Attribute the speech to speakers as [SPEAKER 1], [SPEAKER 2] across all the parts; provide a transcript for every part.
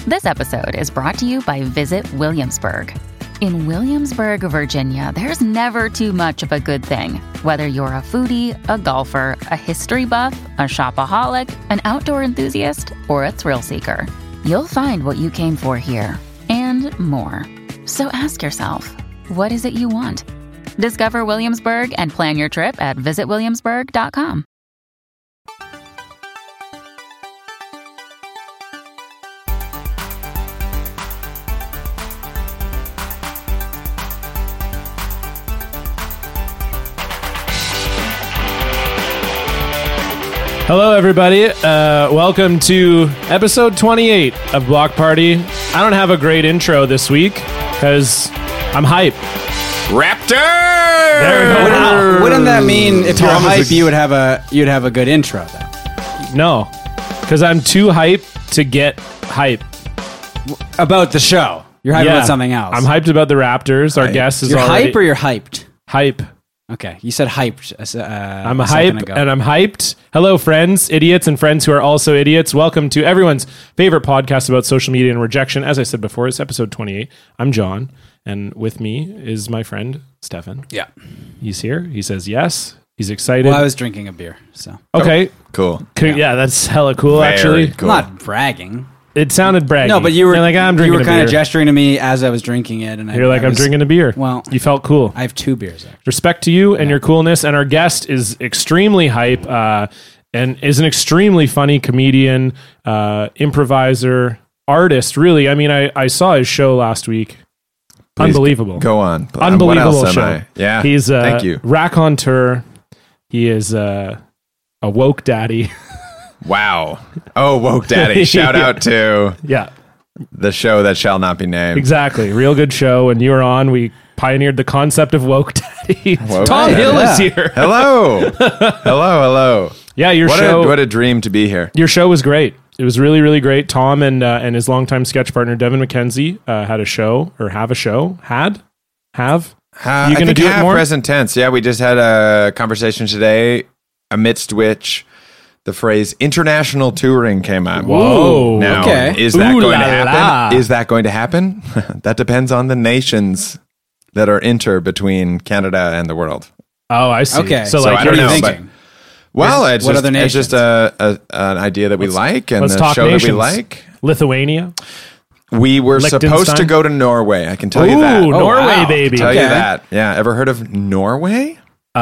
[SPEAKER 1] This episode is brought to you by Visit Williamsburg. In Williamsburg, Virginia, there's never too much of a good thing. Whether you're a foodie, a golfer, a history buff, a shopaholic, an outdoor enthusiast, or a thrill seeker, you'll find what you came for here and more. So ask yourself, what is it you want? Discover Williamsburg and plan your trip at visitwilliamsburg.com.
[SPEAKER 2] Hello, everybody. Welcome to episode 28 of Block Party. I don't have a great intro this week because I'm hype.
[SPEAKER 3] Raptor!
[SPEAKER 2] There we go.
[SPEAKER 4] Wow. Wouldn't that mean if you're hype, you'd have a good intro then?
[SPEAKER 2] No, because I'm too hype to get hype.
[SPEAKER 4] About the show. You're hyped about something else.
[SPEAKER 2] I'm hyped about the Raptors. Our guest is
[SPEAKER 4] You're
[SPEAKER 2] already...
[SPEAKER 4] hype or you're hyped?
[SPEAKER 2] Hype.
[SPEAKER 4] Okay, you said hyped.
[SPEAKER 2] I'm hype and I'm hyped. Hello, friends, idiots, and friends who are also idiots. Welcome to everyone's favorite podcast about social media and rejection. As I said before, it's episode 28. I'm John, and with me is my friend, Stefan.
[SPEAKER 4] Yeah.
[SPEAKER 2] He's here. He says yes. He's excited.
[SPEAKER 4] Well, I was drinking a beer, so.
[SPEAKER 2] Okay.
[SPEAKER 3] Cool.
[SPEAKER 2] Yeah, that's hella cool,
[SPEAKER 3] Very
[SPEAKER 2] actually.
[SPEAKER 3] cool.
[SPEAKER 4] I'm not bragging.
[SPEAKER 2] It sounded braggy.
[SPEAKER 4] No, but you were
[SPEAKER 2] You're like, I'm drinking
[SPEAKER 4] you were
[SPEAKER 2] a
[SPEAKER 4] kind
[SPEAKER 2] beer.
[SPEAKER 4] of gesturing to me as I was drinking it, and
[SPEAKER 2] You're like, I'm drinking a beer.
[SPEAKER 4] Well,
[SPEAKER 2] you felt cool.
[SPEAKER 4] I have 2 beers, actually.
[SPEAKER 2] Respect to you and your coolness. And our guest is extremely hype and is an extremely funny comedian, improviser, artist, really. I mean, I saw his show last week.
[SPEAKER 3] Please
[SPEAKER 2] Unbelievable.
[SPEAKER 3] Go on.
[SPEAKER 2] Unbelievable
[SPEAKER 3] what else
[SPEAKER 2] show.
[SPEAKER 3] am I? Yeah.
[SPEAKER 2] He's
[SPEAKER 3] Thank you.
[SPEAKER 2] raconteur. He is a woke daddy.
[SPEAKER 3] Wow. Oh, Woke Daddy. Shout out to
[SPEAKER 2] Yeah,
[SPEAKER 3] the show that shall not be named.
[SPEAKER 2] exactly. Real good show. And you were on. We pioneered the concept of woke daddy.
[SPEAKER 3] Woke
[SPEAKER 2] Tom
[SPEAKER 3] daddy.
[SPEAKER 2] Hill is
[SPEAKER 4] Yeah.
[SPEAKER 2] here.
[SPEAKER 3] Hello. Hello.
[SPEAKER 2] Yeah, your show.
[SPEAKER 3] What a dream to be here.
[SPEAKER 2] Your show was great. It was really, really great. Tom and his longtime sketch partner Devin McKenzie had a show, or have a show. Have.
[SPEAKER 3] You
[SPEAKER 2] gonna do it more?
[SPEAKER 3] Present tense. Yeah, we just had a conversation today amidst which the phrase international touring came up.
[SPEAKER 2] Whoa.
[SPEAKER 3] Now,
[SPEAKER 4] Okay.
[SPEAKER 3] is that
[SPEAKER 2] Ooh
[SPEAKER 3] going
[SPEAKER 2] la
[SPEAKER 3] to happen?
[SPEAKER 2] la.
[SPEAKER 3] Is that going to happen? That depends on the nations that are between Canada and the world.
[SPEAKER 2] Oh, I see.
[SPEAKER 4] Okay.
[SPEAKER 2] So
[SPEAKER 3] So
[SPEAKER 2] like,
[SPEAKER 3] I don't
[SPEAKER 2] you're
[SPEAKER 3] know,
[SPEAKER 4] thinking?
[SPEAKER 3] Well, it's
[SPEAKER 4] what
[SPEAKER 3] just,
[SPEAKER 4] other
[SPEAKER 3] it's just an idea that we like and
[SPEAKER 2] let's
[SPEAKER 3] the
[SPEAKER 2] talk
[SPEAKER 3] show that we
[SPEAKER 2] nations.
[SPEAKER 3] like.
[SPEAKER 2] Lithuania.
[SPEAKER 3] We were supposed
[SPEAKER 2] Liechtenstein?
[SPEAKER 3] to go to Norway. I can tell you that.
[SPEAKER 2] Ooh, Norway,
[SPEAKER 4] wow.
[SPEAKER 2] baby.
[SPEAKER 3] Tell you
[SPEAKER 4] Okay.
[SPEAKER 3] that. Yeah. Ever heard of Norway?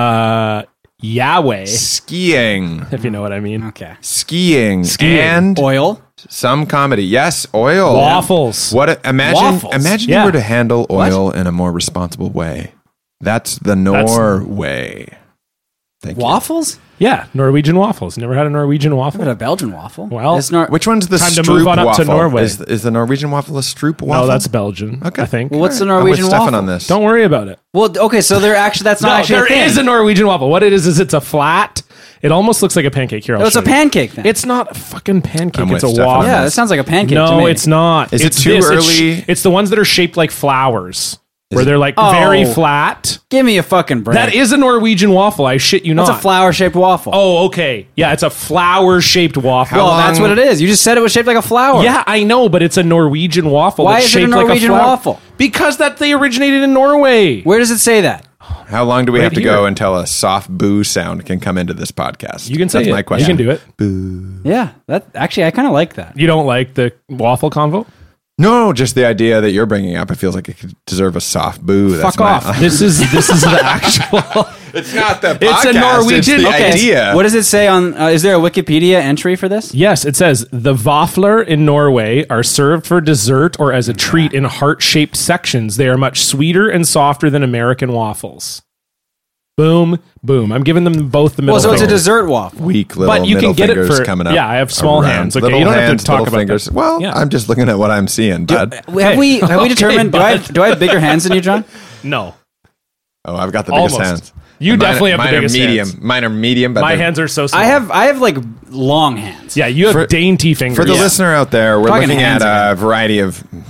[SPEAKER 2] Yahweh,
[SPEAKER 3] Skiing.
[SPEAKER 2] if you know what I mean.
[SPEAKER 4] Okay.
[SPEAKER 3] Skiing.
[SPEAKER 2] Skiing.
[SPEAKER 3] And
[SPEAKER 4] Oil?
[SPEAKER 3] some comedy. Yes, oil.
[SPEAKER 2] Waffles.
[SPEAKER 3] Imagine
[SPEAKER 4] Waffles.
[SPEAKER 3] you
[SPEAKER 2] Yeah.
[SPEAKER 3] were to handle oil in a more responsible way. That's the Norway. Thank you.
[SPEAKER 4] Waffles?
[SPEAKER 2] Yeah, Norwegian waffles. Never had a Norwegian waffle?
[SPEAKER 4] But a Belgian waffle.
[SPEAKER 2] Well,
[SPEAKER 4] It's not.
[SPEAKER 3] Which one's the
[SPEAKER 2] Time to
[SPEAKER 3] Stroop
[SPEAKER 2] move on up to
[SPEAKER 3] waffle?
[SPEAKER 2] Norway.
[SPEAKER 3] Is the Norwegian waffle a Stroop waffle?
[SPEAKER 2] No, that's Belgian.
[SPEAKER 3] Okay.
[SPEAKER 2] I think.
[SPEAKER 4] Well, what's the
[SPEAKER 3] I'm with
[SPEAKER 4] Norwegian
[SPEAKER 3] Stefan
[SPEAKER 4] waffle?
[SPEAKER 3] on this.
[SPEAKER 2] Don't worry about it.
[SPEAKER 4] Well, okay, so that's not actually
[SPEAKER 2] There
[SPEAKER 4] a thing.
[SPEAKER 2] is a Norwegian waffle. What it is it's a flat. It almost looks like a pancake. Here, I'll
[SPEAKER 4] It's
[SPEAKER 2] show
[SPEAKER 4] a
[SPEAKER 2] you.
[SPEAKER 4] pancake then.
[SPEAKER 2] It's not a fucking pancake.
[SPEAKER 3] I'm
[SPEAKER 2] It's a
[SPEAKER 3] with Stefan on
[SPEAKER 2] waffle.
[SPEAKER 4] Yeah, that sounds like a pancake to
[SPEAKER 2] No,
[SPEAKER 4] me.
[SPEAKER 2] it's not.
[SPEAKER 3] Is it
[SPEAKER 2] It's
[SPEAKER 3] too
[SPEAKER 2] It's
[SPEAKER 3] early?
[SPEAKER 2] It's the ones that are shaped like flowers, where
[SPEAKER 3] it-
[SPEAKER 2] they're like
[SPEAKER 4] Oh.
[SPEAKER 2] very flat.
[SPEAKER 4] Give me a fucking break.
[SPEAKER 2] That is a Norwegian waffle. I shit you
[SPEAKER 4] That's
[SPEAKER 2] not.
[SPEAKER 4] a flower-shaped waffle.
[SPEAKER 2] Oh, okay. Yeah, it's a flower-shaped waffle.
[SPEAKER 4] well,
[SPEAKER 3] long-
[SPEAKER 4] that's what it is. You just said it was shaped like a flower.
[SPEAKER 2] Yeah, I know, but it's a Norwegian waffle.
[SPEAKER 4] Why
[SPEAKER 2] that's
[SPEAKER 4] is it a
[SPEAKER 2] shaped
[SPEAKER 4] Norwegian
[SPEAKER 2] like a flower.
[SPEAKER 4] waffle?
[SPEAKER 2] Because that they originated in Norway.
[SPEAKER 4] Where does it say that?
[SPEAKER 3] How long do we have to
[SPEAKER 2] here.
[SPEAKER 3] go until a soft boo sound can come into this podcast?
[SPEAKER 2] You can say
[SPEAKER 3] That's
[SPEAKER 2] it.
[SPEAKER 3] my question.
[SPEAKER 2] You can do it.
[SPEAKER 4] Yeah, that actually I kind of like that.
[SPEAKER 2] You don't like the waffle convo?
[SPEAKER 3] No, just the idea that you're bringing up. It feels like it could deserve a soft boo. That's
[SPEAKER 2] Fuck off. This is the actual.
[SPEAKER 3] It's not the podcast.
[SPEAKER 2] It's a Norwegian-
[SPEAKER 3] It's the
[SPEAKER 2] Okay.
[SPEAKER 3] idea.
[SPEAKER 4] What does it say on? Is there a Wikipedia entry for this?
[SPEAKER 2] Yes, it says the waffler in Norway are served for dessert or as a treat in heart-shaped sections. They are much sweeter and softer than American waffles. Boom, boom. I'm giving them both the middle
[SPEAKER 4] Well, so it's a
[SPEAKER 2] finger.
[SPEAKER 4] dessert waffle.
[SPEAKER 3] Weak little
[SPEAKER 2] But you can
[SPEAKER 3] middle
[SPEAKER 2] get it
[SPEAKER 3] fingers
[SPEAKER 2] for-
[SPEAKER 3] coming up.
[SPEAKER 2] yeah, I have small
[SPEAKER 3] around.
[SPEAKER 2] hands, okay?
[SPEAKER 3] Little
[SPEAKER 2] You don't have to
[SPEAKER 3] hands,
[SPEAKER 2] talk
[SPEAKER 3] little
[SPEAKER 2] about
[SPEAKER 3] fingers.
[SPEAKER 2] that.
[SPEAKER 3] Well,
[SPEAKER 2] Yeah.
[SPEAKER 3] I'm just looking at what I'm seeing, bud.
[SPEAKER 4] Have we
[SPEAKER 2] Okay,
[SPEAKER 4] determined? Do
[SPEAKER 2] bud.
[SPEAKER 4] I have bigger hands than you, John?
[SPEAKER 2] No.
[SPEAKER 3] Oh, I've got the biggest
[SPEAKER 2] Almost.
[SPEAKER 3] hands.
[SPEAKER 2] You
[SPEAKER 3] Mine-
[SPEAKER 2] definitely have the
[SPEAKER 3] mine are
[SPEAKER 2] biggest
[SPEAKER 3] medium.
[SPEAKER 2] hands.
[SPEAKER 3] Mine are medium, but
[SPEAKER 2] My
[SPEAKER 3] they're-
[SPEAKER 2] hands are so small.
[SPEAKER 4] I have like long hands.
[SPEAKER 2] Yeah, you have
[SPEAKER 3] For-
[SPEAKER 2] dainty fingers.
[SPEAKER 3] For the
[SPEAKER 2] Yeah.
[SPEAKER 3] listener out there, we're
[SPEAKER 4] Talking
[SPEAKER 3] looking at
[SPEAKER 4] hands
[SPEAKER 3] a
[SPEAKER 4] again.
[SPEAKER 3] variety of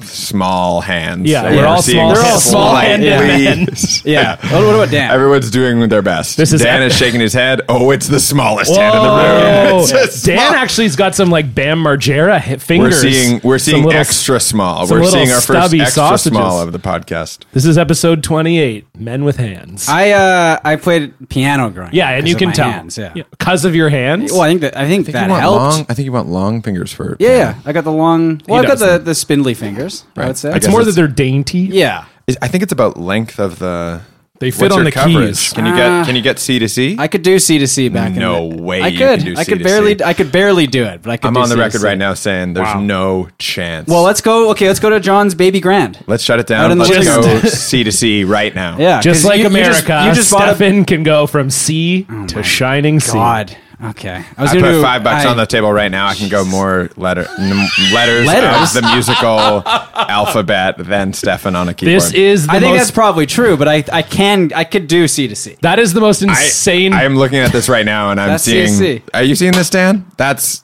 [SPEAKER 3] small hands.
[SPEAKER 2] Yeah,
[SPEAKER 3] And
[SPEAKER 2] we're all
[SPEAKER 3] seeing
[SPEAKER 2] small. They're all
[SPEAKER 3] slightly-
[SPEAKER 2] small-handed men.
[SPEAKER 4] Yeah. What about Dan?
[SPEAKER 3] Everyone's doing their best.
[SPEAKER 2] This is
[SPEAKER 3] Dan
[SPEAKER 2] epic.
[SPEAKER 3] is shaking his head. Oh, it's the smallest hand in the
[SPEAKER 2] Whoa.
[SPEAKER 3] room. It's a
[SPEAKER 2] Dan
[SPEAKER 3] small-
[SPEAKER 2] actually's got some like Bam Margera
[SPEAKER 3] We're
[SPEAKER 2] fingers.
[SPEAKER 3] seeing
[SPEAKER 2] Some little-
[SPEAKER 3] extra small.
[SPEAKER 2] some
[SPEAKER 3] We're
[SPEAKER 2] little
[SPEAKER 3] seeing our first
[SPEAKER 2] stubby
[SPEAKER 3] extra
[SPEAKER 2] sausages.
[SPEAKER 3] small of the podcast.
[SPEAKER 2] This is episode 28, Men with Hands.
[SPEAKER 4] I played piano growing.
[SPEAKER 2] Yeah, and
[SPEAKER 4] because
[SPEAKER 2] you
[SPEAKER 4] of
[SPEAKER 2] can
[SPEAKER 4] my
[SPEAKER 2] tell.
[SPEAKER 4] hands, yeah.
[SPEAKER 2] Because of your hands?
[SPEAKER 4] Well, I think that helped.
[SPEAKER 3] I think you want long fingers for.
[SPEAKER 4] Yeah, I got the long. Well, I've got
[SPEAKER 2] does.
[SPEAKER 4] the spindly fingers. I
[SPEAKER 3] Right.
[SPEAKER 4] would say.
[SPEAKER 3] I
[SPEAKER 2] It's
[SPEAKER 3] guess
[SPEAKER 2] more
[SPEAKER 3] it's-
[SPEAKER 2] that they're dainty.
[SPEAKER 4] Yeah,
[SPEAKER 3] I think it's about length of the.
[SPEAKER 2] They fit
[SPEAKER 3] What's
[SPEAKER 2] on
[SPEAKER 3] your
[SPEAKER 2] the
[SPEAKER 3] coverage?
[SPEAKER 2] keys.
[SPEAKER 3] Can you get C to C?
[SPEAKER 4] I could do C to C back.
[SPEAKER 3] No
[SPEAKER 4] in the,
[SPEAKER 3] way
[SPEAKER 4] I
[SPEAKER 3] you
[SPEAKER 4] could.
[SPEAKER 3] can do
[SPEAKER 4] I
[SPEAKER 3] C
[SPEAKER 4] could
[SPEAKER 3] to
[SPEAKER 4] barely.
[SPEAKER 3] C.
[SPEAKER 4] I could barely do it, but I could.
[SPEAKER 3] I'm
[SPEAKER 4] do
[SPEAKER 3] on the
[SPEAKER 4] C to
[SPEAKER 3] record
[SPEAKER 4] C.
[SPEAKER 3] right now saying there's
[SPEAKER 2] Wow.
[SPEAKER 3] no chance.
[SPEAKER 4] Well, let's go. Okay, let's go to John's Baby Grand.
[SPEAKER 3] Let's shut it
[SPEAKER 4] Out
[SPEAKER 3] down.
[SPEAKER 4] in the
[SPEAKER 3] Let's
[SPEAKER 4] living
[SPEAKER 3] go
[SPEAKER 4] room.
[SPEAKER 3] C to C right now.
[SPEAKER 4] Yeah,
[SPEAKER 2] Just
[SPEAKER 4] 'cause
[SPEAKER 2] like
[SPEAKER 4] you
[SPEAKER 2] America,
[SPEAKER 4] you just bought
[SPEAKER 2] Stefan can go from C to shining C.
[SPEAKER 4] God. Okay, I was
[SPEAKER 3] I
[SPEAKER 4] gonna
[SPEAKER 3] put
[SPEAKER 4] do
[SPEAKER 3] $5 on the table right now. I can go more letters
[SPEAKER 4] Letters?
[SPEAKER 3] of the musical alphabet than Stefan on a keyboard.
[SPEAKER 2] This is the
[SPEAKER 4] I think
[SPEAKER 2] most,
[SPEAKER 4] that's probably true, but I could do C to C.
[SPEAKER 2] that is the most insane.
[SPEAKER 3] I am looking at this right now, and I'm
[SPEAKER 4] That's
[SPEAKER 3] seeing.
[SPEAKER 4] CSC.
[SPEAKER 3] Are you seeing this, Dan? That's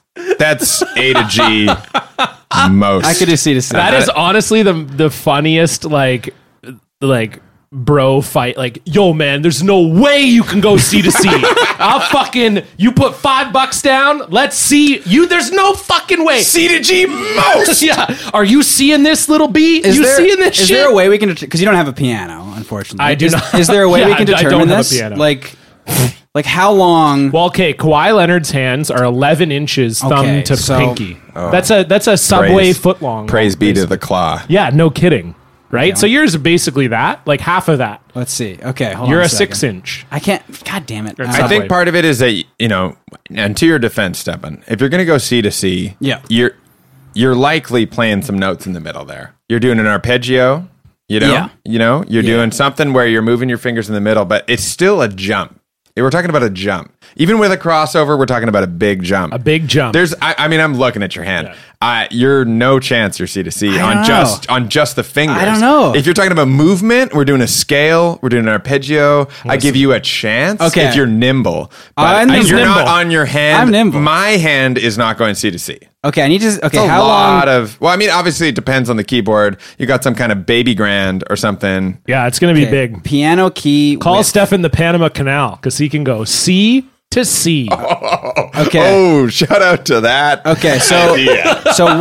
[SPEAKER 3] A to G most.
[SPEAKER 4] I could do C to C.
[SPEAKER 2] that is honestly the funniest like bro fight. Like, yo man, there's no way you can go C to C. I'll fucking, you put $5 down. Let's see you. There's no fucking way.
[SPEAKER 3] C to G most.
[SPEAKER 2] Yeah. Are you seeing this, little B? Seeing this
[SPEAKER 4] is
[SPEAKER 2] shit?
[SPEAKER 4] there a way we can? Because you don't have a piano, unfortunately.
[SPEAKER 2] I do
[SPEAKER 4] is,
[SPEAKER 2] not.
[SPEAKER 4] Is there a way
[SPEAKER 2] Yeah,
[SPEAKER 4] we can
[SPEAKER 2] I don't
[SPEAKER 4] determine
[SPEAKER 2] have a
[SPEAKER 4] this?
[SPEAKER 2] piano.
[SPEAKER 4] Like how long?
[SPEAKER 2] Well, okay, Kawhi Leonard's hands are 11 inches thumb
[SPEAKER 4] Okay,
[SPEAKER 2] to
[SPEAKER 4] so-
[SPEAKER 2] pinky. That's a Subway foot long.
[SPEAKER 3] Praise be to the claw.
[SPEAKER 2] Yeah, no kidding. Right? So yours are basically that, like half of that.
[SPEAKER 4] Let's see. Okay, hold
[SPEAKER 2] You're
[SPEAKER 4] on
[SPEAKER 2] a
[SPEAKER 4] second.
[SPEAKER 2] 6-inch.
[SPEAKER 4] I can't. God damn it.
[SPEAKER 2] That's
[SPEAKER 3] I
[SPEAKER 2] not
[SPEAKER 3] think
[SPEAKER 2] Subway.
[SPEAKER 3] part of it is that, and to your defense, Stefan, if you're going to go C to C,
[SPEAKER 4] Yeah.
[SPEAKER 3] you're likely playing some notes in the middle there. You're doing an arpeggio,
[SPEAKER 4] Yeah.
[SPEAKER 3] you're doing something where you're moving your fingers in the middle, but it's still a jump. We're talking about a jump. Even with a crossover, we're talking about a big jump.
[SPEAKER 2] A big jump.
[SPEAKER 3] I'm looking at your hand. You're no chance you're C to C
[SPEAKER 4] I
[SPEAKER 3] on
[SPEAKER 4] don't
[SPEAKER 3] just the fingers.
[SPEAKER 4] I don't know.
[SPEAKER 3] If you're talking about movement, we're doing a scale, we're doing an arpeggio. I give you a chance
[SPEAKER 4] Okay.
[SPEAKER 3] if you're nimble.
[SPEAKER 4] I'm
[SPEAKER 3] But if you're
[SPEAKER 2] nimble.
[SPEAKER 3] not on your hand,
[SPEAKER 4] I'm nimble.
[SPEAKER 3] my hand is not going C to C.
[SPEAKER 4] Okay, I need to. Okay,
[SPEAKER 3] It's a
[SPEAKER 4] how
[SPEAKER 3] lot
[SPEAKER 4] long?
[SPEAKER 3] of. Well, I mean, obviously it depends on the keyboard. You got some kind of baby grand or something.
[SPEAKER 2] Yeah, it's going to be
[SPEAKER 4] Okay,
[SPEAKER 2] big.
[SPEAKER 4] piano key.
[SPEAKER 2] Call
[SPEAKER 4] width.
[SPEAKER 2] Stefan the Panama Canal because he can go C to C.
[SPEAKER 4] Okay.
[SPEAKER 3] Oh, shout out to that.
[SPEAKER 4] Okay, so so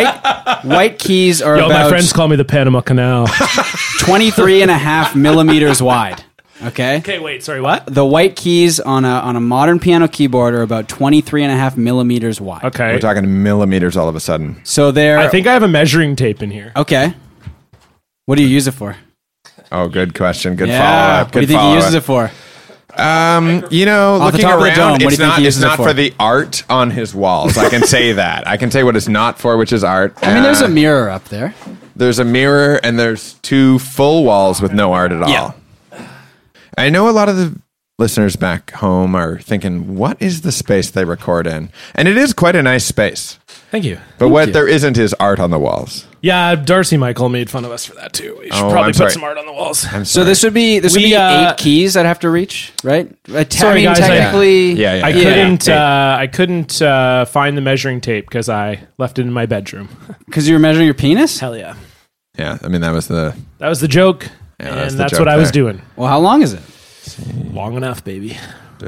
[SPEAKER 4] white keys are
[SPEAKER 2] Yo, my
[SPEAKER 4] about
[SPEAKER 2] friends call me the Panama Canal.
[SPEAKER 4] 23.5 millimeters wide. Okay.
[SPEAKER 2] Okay, wait, sorry, what?
[SPEAKER 4] The white keys on a modern piano keyboard are about 23.5 millimeters wide.
[SPEAKER 2] Okay.
[SPEAKER 3] We're talking millimeters all of a sudden.
[SPEAKER 4] So they're.
[SPEAKER 2] I think I have a measuring tape in here.
[SPEAKER 4] Okay. What do you use it for?
[SPEAKER 3] Oh, good question. Good
[SPEAKER 4] Yeah.
[SPEAKER 3] follow up.
[SPEAKER 4] What do you think he uses it for?
[SPEAKER 3] Looking
[SPEAKER 4] top of the
[SPEAKER 3] around,
[SPEAKER 4] dome, what do you
[SPEAKER 3] it's
[SPEAKER 4] think
[SPEAKER 3] not,
[SPEAKER 4] he
[SPEAKER 3] it's
[SPEAKER 4] uses it
[SPEAKER 3] not
[SPEAKER 4] for?
[SPEAKER 3] for the art on his walls. I can say that. I can say what it's not for, which is art.
[SPEAKER 4] I mean, there's a mirror up there.
[SPEAKER 3] There's a mirror and there's two full walls with no art at all.
[SPEAKER 4] Yeah.
[SPEAKER 3] I know a lot of the listeners back home are thinking, what is the space they record in? And it is quite a nice space.
[SPEAKER 2] Thank you.
[SPEAKER 3] But what there isn't is art on the walls.
[SPEAKER 2] Yeah, Darcy Michael made fun of us for that too. We should
[SPEAKER 3] Oh,
[SPEAKER 2] probably
[SPEAKER 3] I'm
[SPEAKER 2] put
[SPEAKER 3] sorry.
[SPEAKER 2] some art on the walls.
[SPEAKER 4] So this would be
[SPEAKER 2] We,
[SPEAKER 4] 8 keys I'd have to reach, right?
[SPEAKER 2] Sorry, guys,
[SPEAKER 4] technically.
[SPEAKER 3] Yeah.
[SPEAKER 2] I couldn't find the measuring tape because I left it in my bedroom.
[SPEAKER 4] Because you were measuring your penis.
[SPEAKER 2] Hell yeah.
[SPEAKER 3] Yeah, I mean, that was the...
[SPEAKER 2] That was the joke.
[SPEAKER 3] Yeah,
[SPEAKER 2] and
[SPEAKER 3] that's the
[SPEAKER 2] that's
[SPEAKER 3] joke
[SPEAKER 2] what I was
[SPEAKER 3] there.
[SPEAKER 2] doing.
[SPEAKER 4] Well, how long is it?
[SPEAKER 2] Long enough, baby.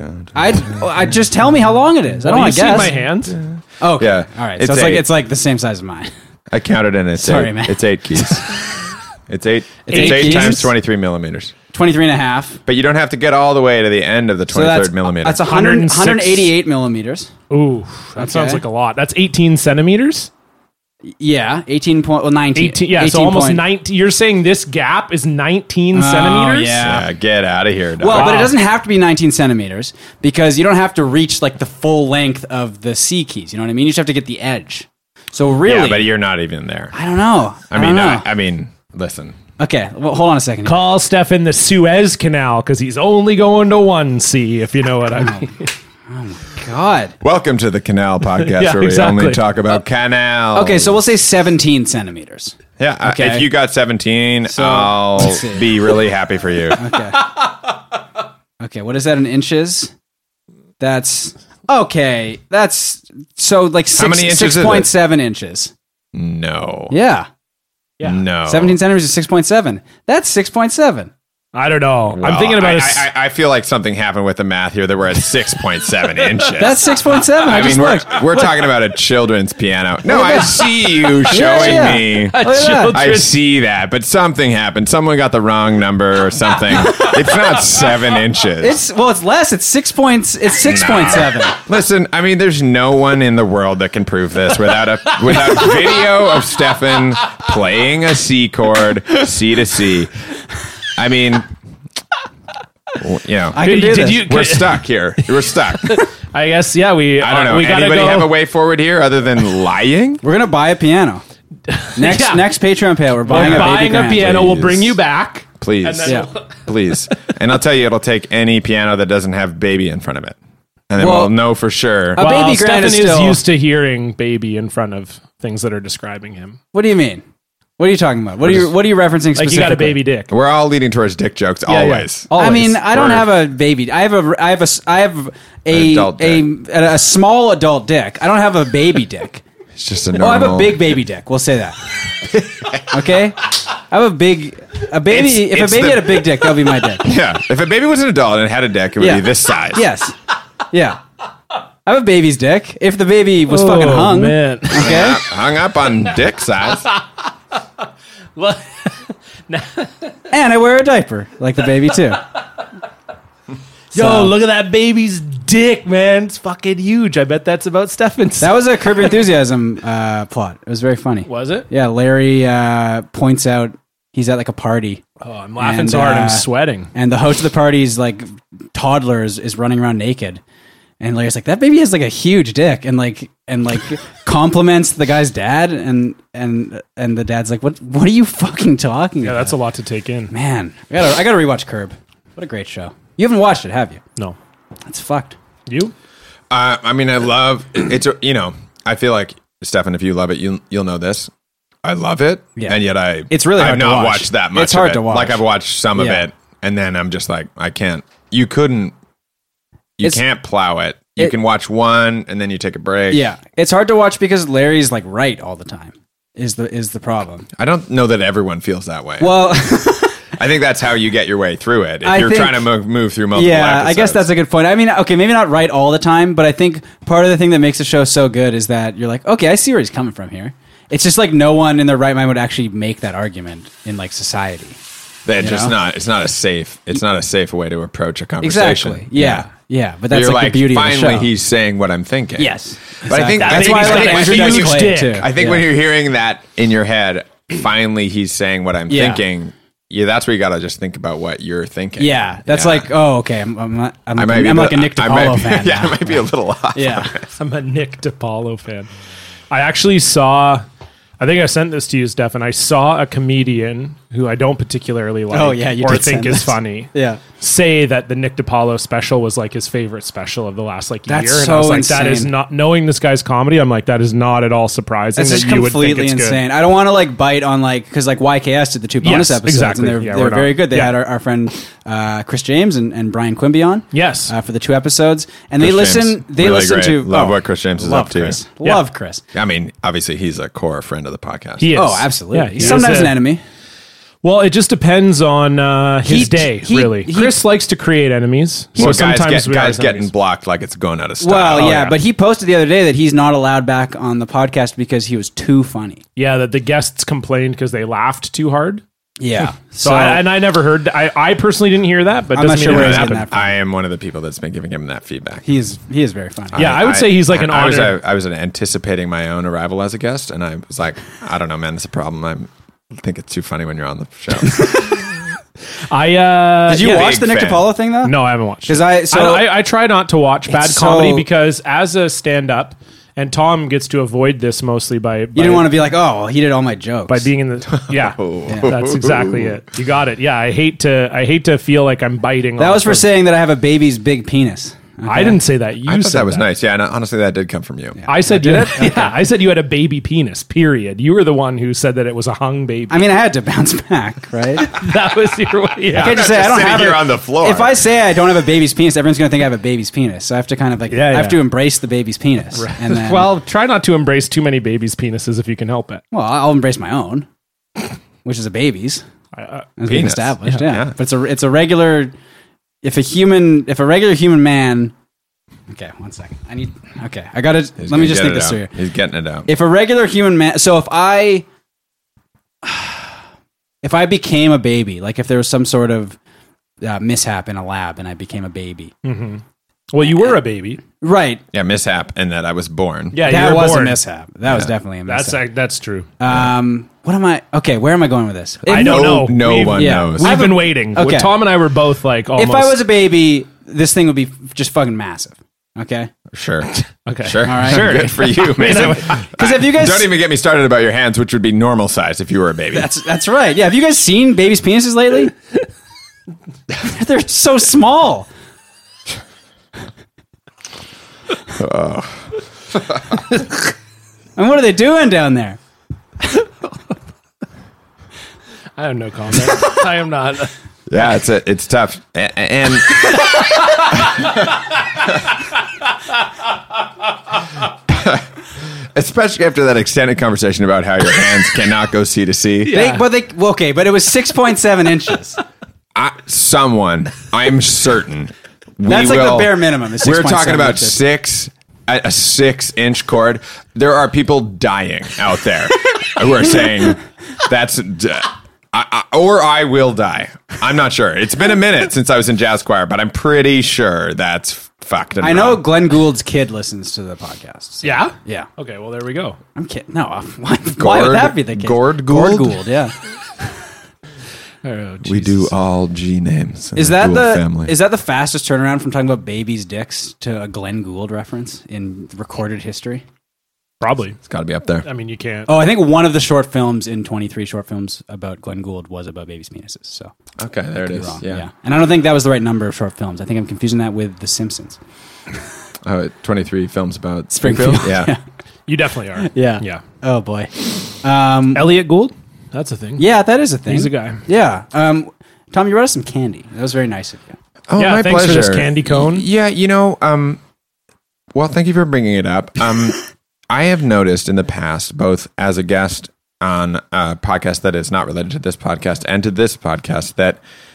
[SPEAKER 4] I just tell me how long it is. I don't
[SPEAKER 2] you
[SPEAKER 4] want to
[SPEAKER 2] see
[SPEAKER 4] guess.
[SPEAKER 2] my hands?
[SPEAKER 4] Oh, okay.
[SPEAKER 3] Yeah.
[SPEAKER 4] All right.
[SPEAKER 3] It's
[SPEAKER 4] So it's
[SPEAKER 3] 8.
[SPEAKER 4] it's like the same size as mine.
[SPEAKER 3] I counted and it's
[SPEAKER 4] Sorry,
[SPEAKER 3] 8.
[SPEAKER 4] man.
[SPEAKER 3] It's 8 keys. It's 8. It's
[SPEAKER 4] 8
[SPEAKER 3] 8
[SPEAKER 4] keys?
[SPEAKER 3] times 23 millimeters.
[SPEAKER 4] 23 and a half.
[SPEAKER 3] But you don't have to get all the way to the end of the 23rd millimeter.
[SPEAKER 4] That's
[SPEAKER 2] 106.
[SPEAKER 4] 188 millimeters.
[SPEAKER 2] Ooh, that sounds
[SPEAKER 4] Okay.
[SPEAKER 2] like a lot. That's 18 centimeters?
[SPEAKER 4] Yeah, 19.
[SPEAKER 2] 18, yeah,
[SPEAKER 4] 18
[SPEAKER 2] so almost
[SPEAKER 4] point-
[SPEAKER 2] 19. You're saying this gap is 19 centimeters?
[SPEAKER 4] yeah.
[SPEAKER 3] Yeah, get out of here, dog.
[SPEAKER 4] Well, but it
[SPEAKER 2] Wow.
[SPEAKER 4] doesn't have to be 19 centimeters because you don't have to reach like the full length of the C keys. You know what I mean? You just have to get the edge. So really,
[SPEAKER 3] Yeah, but you're not even there.
[SPEAKER 4] I don't know.
[SPEAKER 3] I mean, listen.
[SPEAKER 4] Okay, well, hold on a second.
[SPEAKER 2] Call Stefan the Suez Canal because he's only going to 1C, if you know what I mean.
[SPEAKER 4] God.
[SPEAKER 3] Welcome to the Canal Podcast,
[SPEAKER 2] Yeah,
[SPEAKER 3] where we
[SPEAKER 2] exactly.
[SPEAKER 3] only talk about canal.
[SPEAKER 4] Okay, so we'll say 17 centimeters.
[SPEAKER 3] yeah,
[SPEAKER 4] okay.
[SPEAKER 3] if you got 17,
[SPEAKER 4] So,
[SPEAKER 3] I'll
[SPEAKER 4] let's see.
[SPEAKER 3] be really happy for you.
[SPEAKER 4] Okay. Okay, what is that in inches? That's okay. That's so like
[SPEAKER 3] How many inches is it?
[SPEAKER 4] 6.7 inches.
[SPEAKER 3] No.
[SPEAKER 4] Yeah.
[SPEAKER 2] Yeah.
[SPEAKER 3] No.
[SPEAKER 4] 17 centimeters is 6.7. That's 6.7.
[SPEAKER 2] I don't know.
[SPEAKER 3] Well,
[SPEAKER 2] I'm thinking about
[SPEAKER 3] I feel like something happened with the math here that we're at 6.7 inches.
[SPEAKER 4] That's 6.7.
[SPEAKER 3] I mean, we're talking about a children's piano. No, I see you showing
[SPEAKER 4] Yeah.
[SPEAKER 3] me.
[SPEAKER 4] that.
[SPEAKER 3] I see that, but something happened. Someone got the wrong number or something. It's not 7 inches.
[SPEAKER 4] It's less. It's 6 points. It's 6.7.
[SPEAKER 3] Listen, I mean, there's no one in the world that can prove this without video of Stefan playing a C chord, C to C. I mean, you know,
[SPEAKER 4] I can do this.
[SPEAKER 3] we're stuck here. We're stuck.
[SPEAKER 2] I guess, yeah,
[SPEAKER 3] I don't know.
[SPEAKER 2] we gotta
[SPEAKER 3] Anybody
[SPEAKER 2] go.
[SPEAKER 3] have a way forward here other than lying?
[SPEAKER 4] We're gonna buy a piano. Next Patreon payout, we're buying
[SPEAKER 2] We're
[SPEAKER 4] a
[SPEAKER 2] buying
[SPEAKER 4] baby
[SPEAKER 2] a
[SPEAKER 4] grand.
[SPEAKER 2] piano. We'll
[SPEAKER 3] Please.
[SPEAKER 2] bring you back.
[SPEAKER 3] Please.
[SPEAKER 2] And then
[SPEAKER 4] Yeah.
[SPEAKER 3] Please. And I'll tell you, it'll take any piano that doesn't have baby in front of it. And then
[SPEAKER 4] Well,
[SPEAKER 3] we'll know for sure.
[SPEAKER 4] a baby grand
[SPEAKER 2] Stefan
[SPEAKER 4] is
[SPEAKER 2] is
[SPEAKER 4] still-
[SPEAKER 2] used to hearing baby in front of things that are describing him.
[SPEAKER 4] What do you mean? What are you talking about? What are you referencing specifically?
[SPEAKER 2] Like you got a baby dick.
[SPEAKER 3] We're all leading towards dick jokes
[SPEAKER 2] Yeah, yeah.
[SPEAKER 3] always.
[SPEAKER 4] I mean, I don't
[SPEAKER 3] We're-
[SPEAKER 4] have a baby. I have
[SPEAKER 3] adult dick.
[SPEAKER 4] a small adult dick. I don't have a baby dick.
[SPEAKER 3] It's just a
[SPEAKER 4] Oh, I
[SPEAKER 3] normal.
[SPEAKER 4] have a big baby dick. We'll say that. Okay? I have a baby. If a baby had a big dick, that would be my dick.
[SPEAKER 3] Yeah. If a baby was an adult and had a dick, it would be this size.
[SPEAKER 4] Yes. Yeah. I have a baby's dick. If the baby was fucking hung.
[SPEAKER 2] man.
[SPEAKER 4] Okay?
[SPEAKER 3] Hung up on dick size.
[SPEAKER 4] And I wear a diaper like the baby too.
[SPEAKER 2] Yo, look at that baby's dick, man. It's fucking huge. I bet that's about Stefan's.
[SPEAKER 4] That was a Curb Your Enthusiasm plot. It was very funny.
[SPEAKER 2] Was it?
[SPEAKER 4] Yeah, Larry points out he's at like a party.
[SPEAKER 2] Oh, I'm laughing
[SPEAKER 4] And,
[SPEAKER 2] so hard I'm
[SPEAKER 4] uh,
[SPEAKER 2] sweating.
[SPEAKER 4] And the host of the party's like toddler is running around naked. And Larry's like, that baby has like a huge dick, and compliments the guy's dad, and the dad's like, what are you fucking talking
[SPEAKER 2] Yeah,
[SPEAKER 4] about?
[SPEAKER 2] that's a lot to take in.
[SPEAKER 4] Man, I gotta rewatch Curb. What a great show. You haven't watched it, have you?
[SPEAKER 2] No.
[SPEAKER 4] That's fucked.
[SPEAKER 2] You?
[SPEAKER 3] I mean, I love it's. I feel like Stefan, if you love it, you'll know this. I love it,
[SPEAKER 4] Yeah.
[SPEAKER 3] and yet
[SPEAKER 4] It's really
[SPEAKER 3] I've
[SPEAKER 4] hard to
[SPEAKER 3] not
[SPEAKER 4] watch.
[SPEAKER 3] watched that much.
[SPEAKER 4] It's hard
[SPEAKER 3] of it.
[SPEAKER 4] to watch.
[SPEAKER 3] Like I've watched some
[SPEAKER 4] Yeah.
[SPEAKER 3] of it, and then I'm just like, I can't. You can't plow it. You can watch one, and then you take a break.
[SPEAKER 4] Yeah, it's hard to watch because Larry's like right all the time. Is the problem?
[SPEAKER 3] I don't know that everyone feels that way.
[SPEAKER 4] Well,
[SPEAKER 3] I think that's how you get your way through it. If
[SPEAKER 4] I
[SPEAKER 3] you're
[SPEAKER 4] think-
[SPEAKER 3] trying to move through multiple
[SPEAKER 4] yeah, I guess
[SPEAKER 3] episodes.
[SPEAKER 4] that's a good point. I mean, okay, maybe not right all the time, but I think part of the thing that makes the show so good is that you're like, okay, I see where he's coming from here. It's just like no one in their right mind would actually make that argument in like society.
[SPEAKER 3] That
[SPEAKER 4] you
[SPEAKER 3] just
[SPEAKER 4] know?
[SPEAKER 3] not. It's not a safe way to approach a conversation.
[SPEAKER 4] Exactly. Yeah. But that's
[SPEAKER 3] You're
[SPEAKER 4] like the beauty of the
[SPEAKER 3] finally
[SPEAKER 4] show.
[SPEAKER 3] he's saying what I'm thinking.
[SPEAKER 4] Yes.
[SPEAKER 3] But I think
[SPEAKER 4] That's
[SPEAKER 2] baby's
[SPEAKER 4] why I
[SPEAKER 2] got
[SPEAKER 4] like
[SPEAKER 2] a
[SPEAKER 4] Andrew
[SPEAKER 2] huge
[SPEAKER 4] Dice Clay
[SPEAKER 2] dick.
[SPEAKER 4] too.
[SPEAKER 3] I think
[SPEAKER 4] Yeah.
[SPEAKER 3] when you're hearing that in your head, finally he's saying what I'm
[SPEAKER 4] Yeah.
[SPEAKER 3] thinking. Yeah, that's where you got to just think about what you're thinking.
[SPEAKER 4] Yeah, that's
[SPEAKER 3] Yeah.
[SPEAKER 4] like, oh, okay, I'm like a Nick
[SPEAKER 3] I might
[SPEAKER 4] DiPaolo
[SPEAKER 3] be-
[SPEAKER 4] fan.
[SPEAKER 3] Yeah,
[SPEAKER 4] now.
[SPEAKER 3] I might be a little off.
[SPEAKER 4] Yeah.
[SPEAKER 2] I'm a Nick DiPaolo fan. I actually saw, I think I sent this to you, Stefan. I saw a comedian who I don't particularly like
[SPEAKER 4] Oh, yeah, you
[SPEAKER 2] or
[SPEAKER 4] did
[SPEAKER 2] think
[SPEAKER 4] send
[SPEAKER 2] is
[SPEAKER 4] this.
[SPEAKER 2] funny
[SPEAKER 4] Yeah.
[SPEAKER 2] say that the Nick DiPaolo special was like his favorite special of the last like
[SPEAKER 4] That's
[SPEAKER 2] year. And
[SPEAKER 4] so
[SPEAKER 2] I was like, that is
[SPEAKER 4] insane.
[SPEAKER 2] not, knowing this guy's comedy, I'm like, that is not at all surprising
[SPEAKER 4] That's
[SPEAKER 2] that
[SPEAKER 4] just
[SPEAKER 2] you would think
[SPEAKER 4] completely
[SPEAKER 2] it's
[SPEAKER 4] insane.
[SPEAKER 2] good.
[SPEAKER 4] I don't want to like bite on like because like YKS did the 2 bonus
[SPEAKER 2] Yes,
[SPEAKER 4] episodes
[SPEAKER 2] exactly.
[SPEAKER 4] and
[SPEAKER 2] Yeah,
[SPEAKER 4] they're
[SPEAKER 2] we're
[SPEAKER 4] very
[SPEAKER 2] not-
[SPEAKER 4] good. They
[SPEAKER 2] yeah.
[SPEAKER 4] had our friend Chris James and Brian Quimby on.
[SPEAKER 2] Yes.
[SPEAKER 4] For the 2 episodes, and
[SPEAKER 3] Chris
[SPEAKER 4] they listen.
[SPEAKER 3] James,
[SPEAKER 4] They
[SPEAKER 3] really
[SPEAKER 4] listen
[SPEAKER 3] great.
[SPEAKER 4] to
[SPEAKER 3] Love what Chris James is
[SPEAKER 4] love
[SPEAKER 3] up to.
[SPEAKER 4] Chris.
[SPEAKER 2] Yeah.
[SPEAKER 4] Love Chris.
[SPEAKER 3] I mean, obviously he's a core friend of the podcast.
[SPEAKER 2] He is.
[SPEAKER 4] Oh, absolutely.
[SPEAKER 2] Yeah,
[SPEAKER 4] He's
[SPEAKER 2] he
[SPEAKER 4] sometimes
[SPEAKER 2] is
[SPEAKER 4] an
[SPEAKER 2] a-
[SPEAKER 4] enemy.
[SPEAKER 2] Well, it just depends on his day,
[SPEAKER 4] he-
[SPEAKER 2] really. Chris likes to create enemies. So
[SPEAKER 3] Well,
[SPEAKER 2] sometimes we
[SPEAKER 3] guys
[SPEAKER 2] are
[SPEAKER 3] getting
[SPEAKER 2] enemies.
[SPEAKER 3] blocked like it's going out of style.
[SPEAKER 4] Well, yeah,
[SPEAKER 2] yeah.
[SPEAKER 4] but he posted the other day that he's not allowed back on the podcast because he was too funny.
[SPEAKER 2] Yeah, that the guests complained because they laughed too hard.
[SPEAKER 4] Yeah.
[SPEAKER 2] So I never heard. I personally didn't hear that, but
[SPEAKER 4] I'm not
[SPEAKER 2] doesn't
[SPEAKER 4] sure
[SPEAKER 2] mean
[SPEAKER 4] where
[SPEAKER 2] it
[SPEAKER 4] he's
[SPEAKER 2] happened.
[SPEAKER 4] getting that from.
[SPEAKER 3] I am one of the people that's been giving him that feedback.
[SPEAKER 4] He is very funny.
[SPEAKER 2] Yeah, I would say he's like an
[SPEAKER 3] I was
[SPEAKER 2] honor.
[SPEAKER 3] I was anticipating my own arrival as a guest, and I was like, I don't know, man, that's a problem. I think it's too funny when you're on the show.
[SPEAKER 4] Did you
[SPEAKER 2] yeah,
[SPEAKER 4] watch the
[SPEAKER 3] big
[SPEAKER 4] Nick
[SPEAKER 3] fan.
[SPEAKER 4] DiPaolo thing though?
[SPEAKER 2] No, I haven't watched.
[SPEAKER 4] 'Cause
[SPEAKER 2] it.
[SPEAKER 4] I
[SPEAKER 2] I try not to watch bad
[SPEAKER 4] It's
[SPEAKER 2] comedy
[SPEAKER 4] so-
[SPEAKER 2] because as a stand-up, and Tom gets to avoid this mostly by
[SPEAKER 4] You didn't want to be like, oh, well, he did all my jokes.
[SPEAKER 2] by being in the yeah. That's exactly it. You got it. Yeah, I hate to feel like I'm biting.
[SPEAKER 4] That
[SPEAKER 2] off
[SPEAKER 4] was for
[SPEAKER 2] of-
[SPEAKER 4] saying that I have a baby's big penis.
[SPEAKER 2] I didn't say that. You
[SPEAKER 3] I thought
[SPEAKER 2] said
[SPEAKER 3] that was nice. Yeah, and honestly, that did come from you.
[SPEAKER 2] I said you had, yeah, I said you had a baby penis. Period. You were the one who said that it was a hung baby.
[SPEAKER 4] I mean, I had to bounce back, right?
[SPEAKER 2] That was your way. Yeah.
[SPEAKER 4] I can't just say
[SPEAKER 3] just
[SPEAKER 4] I don't
[SPEAKER 3] sitting
[SPEAKER 4] have
[SPEAKER 3] here
[SPEAKER 4] a-
[SPEAKER 3] on the floor.
[SPEAKER 4] If I say I don't have a baby's penis, everyone's going to think I have a baby's penis. So I have to kind of like,
[SPEAKER 2] Yeah,
[SPEAKER 4] I have
[SPEAKER 2] yeah.
[SPEAKER 4] to embrace the baby's penis. And then,
[SPEAKER 2] Well, try not to embrace too many babies' penises if you can help it.
[SPEAKER 4] I'll embrace my own. which is a baby's. As being
[SPEAKER 3] Penis.
[SPEAKER 4] established,
[SPEAKER 3] Yeah.
[SPEAKER 4] yeah. But it's a regular. If a regular human man. Okay, 1 second. I got to. Let me just think this through.
[SPEAKER 3] He's getting it out.
[SPEAKER 4] If a regular human man, so if I became a baby, like if there was some sort of mishap in a lab and I became a baby,
[SPEAKER 2] Well, you were a baby.
[SPEAKER 4] right?
[SPEAKER 3] Yeah, mishap, and that I was born.
[SPEAKER 2] Yeah,
[SPEAKER 4] That
[SPEAKER 2] you were
[SPEAKER 4] was
[SPEAKER 2] born.
[SPEAKER 4] a mishap. That was definitely a mishap.
[SPEAKER 2] That's true.
[SPEAKER 4] What am I? Okay, where am I going with this?
[SPEAKER 2] I don't know.
[SPEAKER 3] No one knows.
[SPEAKER 2] We've been waiting.
[SPEAKER 4] Okay.
[SPEAKER 2] Tom and I were both like almost.
[SPEAKER 4] If I was a baby, this thing would be just fucking massive. Okay.
[SPEAKER 3] Sure.
[SPEAKER 2] Okay.
[SPEAKER 3] Sure.
[SPEAKER 4] All right.
[SPEAKER 3] Sure. Good for you, man.
[SPEAKER 4] Because if you guys
[SPEAKER 3] Don't even get me started about your hands, which would be normal size if you were a baby.
[SPEAKER 4] That's right. Yeah. Have you guys seen babies' penises lately? They're so small. And what are they doing down there?
[SPEAKER 2] I have no comment. I am not.
[SPEAKER 3] Yeah, it's tough. And especially after that extended conversation about how your hands cannot go C to C.
[SPEAKER 2] Yeah.
[SPEAKER 4] But it was 6.7 inches.
[SPEAKER 3] I'm certain.
[SPEAKER 4] That's like the bare minimum. Is
[SPEAKER 3] We're
[SPEAKER 4] 6.7
[SPEAKER 3] talking about
[SPEAKER 4] inches.
[SPEAKER 3] a 6-inch cord. There are people dying out there who are saying that's. Or I will die. I'm not sure. It's been a minute since I was in jazz choir, but I'm pretty sure that's fucked. And
[SPEAKER 4] I know
[SPEAKER 3] wrong.
[SPEAKER 4] Glenn Gould's kid listens to the podcast. So-
[SPEAKER 2] Yeah?
[SPEAKER 4] Yeah.
[SPEAKER 2] Okay, well, there we go.
[SPEAKER 4] I'm kidding. No, why would that be the case?
[SPEAKER 3] Gord
[SPEAKER 4] Gord
[SPEAKER 3] Gould?
[SPEAKER 4] Gould, yeah.
[SPEAKER 2] Oh,
[SPEAKER 3] We do
[SPEAKER 2] Jesus.
[SPEAKER 3] all G names. in
[SPEAKER 4] Is
[SPEAKER 3] the
[SPEAKER 4] that
[SPEAKER 3] Gould
[SPEAKER 4] the
[SPEAKER 3] family.
[SPEAKER 4] is that the fastest turnaround from talking about babies' dicks to a Glenn Gould reference in recorded history?
[SPEAKER 2] Probably.
[SPEAKER 3] It's got to be up there.
[SPEAKER 2] I mean, you can't.
[SPEAKER 4] Oh, I think one of the short films in 23 short films about Glenn Gould was about babies' penises. So
[SPEAKER 3] Okay, there it is.
[SPEAKER 4] wrong.
[SPEAKER 3] Yeah.
[SPEAKER 4] And I don't think that was the right number of short films. I think I'm confusing that with The Simpsons.
[SPEAKER 3] 23 films about
[SPEAKER 4] Springfield.
[SPEAKER 3] Yeah.
[SPEAKER 2] You definitely are.
[SPEAKER 4] Yeah.
[SPEAKER 2] Yeah.
[SPEAKER 4] Oh boy.
[SPEAKER 2] Elliot Gould? That's a thing.
[SPEAKER 4] Yeah, that is a thing.
[SPEAKER 2] He's a guy.
[SPEAKER 4] Yeah. Tom, you brought us some candy. That was very nice of you.
[SPEAKER 3] Oh,
[SPEAKER 2] Yeah,
[SPEAKER 3] my
[SPEAKER 2] thanks
[SPEAKER 3] pleasure.
[SPEAKER 2] for this candy cone.
[SPEAKER 3] Yeah, well, thank you for bringing it up. I have noticed in the past, both as a guest on a podcast that is not related to this podcast and to this podcast, that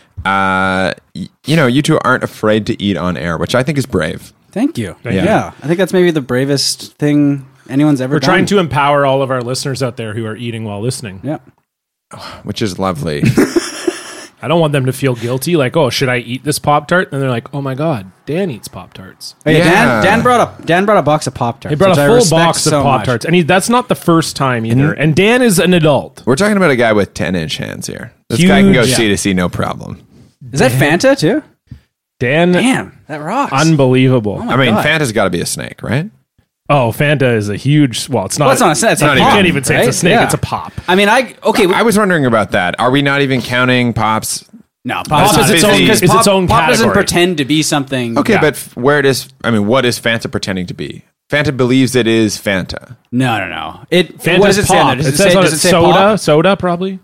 [SPEAKER 3] you two aren't afraid to eat on air, which I think is brave.
[SPEAKER 4] Thank you.
[SPEAKER 2] Thank
[SPEAKER 3] you.
[SPEAKER 4] Yeah. I think that's maybe the bravest thing anyone's ever
[SPEAKER 2] We're
[SPEAKER 4] done.
[SPEAKER 2] trying to empower all of our listeners out there who are eating while listening.
[SPEAKER 4] Yeah.
[SPEAKER 3] Which is lovely.
[SPEAKER 2] I don't want them to feel guilty, like, oh, should I eat this Pop-Tart? And they're like, oh my God, Dan eats Pop-Tarts.
[SPEAKER 4] Oh, yeah,
[SPEAKER 3] Yeah.
[SPEAKER 4] Dan brought a box of Pop-Tarts.
[SPEAKER 2] He brought
[SPEAKER 4] which I
[SPEAKER 2] a full
[SPEAKER 4] respect
[SPEAKER 2] box of
[SPEAKER 4] so much.
[SPEAKER 2] Pop-Tarts. And that's not the first time either. And Dan is an adult.
[SPEAKER 3] We're talking about a guy with 10-inch hands here. This guy can go
[SPEAKER 2] Huge.
[SPEAKER 3] C to C, no problem.
[SPEAKER 4] Is that Fanta too?
[SPEAKER 2] Dan,
[SPEAKER 4] Damn, that rocks.
[SPEAKER 2] unbelievable.
[SPEAKER 4] my
[SPEAKER 3] I mean,
[SPEAKER 4] God.
[SPEAKER 3] Fanta's got to be a snake, right?
[SPEAKER 2] Oh, Fanta is a huge, well, it's not.
[SPEAKER 4] Well, it's not a snake, it's a
[SPEAKER 2] You
[SPEAKER 4] pop,
[SPEAKER 2] can't even say
[SPEAKER 4] right?
[SPEAKER 2] it's a snake,
[SPEAKER 4] Yeah.
[SPEAKER 2] it's a pop.
[SPEAKER 4] I mean,
[SPEAKER 3] I was wondering about that. Are we not even counting Pops?
[SPEAKER 4] no,
[SPEAKER 3] Pop
[SPEAKER 4] Pop
[SPEAKER 3] is its own-
[SPEAKER 2] it's its own
[SPEAKER 4] Pop doesn't
[SPEAKER 2] category.
[SPEAKER 4] pretend to be something.
[SPEAKER 3] Okay,
[SPEAKER 2] Yeah.
[SPEAKER 3] but what is Fanta pretending to be? Fanta believes it is Fanta.
[SPEAKER 4] No. It.
[SPEAKER 2] Fanta's
[SPEAKER 4] What does it say?
[SPEAKER 2] pop.
[SPEAKER 4] on there? Does
[SPEAKER 2] It says on
[SPEAKER 4] does
[SPEAKER 2] it
[SPEAKER 4] it say
[SPEAKER 2] soda,
[SPEAKER 4] pop?
[SPEAKER 2] soda probably.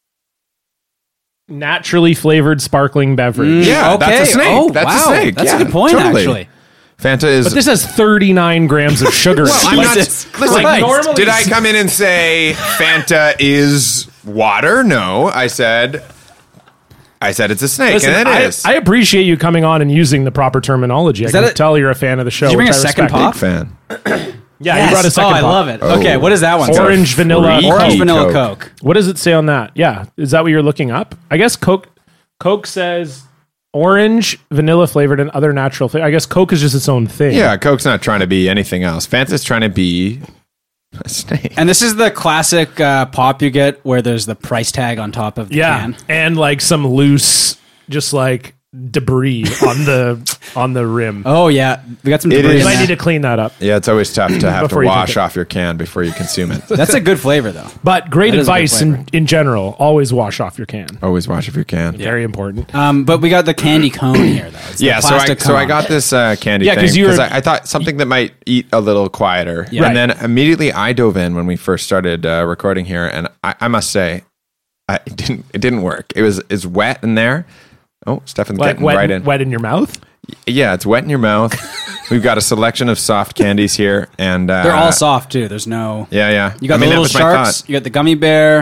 [SPEAKER 2] Naturally flavored sparkling beverage.
[SPEAKER 3] Yeah,
[SPEAKER 4] Okay.
[SPEAKER 3] that's a snake.
[SPEAKER 4] Oh,
[SPEAKER 3] That's
[SPEAKER 4] wow.
[SPEAKER 3] a snake.
[SPEAKER 4] That's
[SPEAKER 3] Yeah,
[SPEAKER 4] a good point,
[SPEAKER 3] totally.
[SPEAKER 4] actually.
[SPEAKER 3] Fanta is.
[SPEAKER 2] But this has 39 grams of sugar.
[SPEAKER 3] well, I'm not.
[SPEAKER 4] Jesus
[SPEAKER 3] Listen,
[SPEAKER 4] Christ.
[SPEAKER 2] normally-
[SPEAKER 3] did I come in and say Fanta is water? No, I said it's a snake,
[SPEAKER 2] Listen,
[SPEAKER 3] and it is.
[SPEAKER 2] I appreciate you coming on and using the proper terminology. I
[SPEAKER 4] that
[SPEAKER 2] can
[SPEAKER 4] a-
[SPEAKER 2] tell you're a fan of the show.
[SPEAKER 4] Did you bring
[SPEAKER 2] which
[SPEAKER 4] a
[SPEAKER 2] I
[SPEAKER 4] second
[SPEAKER 2] respect.
[SPEAKER 4] pop?
[SPEAKER 3] Big fan.
[SPEAKER 2] Yeah,
[SPEAKER 4] Yes.
[SPEAKER 2] you brought a second
[SPEAKER 4] Oh, I
[SPEAKER 2] pop.
[SPEAKER 4] love it.
[SPEAKER 3] Oh.
[SPEAKER 4] Okay, what is that one?
[SPEAKER 2] Orange vanilla.
[SPEAKER 3] Freaky
[SPEAKER 4] Orange vanilla
[SPEAKER 3] Coke.
[SPEAKER 4] Coke.
[SPEAKER 2] What does it say on that? Yeah, is that what you're looking up? I guess Coke says orange, vanilla flavored, and other natural flavor. I guess Coke is just its own thing.
[SPEAKER 3] Yeah, Coke's not trying to be anything else. Fanta's trying to be a snake.
[SPEAKER 4] And this is the classic pop you get where there's the price tag on top of the
[SPEAKER 2] Yeah,
[SPEAKER 4] can.
[SPEAKER 2] and like some loose, just like debris on the rim.
[SPEAKER 4] Oh yeah, we got some
[SPEAKER 3] It
[SPEAKER 4] debris.
[SPEAKER 3] is-
[SPEAKER 2] You
[SPEAKER 4] in
[SPEAKER 2] might
[SPEAKER 4] there.
[SPEAKER 2] need to clean that up.
[SPEAKER 3] Yeah, it's always tough to have to
[SPEAKER 2] Before you
[SPEAKER 3] wash
[SPEAKER 2] drink it.
[SPEAKER 3] off your can before you consume it.
[SPEAKER 4] That's a good flavor though.
[SPEAKER 2] But great
[SPEAKER 4] That is a good
[SPEAKER 2] advice
[SPEAKER 4] flavor.
[SPEAKER 2] in general. Always wash off your can.
[SPEAKER 3] Always wash if you can.
[SPEAKER 2] Very important.
[SPEAKER 4] But we got the candy cone here though. It's the
[SPEAKER 3] Yeah, so
[SPEAKER 4] plastic
[SPEAKER 3] I
[SPEAKER 4] cone.
[SPEAKER 3] got this candy
[SPEAKER 2] Yeah,
[SPEAKER 3] thing
[SPEAKER 2] 'cause you were-
[SPEAKER 3] because I thought something that might eat a little quieter.
[SPEAKER 4] Yeah.
[SPEAKER 3] And then immediately I dove in when we first started recording here, and I must say, it didn't work. It's wet in there. Oh, Stefan's
[SPEAKER 2] Like
[SPEAKER 3] getting right in.
[SPEAKER 2] wet in your mouth.
[SPEAKER 3] Yeah, it's wet in your mouth. We've got a selection of soft candies here, and
[SPEAKER 4] They're all soft too. There's no.
[SPEAKER 3] Yeah.
[SPEAKER 4] You got
[SPEAKER 3] I mean,
[SPEAKER 4] the
[SPEAKER 3] that
[SPEAKER 4] little
[SPEAKER 3] was my
[SPEAKER 4] sharks.
[SPEAKER 3] thought.
[SPEAKER 4] You got the gummy bear.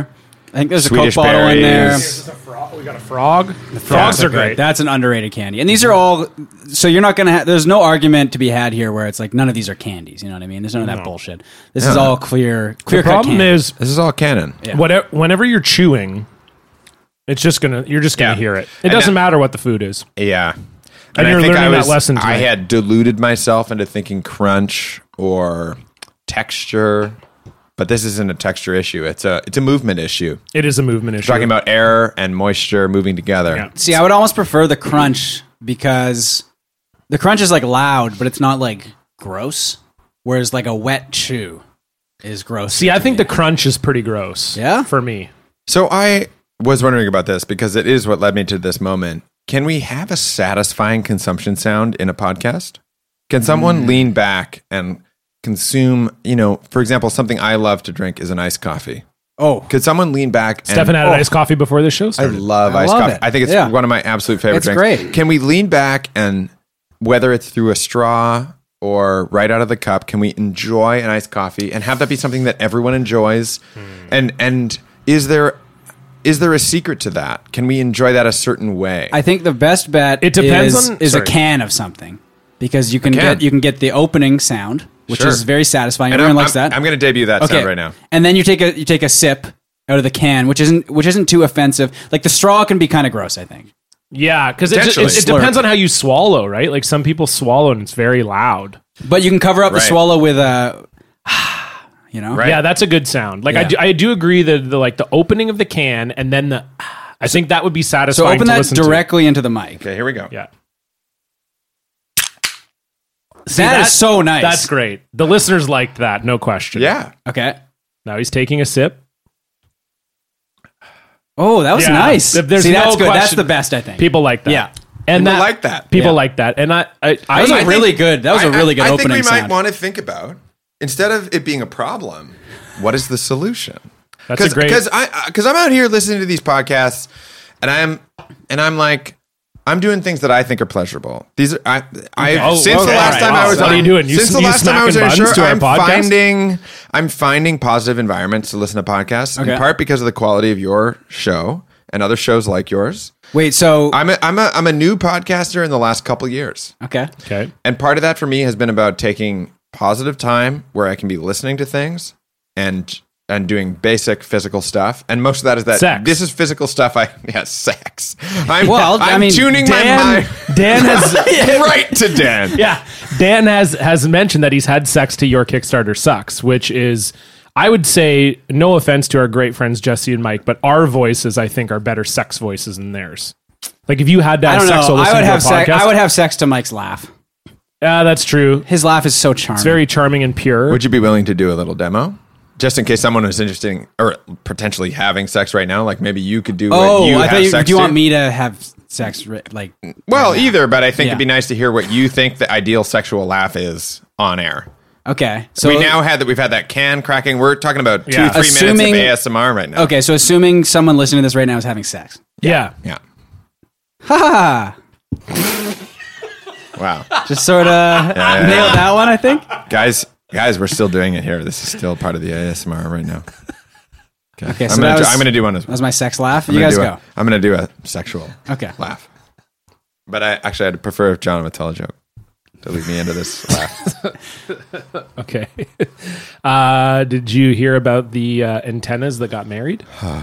[SPEAKER 4] I think there's
[SPEAKER 3] Swedish
[SPEAKER 4] a Coke bottle in there.
[SPEAKER 3] berries.
[SPEAKER 2] We got a frog. The frogs are great.
[SPEAKER 4] That's an underrated candy. And these are all, so you're not going to there's no argument to be had here where it's like none of these are candies. You know what I mean? There's none of that bullshit. This is all clear
[SPEAKER 2] The
[SPEAKER 4] cut
[SPEAKER 2] problem
[SPEAKER 4] candy.
[SPEAKER 2] is,
[SPEAKER 3] This is all canon.
[SPEAKER 4] Yeah.
[SPEAKER 2] whenever you're chewing, you're just gonna hear it. It
[SPEAKER 3] And
[SPEAKER 2] doesn't
[SPEAKER 3] that-
[SPEAKER 2] matter what the food is.
[SPEAKER 3] Yeah.
[SPEAKER 2] And you're learning that lesson
[SPEAKER 3] I
[SPEAKER 2] tonight.
[SPEAKER 3] had deluded myself into thinking crunch or texture, but this isn't a texture issue. It's a movement issue.
[SPEAKER 2] It is a movement issue.
[SPEAKER 3] Talking about air and moisture moving together.
[SPEAKER 2] Yeah.
[SPEAKER 4] See, I would almost prefer the crunch because the crunch is like loud, but it's not like gross. Whereas like a wet chew is gross.
[SPEAKER 2] See, I
[SPEAKER 4] to
[SPEAKER 2] think
[SPEAKER 4] me.
[SPEAKER 2] the crunch is pretty gross.
[SPEAKER 4] Yeah?
[SPEAKER 2] for me.
[SPEAKER 3] So I was wondering about this because it is what led me to this moment. Can we have a satisfying consumption sound in a podcast? Can someone lean back and consume, for example, something I love to drink is an iced coffee.
[SPEAKER 4] Oh,
[SPEAKER 3] Could someone lean back and
[SPEAKER 2] Stefan had an iced coffee before the show
[SPEAKER 3] I
[SPEAKER 2] started.
[SPEAKER 3] love
[SPEAKER 4] I
[SPEAKER 3] iced
[SPEAKER 4] love
[SPEAKER 3] coffee.
[SPEAKER 4] it.
[SPEAKER 3] I think it's
[SPEAKER 4] Yeah.
[SPEAKER 3] one of my absolute favorite
[SPEAKER 4] It's
[SPEAKER 3] drinks.
[SPEAKER 4] great.
[SPEAKER 3] Can we lean back and whether it's through a straw or right out of the cup, can we enjoy an iced coffee and have that be something that everyone enjoys? And is there a secret to that? Can we enjoy that a certain way?
[SPEAKER 4] I think the best bet
[SPEAKER 2] It depends
[SPEAKER 4] is
[SPEAKER 2] on-
[SPEAKER 4] a
[SPEAKER 2] sorry.
[SPEAKER 4] can of something because you can
[SPEAKER 3] can.
[SPEAKER 4] get the opening sound, which
[SPEAKER 3] Sure.
[SPEAKER 4] is very satisfying.
[SPEAKER 3] And
[SPEAKER 4] Everyone
[SPEAKER 3] I'm,
[SPEAKER 4] likes that.
[SPEAKER 3] I'm going to debut that sound right now.
[SPEAKER 4] And then you take a sip out of the can, which isn't too offensive. Like the straw can be kind of gross, I think.
[SPEAKER 2] Yeah, because it
[SPEAKER 3] Potentially.
[SPEAKER 2] depends on how you swallow, right? Like some people swallow and it's very loud.
[SPEAKER 4] But you can cover up the
[SPEAKER 3] Right.
[SPEAKER 4] swallow with a,
[SPEAKER 3] Right.
[SPEAKER 2] Yeah, that's a good sound. Like
[SPEAKER 4] Yeah.
[SPEAKER 2] I do agree that the opening of the can and then I think that would be
[SPEAKER 4] So
[SPEAKER 2] satisfying
[SPEAKER 4] open
[SPEAKER 2] to
[SPEAKER 4] that
[SPEAKER 2] listen
[SPEAKER 4] directly into the mic.
[SPEAKER 3] Okay, here we go.
[SPEAKER 2] to. Yeah.
[SPEAKER 4] That is so nice.
[SPEAKER 2] That's great. The listeners liked that, no question.
[SPEAKER 3] Yeah.
[SPEAKER 4] Okay.
[SPEAKER 2] Now he's taking a sip.
[SPEAKER 4] Oh, that was
[SPEAKER 2] Yeah.
[SPEAKER 4] nice.
[SPEAKER 2] There's
[SPEAKER 4] See, that's
[SPEAKER 2] no
[SPEAKER 4] good. That's
[SPEAKER 2] question.
[SPEAKER 4] the best, I think.
[SPEAKER 2] People like that.
[SPEAKER 4] Yeah.
[SPEAKER 2] And
[SPEAKER 3] People like that.
[SPEAKER 2] People
[SPEAKER 4] Yeah.
[SPEAKER 2] like that. And I
[SPEAKER 4] That was a really good. That was a really good
[SPEAKER 3] I
[SPEAKER 4] opening
[SPEAKER 3] think we might
[SPEAKER 4] sound.
[SPEAKER 3] want to think about, instead of it being a problem, what is the solution?
[SPEAKER 2] That's a great-
[SPEAKER 3] Because I'm out here listening to these podcasts, and I'm like, I'm doing things that I think are pleasurable. These are
[SPEAKER 2] Oh,
[SPEAKER 3] since the
[SPEAKER 2] okay.
[SPEAKER 3] last
[SPEAKER 2] All
[SPEAKER 3] time
[SPEAKER 2] right.
[SPEAKER 3] I was
[SPEAKER 2] What
[SPEAKER 3] on,
[SPEAKER 2] are you doing? You
[SPEAKER 3] since the
[SPEAKER 2] you
[SPEAKER 3] last time I was
[SPEAKER 2] smacking
[SPEAKER 3] on,
[SPEAKER 2] buns
[SPEAKER 3] sure,
[SPEAKER 2] to our podcast?
[SPEAKER 3] I'm finding positive environments to listen to podcasts,
[SPEAKER 4] Okay.
[SPEAKER 3] in part because of the quality of your show and other shows like yours.
[SPEAKER 4] Wait, so
[SPEAKER 3] I'm a new podcaster in the last couple years.
[SPEAKER 4] okay.
[SPEAKER 2] Okay.
[SPEAKER 3] And part of that for me has been about taking positive time where I can be listening to things and doing basic physical stuff. And most of that is that
[SPEAKER 2] Sex.
[SPEAKER 3] this is physical stuff. Sex. I'm
[SPEAKER 4] I mean,
[SPEAKER 3] tuning my mind
[SPEAKER 2] Dan has
[SPEAKER 3] right to Dan.
[SPEAKER 2] yeah. Dan has mentioned that he's had sex to Your Kickstarter Sucks, which is, I would say, no offense to our great friends Jesse and Mike, but our voices, I think, are better sex voices than theirs. Like if you had to
[SPEAKER 4] I
[SPEAKER 2] have
[SPEAKER 4] don't
[SPEAKER 2] sex
[SPEAKER 4] know.
[SPEAKER 2] to listen
[SPEAKER 4] I would
[SPEAKER 2] to a
[SPEAKER 4] have sex.
[SPEAKER 2] podcast,
[SPEAKER 4] I would have sex to Mike's laugh.
[SPEAKER 2] Yeah, that's true.
[SPEAKER 4] His laugh is so charming.
[SPEAKER 2] It's very charming and pure.
[SPEAKER 3] Would you be willing to do a little demo? Just in case someone is interested in, or potentially having sex right now, like maybe you could do what you
[SPEAKER 4] I
[SPEAKER 3] have
[SPEAKER 4] thought you.
[SPEAKER 3] sex
[SPEAKER 4] Do you want
[SPEAKER 3] to?
[SPEAKER 4] me to have sex? Like,
[SPEAKER 3] Well, either, but I think
[SPEAKER 4] Yeah.
[SPEAKER 3] it'd be nice to hear what you think the ideal sexual laugh is on air.
[SPEAKER 4] okay. So
[SPEAKER 3] We've had that can cracking. We're talking about 2-3
[SPEAKER 2] Yeah.
[SPEAKER 3] minutes
[SPEAKER 4] Assuming-
[SPEAKER 3] of ASMR right now.
[SPEAKER 4] okay. So assuming someone listening to this right now is having sex.
[SPEAKER 2] yeah.
[SPEAKER 3] Yeah.
[SPEAKER 4] Ha
[SPEAKER 3] Wow.
[SPEAKER 4] Just sort of
[SPEAKER 3] yeah.
[SPEAKER 4] nailed that one. I think.
[SPEAKER 3] Guys, we're still doing it here. This is still part of the ASMR right now.
[SPEAKER 4] Okay.
[SPEAKER 3] I'm
[SPEAKER 4] So
[SPEAKER 3] gonna
[SPEAKER 4] that
[SPEAKER 3] do one as
[SPEAKER 4] that
[SPEAKER 3] well.
[SPEAKER 4] was my sex laugh.
[SPEAKER 3] I'm
[SPEAKER 4] You
[SPEAKER 3] gonna
[SPEAKER 4] guys
[SPEAKER 3] do
[SPEAKER 4] go.
[SPEAKER 3] I'm going to do a sexual
[SPEAKER 4] Okay.
[SPEAKER 3] laugh. But I'd prefer if John would tell a joke to lead me into this laugh.
[SPEAKER 2] Okay. Did you hear about the antennas that got married?
[SPEAKER 3] Oh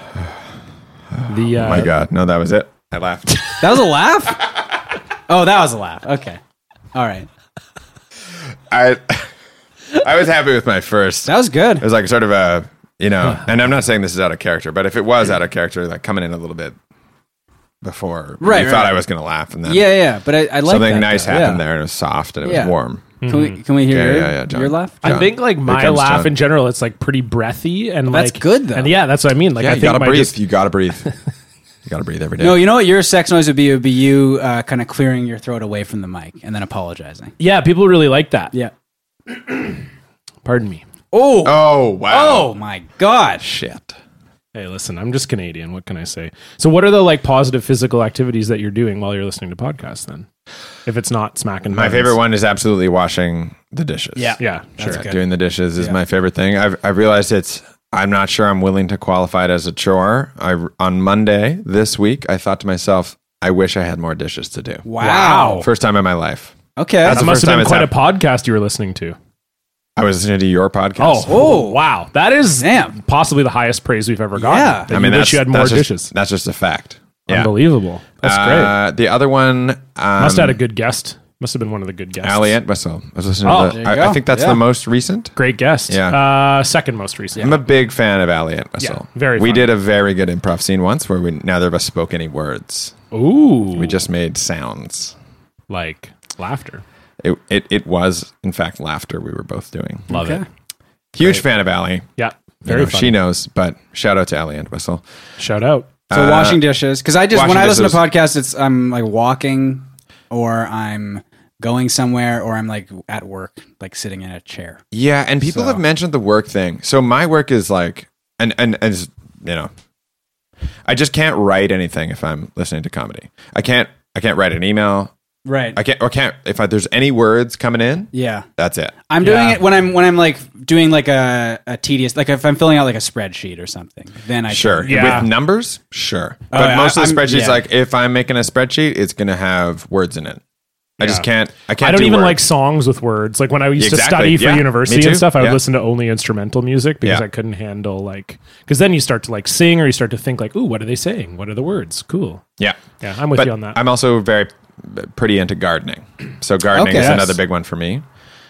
[SPEAKER 3] my God. No, that was it. I laughed.
[SPEAKER 4] That was a laugh. Oh, that was a laugh. Okay. All right.
[SPEAKER 3] I was happy with my first.
[SPEAKER 4] That was good.
[SPEAKER 3] It was like sort of a, and I'm not saying this is out of character, but if it was out of character, like coming in a little bit before,
[SPEAKER 4] Right,
[SPEAKER 3] you thought
[SPEAKER 4] right.
[SPEAKER 3] I was going to laugh, and then
[SPEAKER 4] Yeah. But I like
[SPEAKER 3] something
[SPEAKER 4] that,
[SPEAKER 3] nice
[SPEAKER 4] though.
[SPEAKER 3] happened
[SPEAKER 4] Yeah.
[SPEAKER 3] there, and it was soft and it
[SPEAKER 4] Yeah.
[SPEAKER 3] was warm.
[SPEAKER 4] Can we hear
[SPEAKER 3] Yeah, John.
[SPEAKER 4] your laugh?
[SPEAKER 2] I think like
[SPEAKER 3] Here
[SPEAKER 2] my
[SPEAKER 3] comes
[SPEAKER 2] laugh
[SPEAKER 3] John.
[SPEAKER 2] in general, it's like pretty breathy and
[SPEAKER 4] That's
[SPEAKER 2] like
[SPEAKER 4] good, though.
[SPEAKER 2] And yeah, that's what I mean. Like
[SPEAKER 3] Yeah,
[SPEAKER 2] I
[SPEAKER 3] you
[SPEAKER 2] think
[SPEAKER 3] got to
[SPEAKER 2] my
[SPEAKER 3] breathe.
[SPEAKER 2] just-
[SPEAKER 3] You got to breathe. You got to breathe every day.
[SPEAKER 4] No, you know what your sex noise would be? It would be you kind of clearing your throat away from the mic and then apologizing.
[SPEAKER 2] yeah, people really like that.
[SPEAKER 4] Yeah.
[SPEAKER 2] Pardon me.
[SPEAKER 3] Oh, wow.
[SPEAKER 4] Oh my God.
[SPEAKER 3] Shit.
[SPEAKER 2] Hey, listen, I'm just Canadian. What can I say? So, what are the like positive physical activities that you're doing while you're listening to podcasts? Then, if it's not smacking,
[SPEAKER 3] My
[SPEAKER 2] buns?
[SPEAKER 3] favorite one is absolutely washing the dishes.
[SPEAKER 2] Yeah,
[SPEAKER 4] That's
[SPEAKER 2] sure.
[SPEAKER 4] good.
[SPEAKER 3] Doing the dishes is my favorite thing. I've realized it's I'm not sure I'm willing to qualify it as a chore. On Monday this week, I thought to myself, I wish I had more dishes to do.
[SPEAKER 4] Wow.
[SPEAKER 3] First time in my life.
[SPEAKER 4] Okay.
[SPEAKER 3] That's
[SPEAKER 2] That
[SPEAKER 3] the
[SPEAKER 2] must
[SPEAKER 3] first
[SPEAKER 2] have
[SPEAKER 3] time
[SPEAKER 2] been
[SPEAKER 3] it's
[SPEAKER 2] quite a
[SPEAKER 3] happened.
[SPEAKER 2] podcast you were listening to.
[SPEAKER 3] I was listening to your podcast.
[SPEAKER 2] Oh, wow. That is
[SPEAKER 4] Damn.
[SPEAKER 2] possibly the highest praise we've ever gotten.
[SPEAKER 4] Yeah.
[SPEAKER 2] That you wish you had more dishes.
[SPEAKER 3] That's just a fact. Yeah.
[SPEAKER 2] Unbelievable. That's great.
[SPEAKER 3] The other one
[SPEAKER 2] Must have had a good guest. Must have been one of the good guests.
[SPEAKER 3] Ali Entwistle. I was listening
[SPEAKER 2] Oh,
[SPEAKER 3] to
[SPEAKER 4] there
[SPEAKER 3] the,
[SPEAKER 4] you go.
[SPEAKER 3] I think that's
[SPEAKER 4] Yeah.
[SPEAKER 3] the most recent.
[SPEAKER 2] Great guest.
[SPEAKER 3] Yeah.
[SPEAKER 2] Second most recent.
[SPEAKER 3] I'm a big fan of Ali Entwistle.
[SPEAKER 2] Yeah, very
[SPEAKER 3] We
[SPEAKER 2] fun.
[SPEAKER 3] did a very good improv scene once where neither of us spoke any words.
[SPEAKER 2] Ooh.
[SPEAKER 3] We just made sounds.
[SPEAKER 2] like laughter.
[SPEAKER 3] It was, in fact, laughter we were both doing.
[SPEAKER 2] Love
[SPEAKER 4] Okay.
[SPEAKER 2] it.
[SPEAKER 3] Huge fan of Ali.
[SPEAKER 2] Yeah.
[SPEAKER 3] You
[SPEAKER 2] Very
[SPEAKER 3] know,
[SPEAKER 2] funny.
[SPEAKER 3] she knows, but shout out to Ali Entwistle.
[SPEAKER 2] Shout out.
[SPEAKER 4] So washing dishes, because I just when
[SPEAKER 3] washing
[SPEAKER 4] I listen to
[SPEAKER 3] dishes.
[SPEAKER 4] podcasts, I'm like walking, or I'm going somewhere, or I'm like at work, like sitting in a chair.
[SPEAKER 3] Yeah, and people
[SPEAKER 4] So-
[SPEAKER 3] have mentioned the work thing. So my work is like, and you know, I just can't write anything if I'm listening to comedy. I can't write an email.
[SPEAKER 4] Right.
[SPEAKER 3] I can't if there's any words coming in.
[SPEAKER 4] Yeah.
[SPEAKER 3] That's it.
[SPEAKER 4] I'm doing
[SPEAKER 2] Yeah.
[SPEAKER 4] it when I'm like doing like a tedious, like if I'm filling out like a spreadsheet or something, then I
[SPEAKER 3] Sure.
[SPEAKER 4] can-
[SPEAKER 2] Yeah.
[SPEAKER 3] With numbers, sure.
[SPEAKER 4] Oh,
[SPEAKER 3] But
[SPEAKER 4] yeah,
[SPEAKER 3] most of the
[SPEAKER 4] I'm-
[SPEAKER 3] spreadsheets,
[SPEAKER 4] yeah.
[SPEAKER 3] like if I'm making a spreadsheet, it's gonna have words in it. I just
[SPEAKER 2] Yeah.
[SPEAKER 3] can't. I can't.
[SPEAKER 2] I don't
[SPEAKER 3] do
[SPEAKER 2] even
[SPEAKER 3] words.
[SPEAKER 2] like songs with words. Like when I used to
[SPEAKER 3] Exactly.
[SPEAKER 2] study for
[SPEAKER 3] Yeah.
[SPEAKER 2] university
[SPEAKER 3] Me
[SPEAKER 2] and
[SPEAKER 3] too.
[SPEAKER 2] stuff, I would
[SPEAKER 3] Yeah.
[SPEAKER 2] listen to only instrumental music because
[SPEAKER 3] Yeah.
[SPEAKER 2] I couldn't handle like, because then you start to like sing or you start to think like, ooh, what are they saying? What are the words? Cool.
[SPEAKER 3] Yeah.
[SPEAKER 2] Yeah, I'm with
[SPEAKER 3] But
[SPEAKER 2] you on that.
[SPEAKER 3] I'm also pretty into gardening. So gardening
[SPEAKER 4] Okay.
[SPEAKER 3] is
[SPEAKER 4] Yes.
[SPEAKER 3] another big one for me.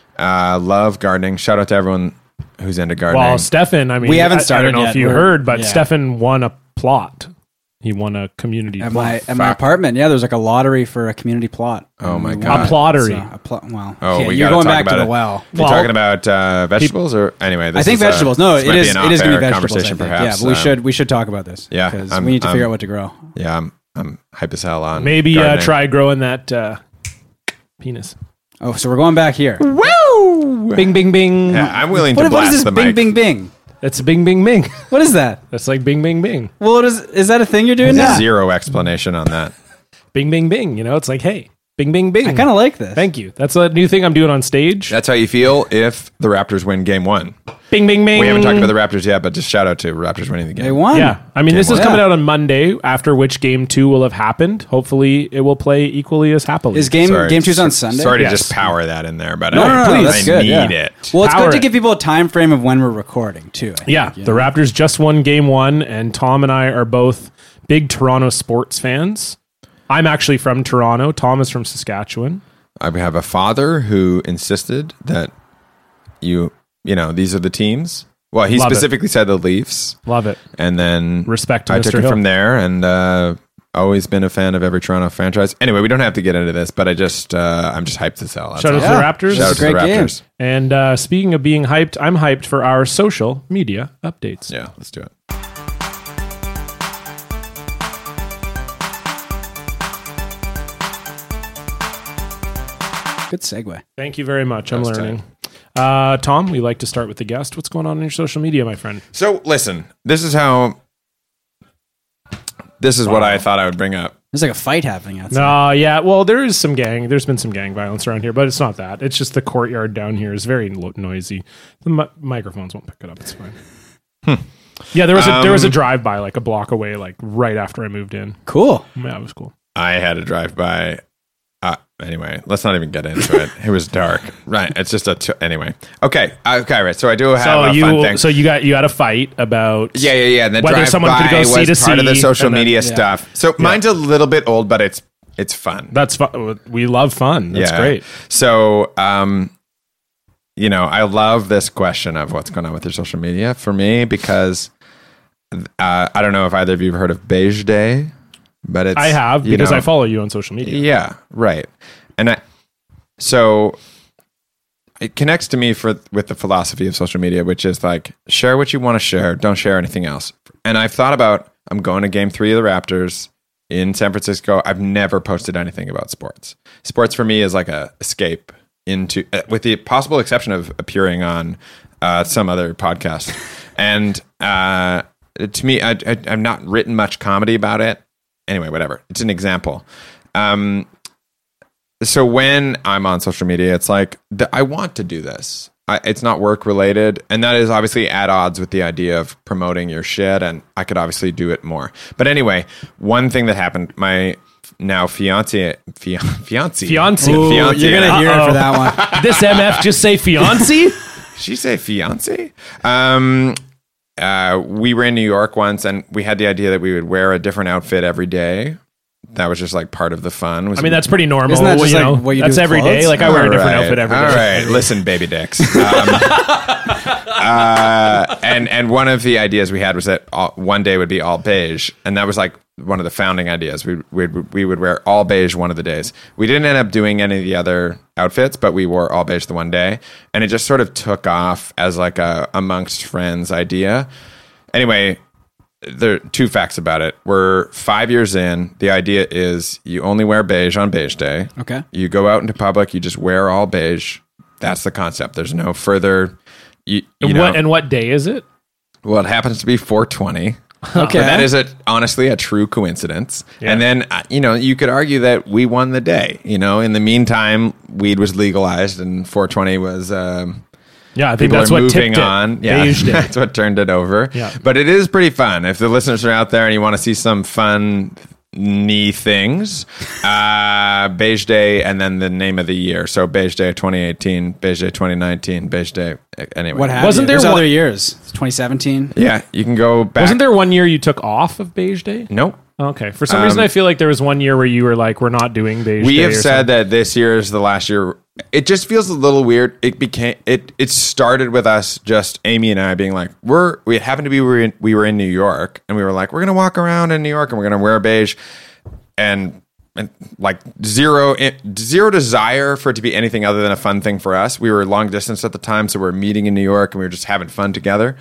[SPEAKER 3] Love gardening. Shout out to everyone who's into gardening.
[SPEAKER 2] Well, Stefan, I mean,
[SPEAKER 4] We haven't
[SPEAKER 2] I
[SPEAKER 4] started
[SPEAKER 2] don't know
[SPEAKER 4] yet.
[SPEAKER 2] if you
[SPEAKER 4] We're-
[SPEAKER 2] heard, but
[SPEAKER 4] yeah.
[SPEAKER 2] Stefan won a plot. He won a community
[SPEAKER 4] At
[SPEAKER 2] plot.
[SPEAKER 4] my apartment, yeah, there's like a lottery for a community plot.
[SPEAKER 3] Oh my
[SPEAKER 4] And
[SPEAKER 3] God.
[SPEAKER 2] A plottery.
[SPEAKER 4] Well,
[SPEAKER 3] Oh,
[SPEAKER 4] okay,
[SPEAKER 3] we
[SPEAKER 4] you're
[SPEAKER 3] gotta
[SPEAKER 4] going
[SPEAKER 3] talk
[SPEAKER 4] back
[SPEAKER 3] about
[SPEAKER 4] to the
[SPEAKER 3] it.
[SPEAKER 4] well.
[SPEAKER 3] You're
[SPEAKER 2] Well,
[SPEAKER 3] talking about vegetables, or anyway? This
[SPEAKER 4] I think
[SPEAKER 3] is,
[SPEAKER 4] vegetables. No,
[SPEAKER 3] this
[SPEAKER 4] it
[SPEAKER 3] might be
[SPEAKER 4] is.
[SPEAKER 3] an
[SPEAKER 4] It is going to be
[SPEAKER 3] off-air
[SPEAKER 4] vegetables. I
[SPEAKER 3] conversation,
[SPEAKER 4] think.
[SPEAKER 3] perhaps.
[SPEAKER 4] Yeah, but we should talk about this.
[SPEAKER 3] Yeah,
[SPEAKER 4] because
[SPEAKER 3] I'm-
[SPEAKER 4] we need to figure
[SPEAKER 3] I'm-
[SPEAKER 4] out what to grow.
[SPEAKER 3] Yeah, I'm hype as hell on.
[SPEAKER 2] Maybe
[SPEAKER 3] gardening.
[SPEAKER 2] try growing that penis.
[SPEAKER 4] Oh, so we're going back here.
[SPEAKER 2] Bing, bing, bing.
[SPEAKER 3] Yeah, I'm willing to
[SPEAKER 4] What
[SPEAKER 3] blast
[SPEAKER 4] is this?
[SPEAKER 3] the
[SPEAKER 4] Bing,
[SPEAKER 3] mic.
[SPEAKER 4] bing, bing.
[SPEAKER 2] That's bing, bing, bing.
[SPEAKER 4] What is that?
[SPEAKER 2] That's like bing, bing, bing.
[SPEAKER 4] Well, what is that a thing you're doing now?
[SPEAKER 3] Zero explanation on that.
[SPEAKER 2] Bing, bing, bing. You know, it's like, hey, bing, bing, bing.
[SPEAKER 4] I kind of like this.
[SPEAKER 2] Thank you. That's a new thing I'm doing on stage.
[SPEAKER 3] That's how you feel if the Raptors win Game 1.
[SPEAKER 2] Bing, bing, bing.
[SPEAKER 3] We haven't talked about the Raptors yet, but just shout out to Raptors winning the game.
[SPEAKER 4] They won.
[SPEAKER 2] Yeah. I mean, this is
[SPEAKER 4] one.
[SPEAKER 2] coming
[SPEAKER 4] Yeah.
[SPEAKER 2] out on Monday, after which game 2 will have happened. Hopefully, it will play equally as happily.
[SPEAKER 4] Is game
[SPEAKER 3] Sorry.
[SPEAKER 4] two's on Sunday?
[SPEAKER 3] Sorry to
[SPEAKER 2] Yes.
[SPEAKER 3] just power that in there, but
[SPEAKER 4] No,
[SPEAKER 3] I
[SPEAKER 4] that's good.
[SPEAKER 3] need
[SPEAKER 4] yeah.
[SPEAKER 3] it.
[SPEAKER 4] Well, it's
[SPEAKER 2] Power
[SPEAKER 4] good to
[SPEAKER 2] it.
[SPEAKER 4] give people a time frame of when we're recording too. I think,
[SPEAKER 2] Yeah,
[SPEAKER 4] you
[SPEAKER 2] the
[SPEAKER 4] know?
[SPEAKER 2] Raptors just won game 1, and Tom and I are both big Toronto sports fans. I'm actually from Toronto. Tom is from Saskatchewan.
[SPEAKER 3] I have a father who insisted that you know, these are the teams. Well, he
[SPEAKER 2] Love it.
[SPEAKER 3] specifically said the Leafs,
[SPEAKER 2] Love it.
[SPEAKER 3] and then
[SPEAKER 2] Respect to
[SPEAKER 3] I
[SPEAKER 2] Mr.
[SPEAKER 3] took it
[SPEAKER 2] Hill.
[SPEAKER 3] from there, and always been a fan of every Toronto franchise. Anyway, we don't have to get into this, but I'm just hyped as hell. That's
[SPEAKER 2] Shout out
[SPEAKER 3] all.
[SPEAKER 2] to
[SPEAKER 4] Yeah.
[SPEAKER 2] the Raptors.
[SPEAKER 3] Shout out
[SPEAKER 4] It's
[SPEAKER 3] to
[SPEAKER 4] a
[SPEAKER 3] the
[SPEAKER 4] great game.
[SPEAKER 3] Raptors.
[SPEAKER 2] And speaking of being hyped, I'm hyped for our social media updates.
[SPEAKER 3] Yeah, let's do it.
[SPEAKER 4] Good segue.
[SPEAKER 2] Thank you very much. I'm
[SPEAKER 3] That was
[SPEAKER 2] learning. Tom, we like to start with the guest. What's going on in your social media, my friend?
[SPEAKER 3] So listen, this is what I thought I would bring up.
[SPEAKER 4] There's like a fight happening outside.
[SPEAKER 2] No, yeah. Well, there's been some gang violence around here, but it's not that. It's just the courtyard down here is very noisy. The microphones won't pick it up. It's fine. Yeah, there was a drive by like a block away, like right after I moved in.
[SPEAKER 4] Cool.
[SPEAKER 2] Yeah, it was cool.
[SPEAKER 3] I had to drive by. Anyway, let's not even get into it. It was dark. Right. It's just anyway. Okay. Right. So I do have a fun thing.
[SPEAKER 2] So you had a fight about
[SPEAKER 3] Yeah. And the
[SPEAKER 2] whether
[SPEAKER 3] drive
[SPEAKER 2] someone
[SPEAKER 3] by
[SPEAKER 2] could go
[SPEAKER 3] was
[SPEAKER 2] C2C
[SPEAKER 3] part of the social
[SPEAKER 2] and then-
[SPEAKER 3] media
[SPEAKER 4] yeah.
[SPEAKER 3] stuff. So mine's a little bit old, but it's fun.
[SPEAKER 2] That's fun. We love fun. That's great.
[SPEAKER 3] So, you know, I love this question of what's going on with your social media for me because I don't know if either of you have heard of Beige Day, but it's
[SPEAKER 2] I have
[SPEAKER 3] you
[SPEAKER 2] because
[SPEAKER 3] know,
[SPEAKER 2] I follow you on social media.
[SPEAKER 3] Yeah, right. And so it connects to me with the philosophy of social media, which is like share what you want to share, don't share anything else. And I've thought about I'm going to Game 3 of the Raptors in San Francisco. I've never posted anything about sports. Sports for me is like a escape into, with the possible exception of appearing on some other podcast. And to me, I've not written much comedy about it. Anyway, whatever. It's an example. So when I'm on social media, it's like I want to do this. it's not work related, and that is obviously at odds with the idea of promoting your shit, and I could obviously do it more. But anyway, one thing that happened, my now fiance.
[SPEAKER 4] Ooh, you're gonna hear it for that one.
[SPEAKER 2] This MF just say fiance?
[SPEAKER 3] She say fiance? We were in New York once, and we had the idea that we would wear a different outfit every day. That was just like part of the fun.
[SPEAKER 2] I mean, that's pretty normal.
[SPEAKER 4] Isn't that just like what you
[SPEAKER 2] that's
[SPEAKER 4] do with
[SPEAKER 2] every day.
[SPEAKER 4] clothes?
[SPEAKER 2] Like I wear a different outfit every day.
[SPEAKER 3] All right, listen, baby dicks. And one of the ideas we had was that one day would be all beige, and that was like one of the founding ideas. We would wear all beige one of the days. We didn't end up doing any of the other outfits, but we wore all beige the one day, and it just sort of took off as like a amongst friends idea. Anyway, there are two facts about it. We're 5 years in. The idea is you only wear beige on beige day.
[SPEAKER 4] Okay.
[SPEAKER 3] You go out into public, you just wear all beige. That's the concept. There's no further.
[SPEAKER 2] And what day is it?
[SPEAKER 3] Well, it happens to be 420.
[SPEAKER 4] Okay.
[SPEAKER 3] But that is honestly a true coincidence.
[SPEAKER 2] Yeah.
[SPEAKER 3] And then, you could argue that we won the day. In the meantime, weed was legalized and 420 was...
[SPEAKER 2] Yeah, I think
[SPEAKER 3] people
[SPEAKER 2] that's
[SPEAKER 3] are
[SPEAKER 2] what
[SPEAKER 3] moving
[SPEAKER 2] tipped
[SPEAKER 3] on.
[SPEAKER 2] it.
[SPEAKER 3] Yeah,
[SPEAKER 2] Beige day.
[SPEAKER 3] that's what turned it over.
[SPEAKER 2] Yeah.
[SPEAKER 3] But it is pretty fun. If the listeners are out there and you want to see some fun things, Beige Day and then the name of the year. So Beige Day 2018, Beige Day 2019, Beige Day. Anyway,
[SPEAKER 4] What happened?
[SPEAKER 2] Wasn't there
[SPEAKER 4] There's
[SPEAKER 2] one-
[SPEAKER 4] other years? 2017.
[SPEAKER 3] Yeah, you can go back.
[SPEAKER 2] Wasn't there one year you took off of Beige Day?
[SPEAKER 3] Nope.
[SPEAKER 2] Okay. For some reason, I feel like there was one year where you were like, we're not doing Beige
[SPEAKER 3] We
[SPEAKER 2] Day.
[SPEAKER 3] have
[SPEAKER 2] or
[SPEAKER 3] said that this year is the last year. It just feels a little weird. It started with us, just Amy and I being like, we happened to be, we were in New York, and we were like, we're going to walk around in New York and we're going to wear beige, and like zero desire for it to be anything other than a fun thing for us. We were long distance at the time, so we were meeting in New York and we were just having fun together.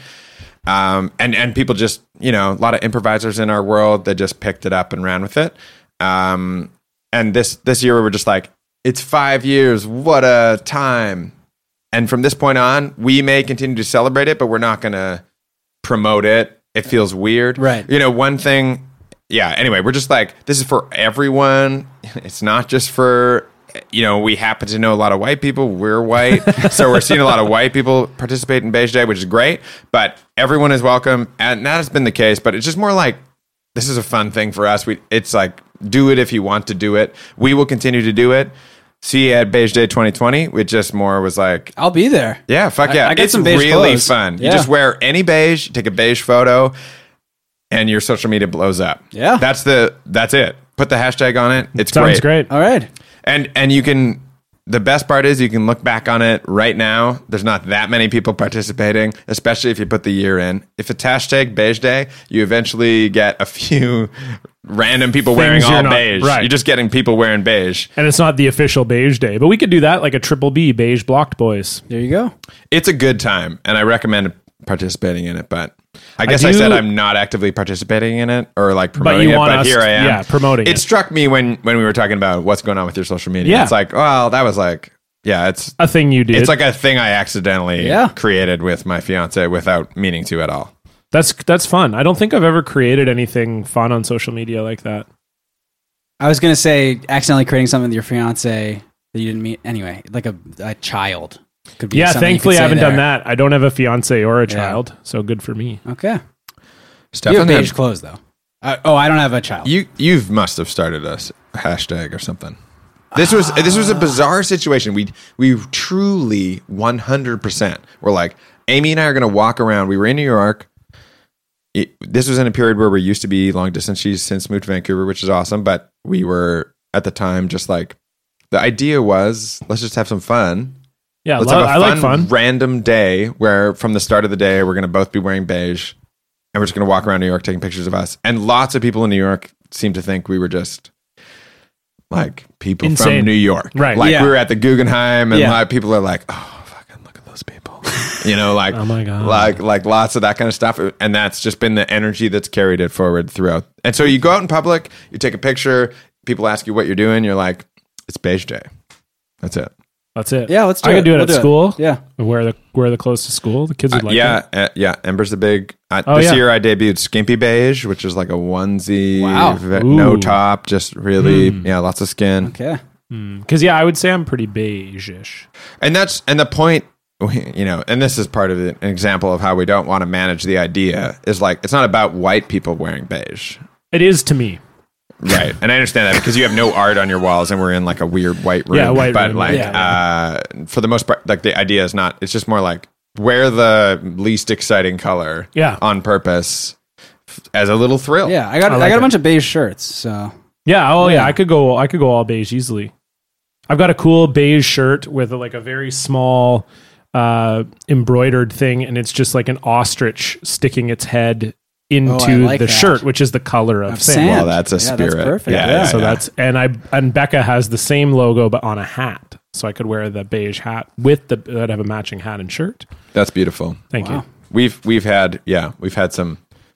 [SPEAKER 3] And people just, a lot of improvisers in our world, they just picked it up and ran with it. And this year we were just like, it's 5 years. What a time. And from this point on, we may continue to celebrate it, but we're not going to promote it. It feels weird.
[SPEAKER 4] Right.
[SPEAKER 3] One thing. Yeah. Anyway, we're just like, this is for everyone. It's not just for, we happen to know a lot of white people. We're white. So we're seeing a lot of white people participate in Beige Day, which is great, but everyone is welcome. And that has been the case, but it's just more like, this is a fun thing for us. It's like, do it if you want to do it. We will continue to do it. See you at Beige Day 2020, which just more was like,
[SPEAKER 4] I'll be there.
[SPEAKER 3] yeah, fuck yeah.
[SPEAKER 4] I got
[SPEAKER 3] It's
[SPEAKER 4] some beige
[SPEAKER 3] really
[SPEAKER 4] clothes.
[SPEAKER 3] fun.
[SPEAKER 4] Yeah.
[SPEAKER 3] You just wear any beige, you take a beige photo, and your social media blows up.
[SPEAKER 4] Yeah.
[SPEAKER 3] That's it. Put the hashtag on it. It's
[SPEAKER 2] Sounds great.
[SPEAKER 4] All right.
[SPEAKER 3] And you can, the best part is you can look back on it right now. There's not that many people participating, especially if you put the year in. If it's hashtag Beige Day, you eventually get a few random people wearing
[SPEAKER 2] you're
[SPEAKER 3] all
[SPEAKER 2] not-
[SPEAKER 3] beige.
[SPEAKER 2] right.
[SPEAKER 3] You're just getting people wearing beige.
[SPEAKER 2] And it's not the official Beige Day, but we could do that like a triple B, Beige Blocked Boys.
[SPEAKER 4] There you go.
[SPEAKER 3] It's a good time, and I recommend participating in it, but I guess I
[SPEAKER 2] do-
[SPEAKER 3] said I'm not actively participating in it or like
[SPEAKER 2] But
[SPEAKER 3] promoting
[SPEAKER 2] you
[SPEAKER 3] it,
[SPEAKER 2] want
[SPEAKER 3] but
[SPEAKER 2] us,
[SPEAKER 3] here I am.
[SPEAKER 2] promoting it.
[SPEAKER 3] It struck me when we were talking about what's going on with your social media.
[SPEAKER 2] Yeah.
[SPEAKER 3] It's like, well, that was like, yeah, it's
[SPEAKER 2] A thing you did.
[SPEAKER 3] it's like a thing I accidentally
[SPEAKER 4] Yeah.
[SPEAKER 3] created with my fiance without meaning to at all.
[SPEAKER 2] That's fun. I don't think I've ever created anything fun on social media like that.
[SPEAKER 4] I was going to say accidentally creating something with your fiance that you didn't meet. Anyway, like a child. Could be
[SPEAKER 2] Yeah,
[SPEAKER 4] something you
[SPEAKER 2] thankfully
[SPEAKER 4] could
[SPEAKER 2] I
[SPEAKER 4] say
[SPEAKER 2] haven't done
[SPEAKER 4] there.
[SPEAKER 2] that. I don't have a fiance or a child, so good for me.
[SPEAKER 4] Okay. You
[SPEAKER 3] Stefan,
[SPEAKER 4] have beige clothes, though. I don't have a child.
[SPEAKER 3] you must have started a hashtag or something. This was a bizarre situation. We truly 100% were like, Amy and I are going to walk around. We were in New York. This was in a period where we used to be long distance. She's since moved to Vancouver, which is awesome. But we were at the time just like, the idea was, let's just have some fun.
[SPEAKER 2] Yeah,
[SPEAKER 3] Let's have a
[SPEAKER 2] I like fun.
[SPEAKER 3] random day where from the start of the day, we're going to both be wearing beige and we're just going to walk around New York taking pictures of us. And lots of people in New York seem to think we were just like people
[SPEAKER 2] Insane.
[SPEAKER 3] from New York.
[SPEAKER 2] Right.
[SPEAKER 3] Like
[SPEAKER 4] Yeah.
[SPEAKER 3] we were at the Guggenheim and
[SPEAKER 4] Yeah.
[SPEAKER 3] a lot of people are like, oh, fucking look at those people. Like,
[SPEAKER 2] Oh my God.
[SPEAKER 3] like lots of that kind of stuff. And that's just been the energy that's carried it forward throughout. And so you go out in public, you take a picture, people ask you what you're doing. You're like, it's Beige Day. That's it.
[SPEAKER 2] That's it.
[SPEAKER 4] Yeah, let's do
[SPEAKER 2] I
[SPEAKER 4] it.
[SPEAKER 2] could do it
[SPEAKER 4] We'll
[SPEAKER 2] at
[SPEAKER 4] do it.
[SPEAKER 2] school.
[SPEAKER 4] Yeah.
[SPEAKER 2] Wear the clothes to school. The kids would like it.
[SPEAKER 3] Yeah. Ember's the big.
[SPEAKER 2] Oh,
[SPEAKER 3] this
[SPEAKER 2] yeah.
[SPEAKER 3] year I debuted Skimpy Beige, which is like a onesie,
[SPEAKER 4] Wow.
[SPEAKER 3] no
[SPEAKER 2] Ooh.
[SPEAKER 3] top, just really, lots of skin.
[SPEAKER 4] Okay.
[SPEAKER 2] Because I would say I'm pretty beige-ish.
[SPEAKER 3] And the point and this is part of an example of how we don't want to manage the idea, is like, it's not about white people wearing beige.
[SPEAKER 2] It is to me.
[SPEAKER 3] Right. And I understand that because you have no art on your walls and we're in like a weird white room.
[SPEAKER 2] Yeah, white
[SPEAKER 3] but
[SPEAKER 2] room.
[SPEAKER 3] like, for the most part, like the idea is not, it's just more like wear the least exciting color on purpose as a little thrill.
[SPEAKER 4] Yeah, I got a bunch of beige shirts, so.
[SPEAKER 2] Yeah, I could go all beige easily. I've got a cool beige shirt with like a very small embroidered thing, and it's just like an ostrich sticking its head into the shirt, which is the color of sand.
[SPEAKER 3] Well, that's a spirit.
[SPEAKER 4] That's perfect.
[SPEAKER 2] So that's and Becca has the same logo but on a hat, so I could wear the beige hat with I'd have a matching hat and shirt.
[SPEAKER 3] That's beautiful.
[SPEAKER 2] Thank you.
[SPEAKER 3] We've had some,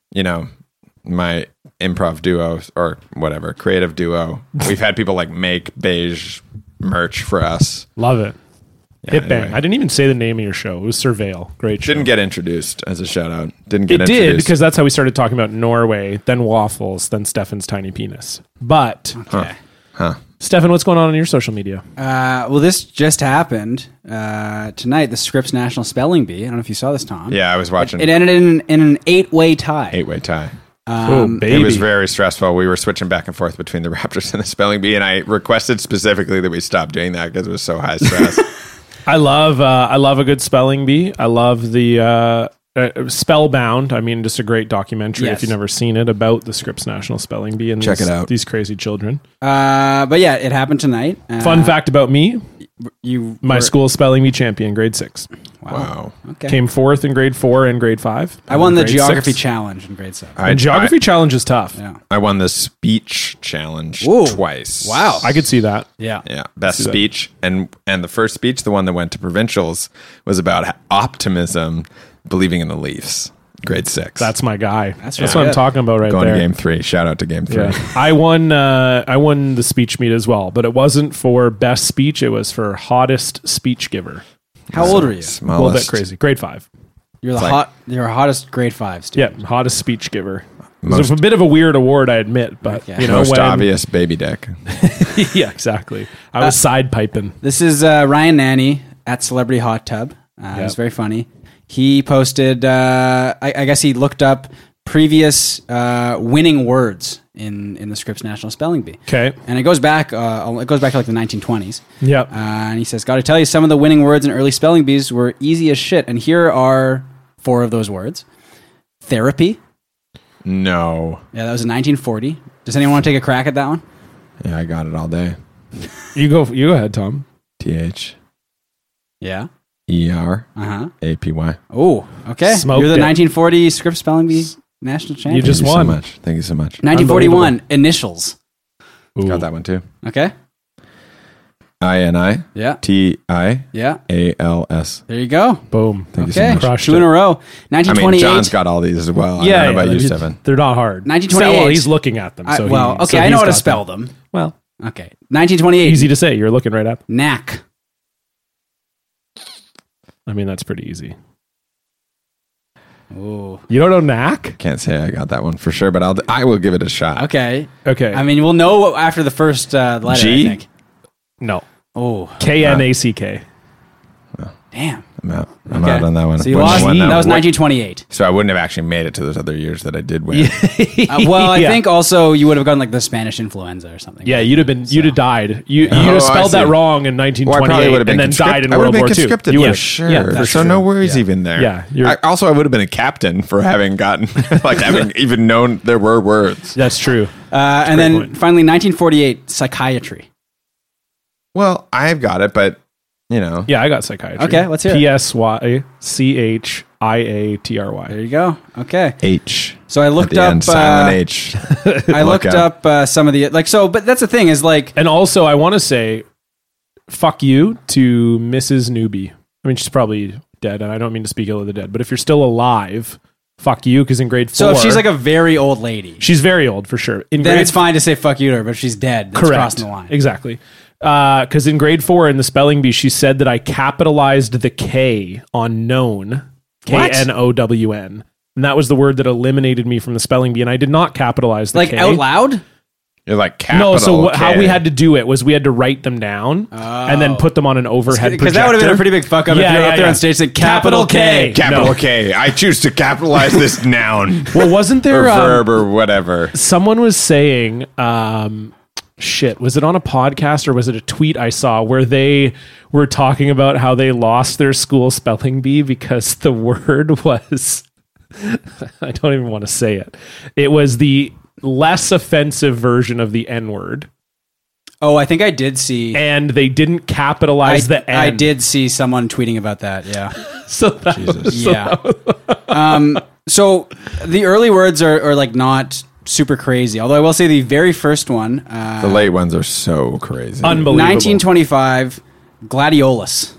[SPEAKER 3] my improv duo or whatever creative duo. We've had people like make beige merch for us.
[SPEAKER 2] Love it. Hit Bang.
[SPEAKER 3] Anyway.
[SPEAKER 2] I didn't even say the name of your show. It was Surveil. Great show.
[SPEAKER 3] Didn't get introduced as a shout out.
[SPEAKER 2] It did, because that's how we started talking about Norway, then waffles, then Stefan's tiny penis. But, Stefan, what's going on your social media?
[SPEAKER 4] Well, this just happened tonight. The Scripps National Spelling Bee. I don't know if you saw this, Tom.
[SPEAKER 3] Yeah, I was watching.
[SPEAKER 4] It ended in an 8-way tie.
[SPEAKER 3] 8-way tie.
[SPEAKER 2] Baby.
[SPEAKER 3] It was very stressful. We were switching back and forth between the Raptors and the Spelling Bee, and I requested specifically that we stop doing that because it was so high stress.
[SPEAKER 2] I love a good spelling bee. I love the Spellbound. I mean, just a great documentary if you've never seen it about the Scripps National Spelling Bee and
[SPEAKER 3] check it out.
[SPEAKER 2] These crazy children.
[SPEAKER 4] But yeah, it happened tonight.
[SPEAKER 2] Fun fact about me: my
[SPEAKER 4] were
[SPEAKER 2] school spelling bee champion, grade 6.
[SPEAKER 3] Wow.
[SPEAKER 4] Okay.
[SPEAKER 2] Came 4th in grade 4 and grade 5.
[SPEAKER 4] I won the
[SPEAKER 2] grade
[SPEAKER 4] geography
[SPEAKER 2] 6.
[SPEAKER 4] challenge in grade 7.
[SPEAKER 2] And geography challenge is tough.
[SPEAKER 4] Yeah.
[SPEAKER 3] I won the speech challenge twice.
[SPEAKER 4] Wow.
[SPEAKER 2] I could see that.
[SPEAKER 4] Yeah.
[SPEAKER 3] Yeah, best speech, and the first speech, the one that went to provincials, was about optimism, believing in the Leafs. Grade 6.
[SPEAKER 2] That's my guy. That's what
[SPEAKER 4] good.
[SPEAKER 2] I'm talking about right
[SPEAKER 3] Going
[SPEAKER 2] there.
[SPEAKER 3] to game 3. Shout out to game 3.
[SPEAKER 2] Yeah. I won the speech meet as well, but it wasn't for best speech. It was for hottest speech giver.
[SPEAKER 4] How old are you?
[SPEAKER 2] A little bit crazy. Grade 5.
[SPEAKER 4] You're you're hottest grade 5 student.
[SPEAKER 2] Yeah, hottest speech giver. It was a bit of a weird award, I admit, but
[SPEAKER 3] most obvious baby dick.
[SPEAKER 2] Yeah, exactly. I was side piping.
[SPEAKER 4] This is Ryan Nanny at Celebrity Hot Tub. It's very funny. He posted, I guess he looked up previous winning words in the Scripps National Spelling Bee.
[SPEAKER 2] Okay.
[SPEAKER 4] And it goes back to like the 1920s.
[SPEAKER 2] Yep.
[SPEAKER 4] And he says, got to tell you, some of the winning words in early spelling bees were easy as shit. And here are 4 of those words. Therapy.
[SPEAKER 3] No.
[SPEAKER 4] Yeah, that was in 1940. Does anyone want to take a crack at that one?
[SPEAKER 3] Yeah, I got it all day.
[SPEAKER 2] You go ahead, Tom.
[SPEAKER 3] TH.
[SPEAKER 4] Yeah.
[SPEAKER 3] ER.
[SPEAKER 4] Uh-huh.
[SPEAKER 3] APY.
[SPEAKER 4] Oh, okay.
[SPEAKER 2] Smoked
[SPEAKER 4] You're the
[SPEAKER 2] it.
[SPEAKER 4] 1940 Scripps Spelling Bee national champion.
[SPEAKER 2] You just
[SPEAKER 3] Thank you
[SPEAKER 2] won.
[SPEAKER 3] so much. Thank you so much.
[SPEAKER 4] 1941 initials.
[SPEAKER 2] Ooh.
[SPEAKER 3] Got that one too.
[SPEAKER 4] Okay.
[SPEAKER 3] INI.
[SPEAKER 4] Yeah.
[SPEAKER 3] TIALS.
[SPEAKER 4] Yeah. There you go.
[SPEAKER 2] Boom.
[SPEAKER 3] Thank you so
[SPEAKER 4] Okay.
[SPEAKER 3] much.
[SPEAKER 2] Crushed
[SPEAKER 4] 2 in
[SPEAKER 2] it.
[SPEAKER 4] a row.
[SPEAKER 3] I mean,
[SPEAKER 4] 1928.
[SPEAKER 3] John's got all these as well.
[SPEAKER 2] Yeah,
[SPEAKER 3] I don't know about you, Stefan.
[SPEAKER 2] They're not hard.
[SPEAKER 4] 1928.
[SPEAKER 2] Well, he's looking at them. So
[SPEAKER 4] I know how to spell them.
[SPEAKER 2] Well,
[SPEAKER 4] Okay. 1928.
[SPEAKER 2] easy to say. You're looking right at them.
[SPEAKER 4] Knack.
[SPEAKER 2] I mean, that's pretty easy.
[SPEAKER 4] Ooh.
[SPEAKER 2] You don't know knack?
[SPEAKER 3] Can't say I got that one for sure, but I will give it a shot.
[SPEAKER 4] Okay.
[SPEAKER 2] Okay.
[SPEAKER 4] I mean, we'll know after the first letter,
[SPEAKER 3] G?
[SPEAKER 4] I think.
[SPEAKER 2] No.
[SPEAKER 4] Oh,
[SPEAKER 2] KNACK.
[SPEAKER 4] damn.
[SPEAKER 3] I'm out on that one.
[SPEAKER 4] So you
[SPEAKER 3] Wouldn't have
[SPEAKER 4] lost.
[SPEAKER 3] won
[SPEAKER 4] That was
[SPEAKER 3] one.
[SPEAKER 4] 1928.
[SPEAKER 3] So I wouldn't have actually made it to those other years that I did win.
[SPEAKER 4] Well, I
[SPEAKER 2] Yeah.
[SPEAKER 4] think also you would have gotten like the Spanish influenza or something.
[SPEAKER 2] Yeah, you'd have died. You'd have
[SPEAKER 3] I
[SPEAKER 2] spelled that
[SPEAKER 3] see.
[SPEAKER 2] wrong in
[SPEAKER 3] Or I
[SPEAKER 2] 1928
[SPEAKER 3] probably would have been
[SPEAKER 2] and then died in
[SPEAKER 3] I would
[SPEAKER 2] World
[SPEAKER 3] have
[SPEAKER 2] War
[SPEAKER 3] been
[SPEAKER 2] II.
[SPEAKER 3] conscripted
[SPEAKER 2] You
[SPEAKER 3] for
[SPEAKER 2] would.
[SPEAKER 3] sure.
[SPEAKER 2] Yeah, that's
[SPEAKER 3] so
[SPEAKER 2] true.
[SPEAKER 3] no worries
[SPEAKER 2] Yeah.
[SPEAKER 3] even there.
[SPEAKER 2] Yeah, you're-
[SPEAKER 3] I would have been a captain for having gotten, like having even known there were words.
[SPEAKER 2] That's true.
[SPEAKER 4] And
[SPEAKER 2] great
[SPEAKER 4] then
[SPEAKER 2] point.
[SPEAKER 4] finally, 1948, psychiatry.
[SPEAKER 3] Well, I've got it, but
[SPEAKER 2] Yeah, I got psychiatry.
[SPEAKER 4] Okay, let's hear it.
[SPEAKER 2] PSYCHIATRY.
[SPEAKER 4] There you go. Okay.
[SPEAKER 3] H.
[SPEAKER 4] So I looked
[SPEAKER 3] at the
[SPEAKER 4] up.
[SPEAKER 3] end, silent H.
[SPEAKER 4] I looked
[SPEAKER 3] out.
[SPEAKER 4] up some of the but that's the thing is like
[SPEAKER 2] And also, I want to say, fuck you to Mrs. Newby. I mean, she's probably dead, and I don't mean to speak ill of the dead, but if you're still alive, fuck you, because in grade 4...
[SPEAKER 4] so if she's like a very old lady,
[SPEAKER 2] she's very old, for sure. In
[SPEAKER 4] then
[SPEAKER 2] grade
[SPEAKER 4] it's fine to say fuck you to her. But if she's dead, that's
[SPEAKER 2] Correct.
[SPEAKER 4] crossing the line.
[SPEAKER 2] Exactly. Because in grade 4 in the spelling bee, she said that I capitalized the K on known.
[SPEAKER 4] What?
[SPEAKER 2] KNOWN. And that was the word that eliminated me from the spelling bee. And I did not capitalize the
[SPEAKER 4] Like
[SPEAKER 2] K.
[SPEAKER 4] out loud.
[SPEAKER 3] You're like capital
[SPEAKER 2] No, so
[SPEAKER 3] K.
[SPEAKER 2] how we had to do it was we had to write them down and then put them on an overhead projector.
[SPEAKER 4] Because that would have been a pretty big fuck up if you're up there on stage saying capital K.
[SPEAKER 3] Capital
[SPEAKER 2] No.
[SPEAKER 3] K. I choose to capitalize this noun.
[SPEAKER 2] Well, wasn't there
[SPEAKER 3] or verb or whatever.
[SPEAKER 2] someone was saying, shit, was it on a podcast or was it a tweet I saw where they were talking about how they lost their school spelling bee because the word was, I don't even want to say it. It was the less offensive version of the N-word.
[SPEAKER 4] Oh, I think I did see.
[SPEAKER 2] And they didn't capitalize the N.
[SPEAKER 4] I did see someone tweeting about that. Yeah.
[SPEAKER 2] So that was,
[SPEAKER 4] Yeah. So the early words are like not super crazy. Although I will say the very first one,
[SPEAKER 3] The late ones are so crazy.
[SPEAKER 2] unbelievable.
[SPEAKER 4] 1925, gladiolus.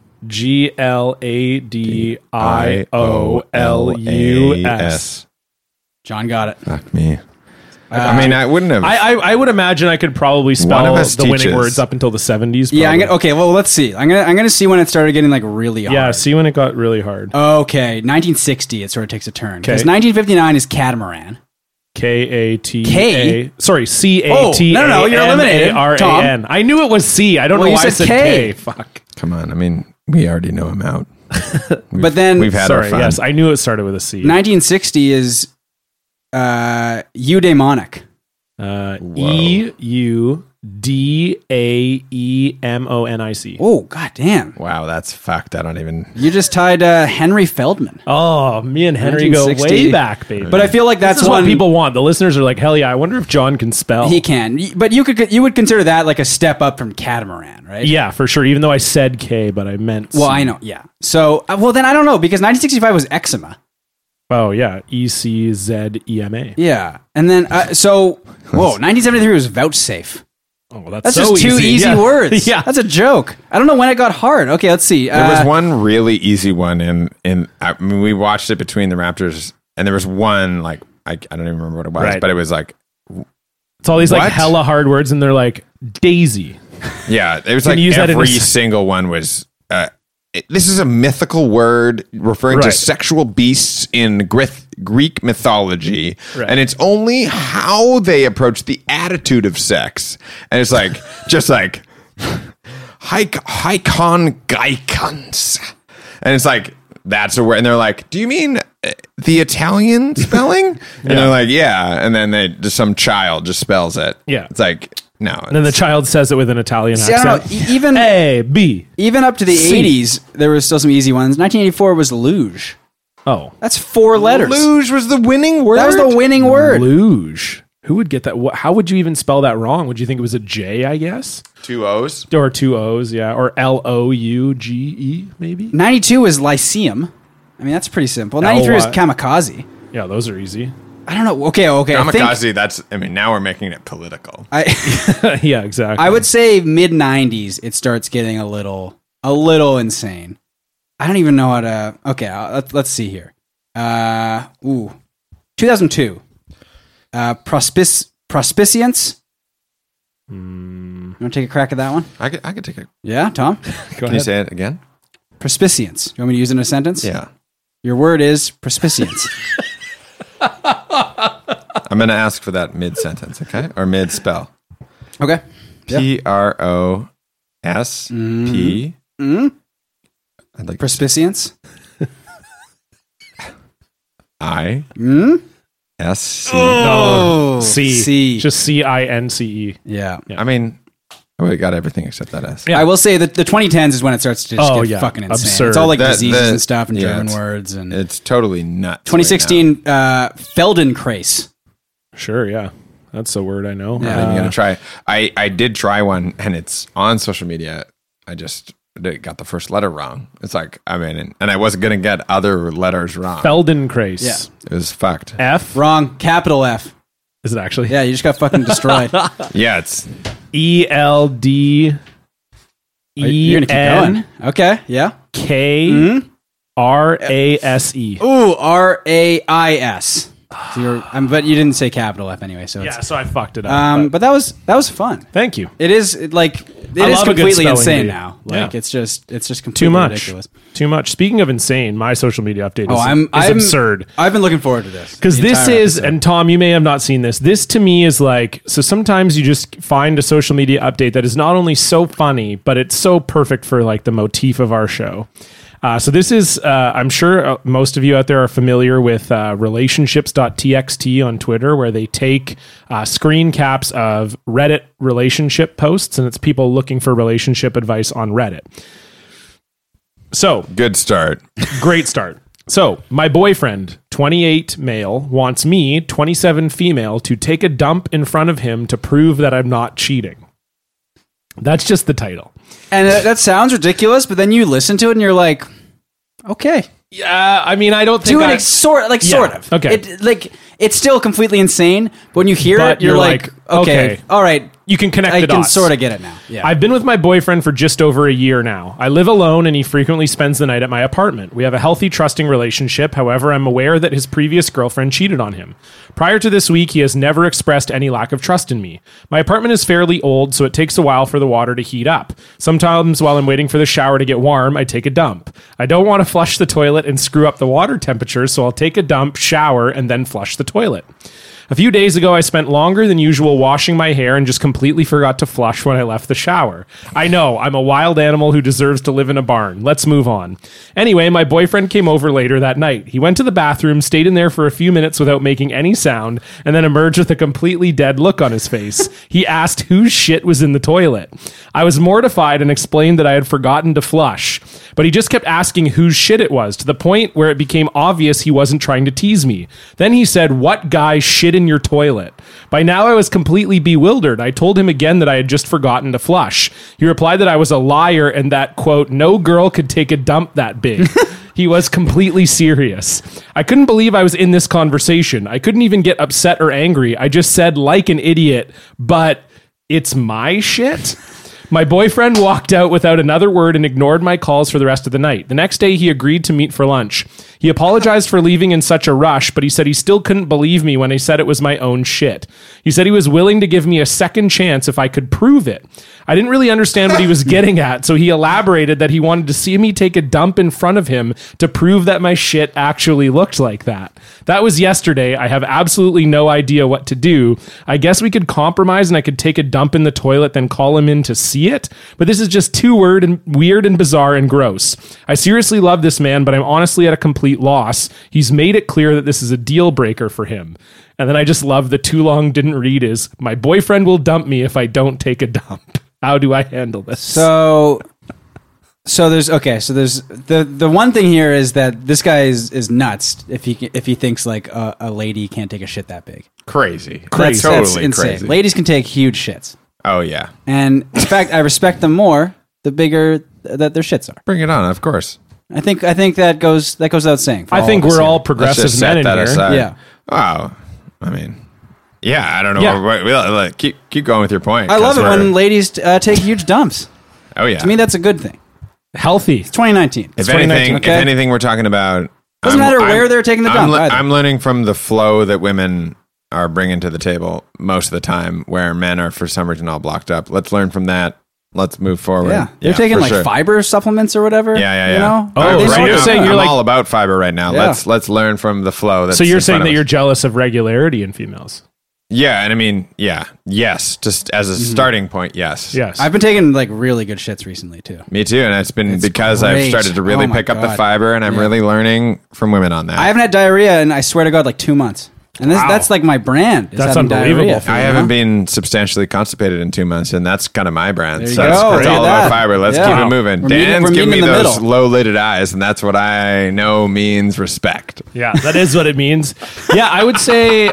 [SPEAKER 2] GLADIOLUS.
[SPEAKER 4] John got it.
[SPEAKER 3] Fuck me. I mean, I wouldn't have.
[SPEAKER 2] I would imagine I could probably spell
[SPEAKER 3] One of us
[SPEAKER 2] the winning
[SPEAKER 3] teaches.
[SPEAKER 2] words up until the 70s.
[SPEAKER 4] Yeah.
[SPEAKER 2] probably.
[SPEAKER 4] Okay. Well, let's see. I'm gonna see when it started getting like really hard.
[SPEAKER 2] Yeah, see when it got really hard.
[SPEAKER 4] Okay. 1960. It sort of takes a turn. Because
[SPEAKER 2] Okay.
[SPEAKER 4] 1959 is catamaran.
[SPEAKER 2] KATA.
[SPEAKER 4] K?
[SPEAKER 2] Sorry, CATAMARAN.
[SPEAKER 4] Oh, no, you're eliminated, Tom.
[SPEAKER 2] I knew it was C. I don't
[SPEAKER 4] Well,
[SPEAKER 2] know
[SPEAKER 4] you
[SPEAKER 2] why I
[SPEAKER 4] said
[SPEAKER 2] said
[SPEAKER 4] K.
[SPEAKER 2] K. Fuck.
[SPEAKER 3] Come on. I mean, we already know him out.
[SPEAKER 4] But then
[SPEAKER 3] We've had our
[SPEAKER 2] Sorry,
[SPEAKER 3] fun.
[SPEAKER 2] yes, I knew it started with a C.
[SPEAKER 4] 1960 is eudaimonic.
[SPEAKER 2] EUDAEMONIC.
[SPEAKER 4] Oh, goddamn.
[SPEAKER 3] Wow, that's fucked. I don't even.
[SPEAKER 4] You just tied Henry Feldman.
[SPEAKER 2] Oh, me and Henry go
[SPEAKER 4] 1960.
[SPEAKER 2] way back, baby.
[SPEAKER 4] But I feel like that's
[SPEAKER 2] this is
[SPEAKER 4] one
[SPEAKER 2] what people want. The listeners are like, hell yeah, I wonder if John can spell.
[SPEAKER 4] he can. But you would consider that like a step up from catamaran, right?
[SPEAKER 2] Yeah, for sure. Even though I said K, but I meant C.
[SPEAKER 4] Well, I know. Yeah. So, well, then I don't know because 1965 was eczema.
[SPEAKER 2] Oh, yeah. ECZEMA.
[SPEAKER 4] Yeah. And then, 1973 was vouchsafe.
[SPEAKER 2] Oh, that's
[SPEAKER 4] That's
[SPEAKER 2] so
[SPEAKER 4] just two easy
[SPEAKER 2] Yeah.
[SPEAKER 4] words.
[SPEAKER 2] Yeah.
[SPEAKER 4] That's a joke. I don't know when it got hard. Okay, let's see.
[SPEAKER 3] There was one really easy one I mean, we watched it between the Raptors, and there was one like I don't even remember what it was,
[SPEAKER 2] Right.
[SPEAKER 3] but it was like
[SPEAKER 2] It's all these like
[SPEAKER 3] What?
[SPEAKER 2] hella hard words, and they're like Daisy.
[SPEAKER 3] yeah, it was
[SPEAKER 2] Can
[SPEAKER 3] like
[SPEAKER 2] you use that in
[SPEAKER 3] every
[SPEAKER 2] a s-
[SPEAKER 3] single one was. This is a mythical word referring to
[SPEAKER 2] Right.
[SPEAKER 3] sexual beasts in Greek mythology,
[SPEAKER 2] Right.
[SPEAKER 3] and it's only how they approach the attitude of sex, and it's like just like Haikon Gaikons, and it's like that's a word, and they're like, do you mean the Italian spelling? And they're like, yeah, and then just some child just spells it.
[SPEAKER 2] Yeah.
[SPEAKER 3] It's like no,
[SPEAKER 2] And then the child says it with an Italian
[SPEAKER 4] See, I don't
[SPEAKER 2] accent.
[SPEAKER 4] know. Even
[SPEAKER 2] A, B.
[SPEAKER 4] even up to the
[SPEAKER 2] C.
[SPEAKER 4] 80s, there was still some easy ones. 1984 was luge.
[SPEAKER 2] Oh.
[SPEAKER 4] That's 4 letters.
[SPEAKER 3] luge was the winning word.
[SPEAKER 4] That was the winning word.
[SPEAKER 2] Luge. Who would get that? How would you even spell that wrong? Would you think it was a J, I guess?
[SPEAKER 3] 2 O's.
[SPEAKER 2] Or 2 O's, yeah. Or LOUGE, maybe?
[SPEAKER 4] 92 is lyceum. I mean, that's pretty simple. 93 is
[SPEAKER 2] L-Y.
[SPEAKER 4] kamikaze.
[SPEAKER 2] Yeah, those are easy.
[SPEAKER 4] I don't know. Okay. I think
[SPEAKER 3] Kamikaze, now we're making it political.
[SPEAKER 2] Yeah, exactly.
[SPEAKER 4] I would say mid 90s, it starts getting a little insane. I don't even know how to. Okay, let's see here. 2002. Prospicience. You want to take a crack at that one?
[SPEAKER 3] I could take it.
[SPEAKER 4] Yeah, Tom?
[SPEAKER 2] Go
[SPEAKER 3] Can you
[SPEAKER 2] ahead.
[SPEAKER 3] say it again?
[SPEAKER 4] Prospicience. You want me to use it in a sentence?
[SPEAKER 3] Yeah.
[SPEAKER 4] Your word is prospicience.
[SPEAKER 3] I'm going to ask for that mid sentence, okay? Or mid spell.
[SPEAKER 4] Okay.
[SPEAKER 3] PROSP. I'd like
[SPEAKER 4] Prospicience.
[SPEAKER 3] ISC.
[SPEAKER 2] No. C.
[SPEAKER 4] C.
[SPEAKER 2] Just CINCE.
[SPEAKER 4] Yeah.
[SPEAKER 3] I mean, we got everything except that S.
[SPEAKER 2] Yeah.
[SPEAKER 4] I will say that the 2010s is when it starts to just get fucking insane.
[SPEAKER 2] Absurd.
[SPEAKER 4] It's all like
[SPEAKER 3] That-
[SPEAKER 4] diseases
[SPEAKER 3] that-
[SPEAKER 4] and stuff and
[SPEAKER 3] yeah,
[SPEAKER 4] German
[SPEAKER 3] it's-
[SPEAKER 4] words. And
[SPEAKER 3] It's totally nuts.
[SPEAKER 4] 2016, Feldenkrais.
[SPEAKER 2] Sure, yeah. That's a word I know.
[SPEAKER 3] Right now. I'm going to try. I did try one, and it's on social media. I just got the first letter wrong. It's like, I mean, and I wasn't going to get other letters wrong.
[SPEAKER 2] Feldenkrais.
[SPEAKER 4] Yeah.
[SPEAKER 3] It was fucked.
[SPEAKER 2] F?
[SPEAKER 4] Wrong. Capital F.
[SPEAKER 2] Is it actually?
[SPEAKER 4] Yeah, you just got fucking destroyed.
[SPEAKER 3] Yeah, it's
[SPEAKER 2] ELD.
[SPEAKER 4] You're going to keep going. Okay, yeah.
[SPEAKER 2] KRASE.
[SPEAKER 4] Ooh, RAIS. So but you didn't say capital F anyway. So
[SPEAKER 2] Yeah, so I fucked it up.
[SPEAKER 4] but that was fun.
[SPEAKER 2] Thank you.
[SPEAKER 4] It is it
[SPEAKER 2] I
[SPEAKER 4] is
[SPEAKER 2] love a good
[SPEAKER 4] completely
[SPEAKER 2] spelling
[SPEAKER 4] insane
[SPEAKER 2] bee.
[SPEAKER 4] now. Like
[SPEAKER 2] Yeah.
[SPEAKER 4] it's just completely
[SPEAKER 2] Too much.
[SPEAKER 4] ridiculous.
[SPEAKER 2] Too much. Speaking of insane, my social media update is,
[SPEAKER 4] I'm
[SPEAKER 2] absurd.
[SPEAKER 4] I've been looking forward to this
[SPEAKER 2] Because
[SPEAKER 4] the
[SPEAKER 2] this
[SPEAKER 4] entire
[SPEAKER 2] is,
[SPEAKER 4] episode.
[SPEAKER 2] and Tom, you may have not seen this. This to me is like, so sometimes you just find a social media update that is not only so funny, but it's so perfect for like the motif of our show. So this is, I'm sure most of you out there are familiar with relationships.txt on Twitter, where they take screen caps of Reddit relationship posts, and it's people looking for relationship advice on Reddit. So
[SPEAKER 3] Good start.
[SPEAKER 2] great start. So my boyfriend, 28 male, wants me, 27 female, to take a dump in front of him to prove that I'm not cheating. That's just the title.
[SPEAKER 4] And that sounds ridiculous, but then you listen to it and you're like, okay.
[SPEAKER 2] Yeah, I mean, I don't think
[SPEAKER 4] Doing sort of.
[SPEAKER 2] Okay.
[SPEAKER 4] It's still completely insane, but when you hear
[SPEAKER 2] But
[SPEAKER 4] it, you're
[SPEAKER 2] you're
[SPEAKER 4] like,
[SPEAKER 2] like,
[SPEAKER 4] okay, all right.
[SPEAKER 2] you can connect
[SPEAKER 4] I
[SPEAKER 2] the
[SPEAKER 4] can
[SPEAKER 2] dots.
[SPEAKER 4] sort of get it now. Yeah.
[SPEAKER 2] I've been with my boyfriend for just over a year now. I live alone and he frequently spends the night at my apartment. We have a healthy, trusting relationship. However, I'm aware that his previous girlfriend cheated on him. Prior to this week, he has never expressed any lack of trust in me. My apartment is fairly old, so it takes a while for the water to heat up. Sometimes while I'm waiting for the shower to get warm, I take a dump. I don't want to flush the toilet and screw up the water temperature, so I'll take a dump, shower, and then flush the toilet. A few days ago, I spent longer than usual washing my hair and just completely forgot to flush when I left the shower. I know, I'm a wild animal who deserves to live in a barn. Let's move on. Anyway, my boyfriend came over later that night. He went to the bathroom, stayed in there for a few minutes without making any sound, and then emerged with a completely dead look on his face. He asked whose shit was in the toilet. I was mortified and explained that I had forgotten to flush. But he just kept asking whose shit it was, to the point where it became obvious he wasn't trying to tease me. Then he said, "What guy shit in your toilet?" By now I was completely bewildered. I told him again that I had just forgotten to flush. He replied that I was a liar and that, quote, no girl could take a dump that big. He was completely serious. I couldn't believe I was in this conversation. I couldn't even get upset or angry. I just said, like an idiot, but it's my shit? My boyfriend walked out without another word and ignored my calls for the rest of the night. The next day, he agreed to meet for lunch. He apologized for leaving in such a rush, but he said he still couldn't believe me when I said it was my own shit. He said he was willing to give me a second chance if I could prove it. I didn't really understand what he was getting at, so he elaborated that he wanted to see me take a dump in front of him to prove that my shit actually looked like that. That was yesterday. I have absolutely no idea what to do. I guess we could compromise and I could take a dump in the toilet, then call him in to see it. But this is just too weird and bizarre and gross. I seriously love this man, but I'm honestly at a complete loss. He's made it clear that this is a deal breaker for him. And then I just love the too long didn't read is, my boyfriend will dump me if I don't take a dump. How do I handle this?
[SPEAKER 4] So there's the one thing here is that this guy is nuts if he thinks like a lady can't take a shit that big.
[SPEAKER 3] Crazy.
[SPEAKER 4] That's
[SPEAKER 3] Totally
[SPEAKER 4] insane.
[SPEAKER 3] crazy.
[SPEAKER 4] Ladies can take huge shits.
[SPEAKER 3] Oh, yeah.
[SPEAKER 4] And in fact, I respect them more the bigger that their shits are.
[SPEAKER 3] Bring it on, of course.
[SPEAKER 4] I think that goes without saying. for
[SPEAKER 2] I
[SPEAKER 4] all
[SPEAKER 2] think
[SPEAKER 4] of us
[SPEAKER 2] we're
[SPEAKER 4] here.
[SPEAKER 2] all
[SPEAKER 3] Let's
[SPEAKER 2] progressive
[SPEAKER 3] just
[SPEAKER 2] men
[SPEAKER 3] set
[SPEAKER 2] in
[SPEAKER 3] that
[SPEAKER 2] here.
[SPEAKER 3] aside.
[SPEAKER 4] Yeah.
[SPEAKER 3] Wow. I mean, yeah, I don't know.
[SPEAKER 2] Yeah.
[SPEAKER 3] Keep going with your point.
[SPEAKER 4] I love
[SPEAKER 3] 'cause
[SPEAKER 4] it when
[SPEAKER 3] we're-
[SPEAKER 4] ladies take huge dumps.
[SPEAKER 3] Oh, yeah.
[SPEAKER 4] To me, that's a good thing.
[SPEAKER 2] Healthy.
[SPEAKER 4] It's 2019.
[SPEAKER 3] If
[SPEAKER 2] 2019,
[SPEAKER 3] anything, we're talking about...
[SPEAKER 4] Doesn't matter where they're taking the dump either.
[SPEAKER 3] I'm learning from the flow that women are bringing to the table most of the time, where men are for some reason all blocked up. Let's learn from that. Let's move forward.
[SPEAKER 4] Yeah, they're taking
[SPEAKER 3] for
[SPEAKER 4] like
[SPEAKER 3] sure.
[SPEAKER 4] fiber supplements or whatever.
[SPEAKER 3] Yeah.
[SPEAKER 4] You know?
[SPEAKER 2] Oh,
[SPEAKER 4] They
[SPEAKER 2] so
[SPEAKER 4] sort
[SPEAKER 2] you're
[SPEAKER 4] of-
[SPEAKER 2] saying you're
[SPEAKER 3] I'm
[SPEAKER 2] like-
[SPEAKER 3] all about fiber right now.
[SPEAKER 4] Yeah.
[SPEAKER 3] Let's learn from the flow. That's
[SPEAKER 2] So you're
[SPEAKER 3] in
[SPEAKER 2] saying
[SPEAKER 3] front
[SPEAKER 2] that
[SPEAKER 3] of
[SPEAKER 2] you're
[SPEAKER 3] us.
[SPEAKER 2] jealous of regularity in females?
[SPEAKER 3] Yeah, and I mean, yes. Just as a starting point, yes.
[SPEAKER 2] Yes.
[SPEAKER 4] I've been taking like really good shits recently too.
[SPEAKER 3] Me too, and it's been
[SPEAKER 4] It's
[SPEAKER 3] because I've
[SPEAKER 4] great.
[SPEAKER 3] started to really
[SPEAKER 4] Oh my
[SPEAKER 3] pick up the
[SPEAKER 4] God.
[SPEAKER 3] fiber, and I'm
[SPEAKER 4] Yeah.
[SPEAKER 3] really learning from women on that.
[SPEAKER 4] I haven't had diarrhea in, I swear to God, like 2 months. And that's like my brand. is
[SPEAKER 2] That's
[SPEAKER 4] having
[SPEAKER 2] unbelievable.
[SPEAKER 4] diarrhea for
[SPEAKER 3] I
[SPEAKER 4] me,
[SPEAKER 3] haven't
[SPEAKER 4] huh?
[SPEAKER 3] been substantially constipated in 2 months, and that's kind of my brand.
[SPEAKER 4] There you
[SPEAKER 3] So
[SPEAKER 4] go.
[SPEAKER 3] it's
[SPEAKER 4] Look
[SPEAKER 3] all
[SPEAKER 4] at
[SPEAKER 3] about
[SPEAKER 4] that.
[SPEAKER 3] fiber. Let's
[SPEAKER 4] Yeah.
[SPEAKER 3] keep it moving.
[SPEAKER 4] We're meeting-
[SPEAKER 3] Dan's
[SPEAKER 4] we're
[SPEAKER 3] giving me
[SPEAKER 4] meeting in the
[SPEAKER 3] those
[SPEAKER 4] middle.
[SPEAKER 3] low-lidded eyes, and that's what I know means respect.
[SPEAKER 2] Yeah, that is what it means. Yeah, I would say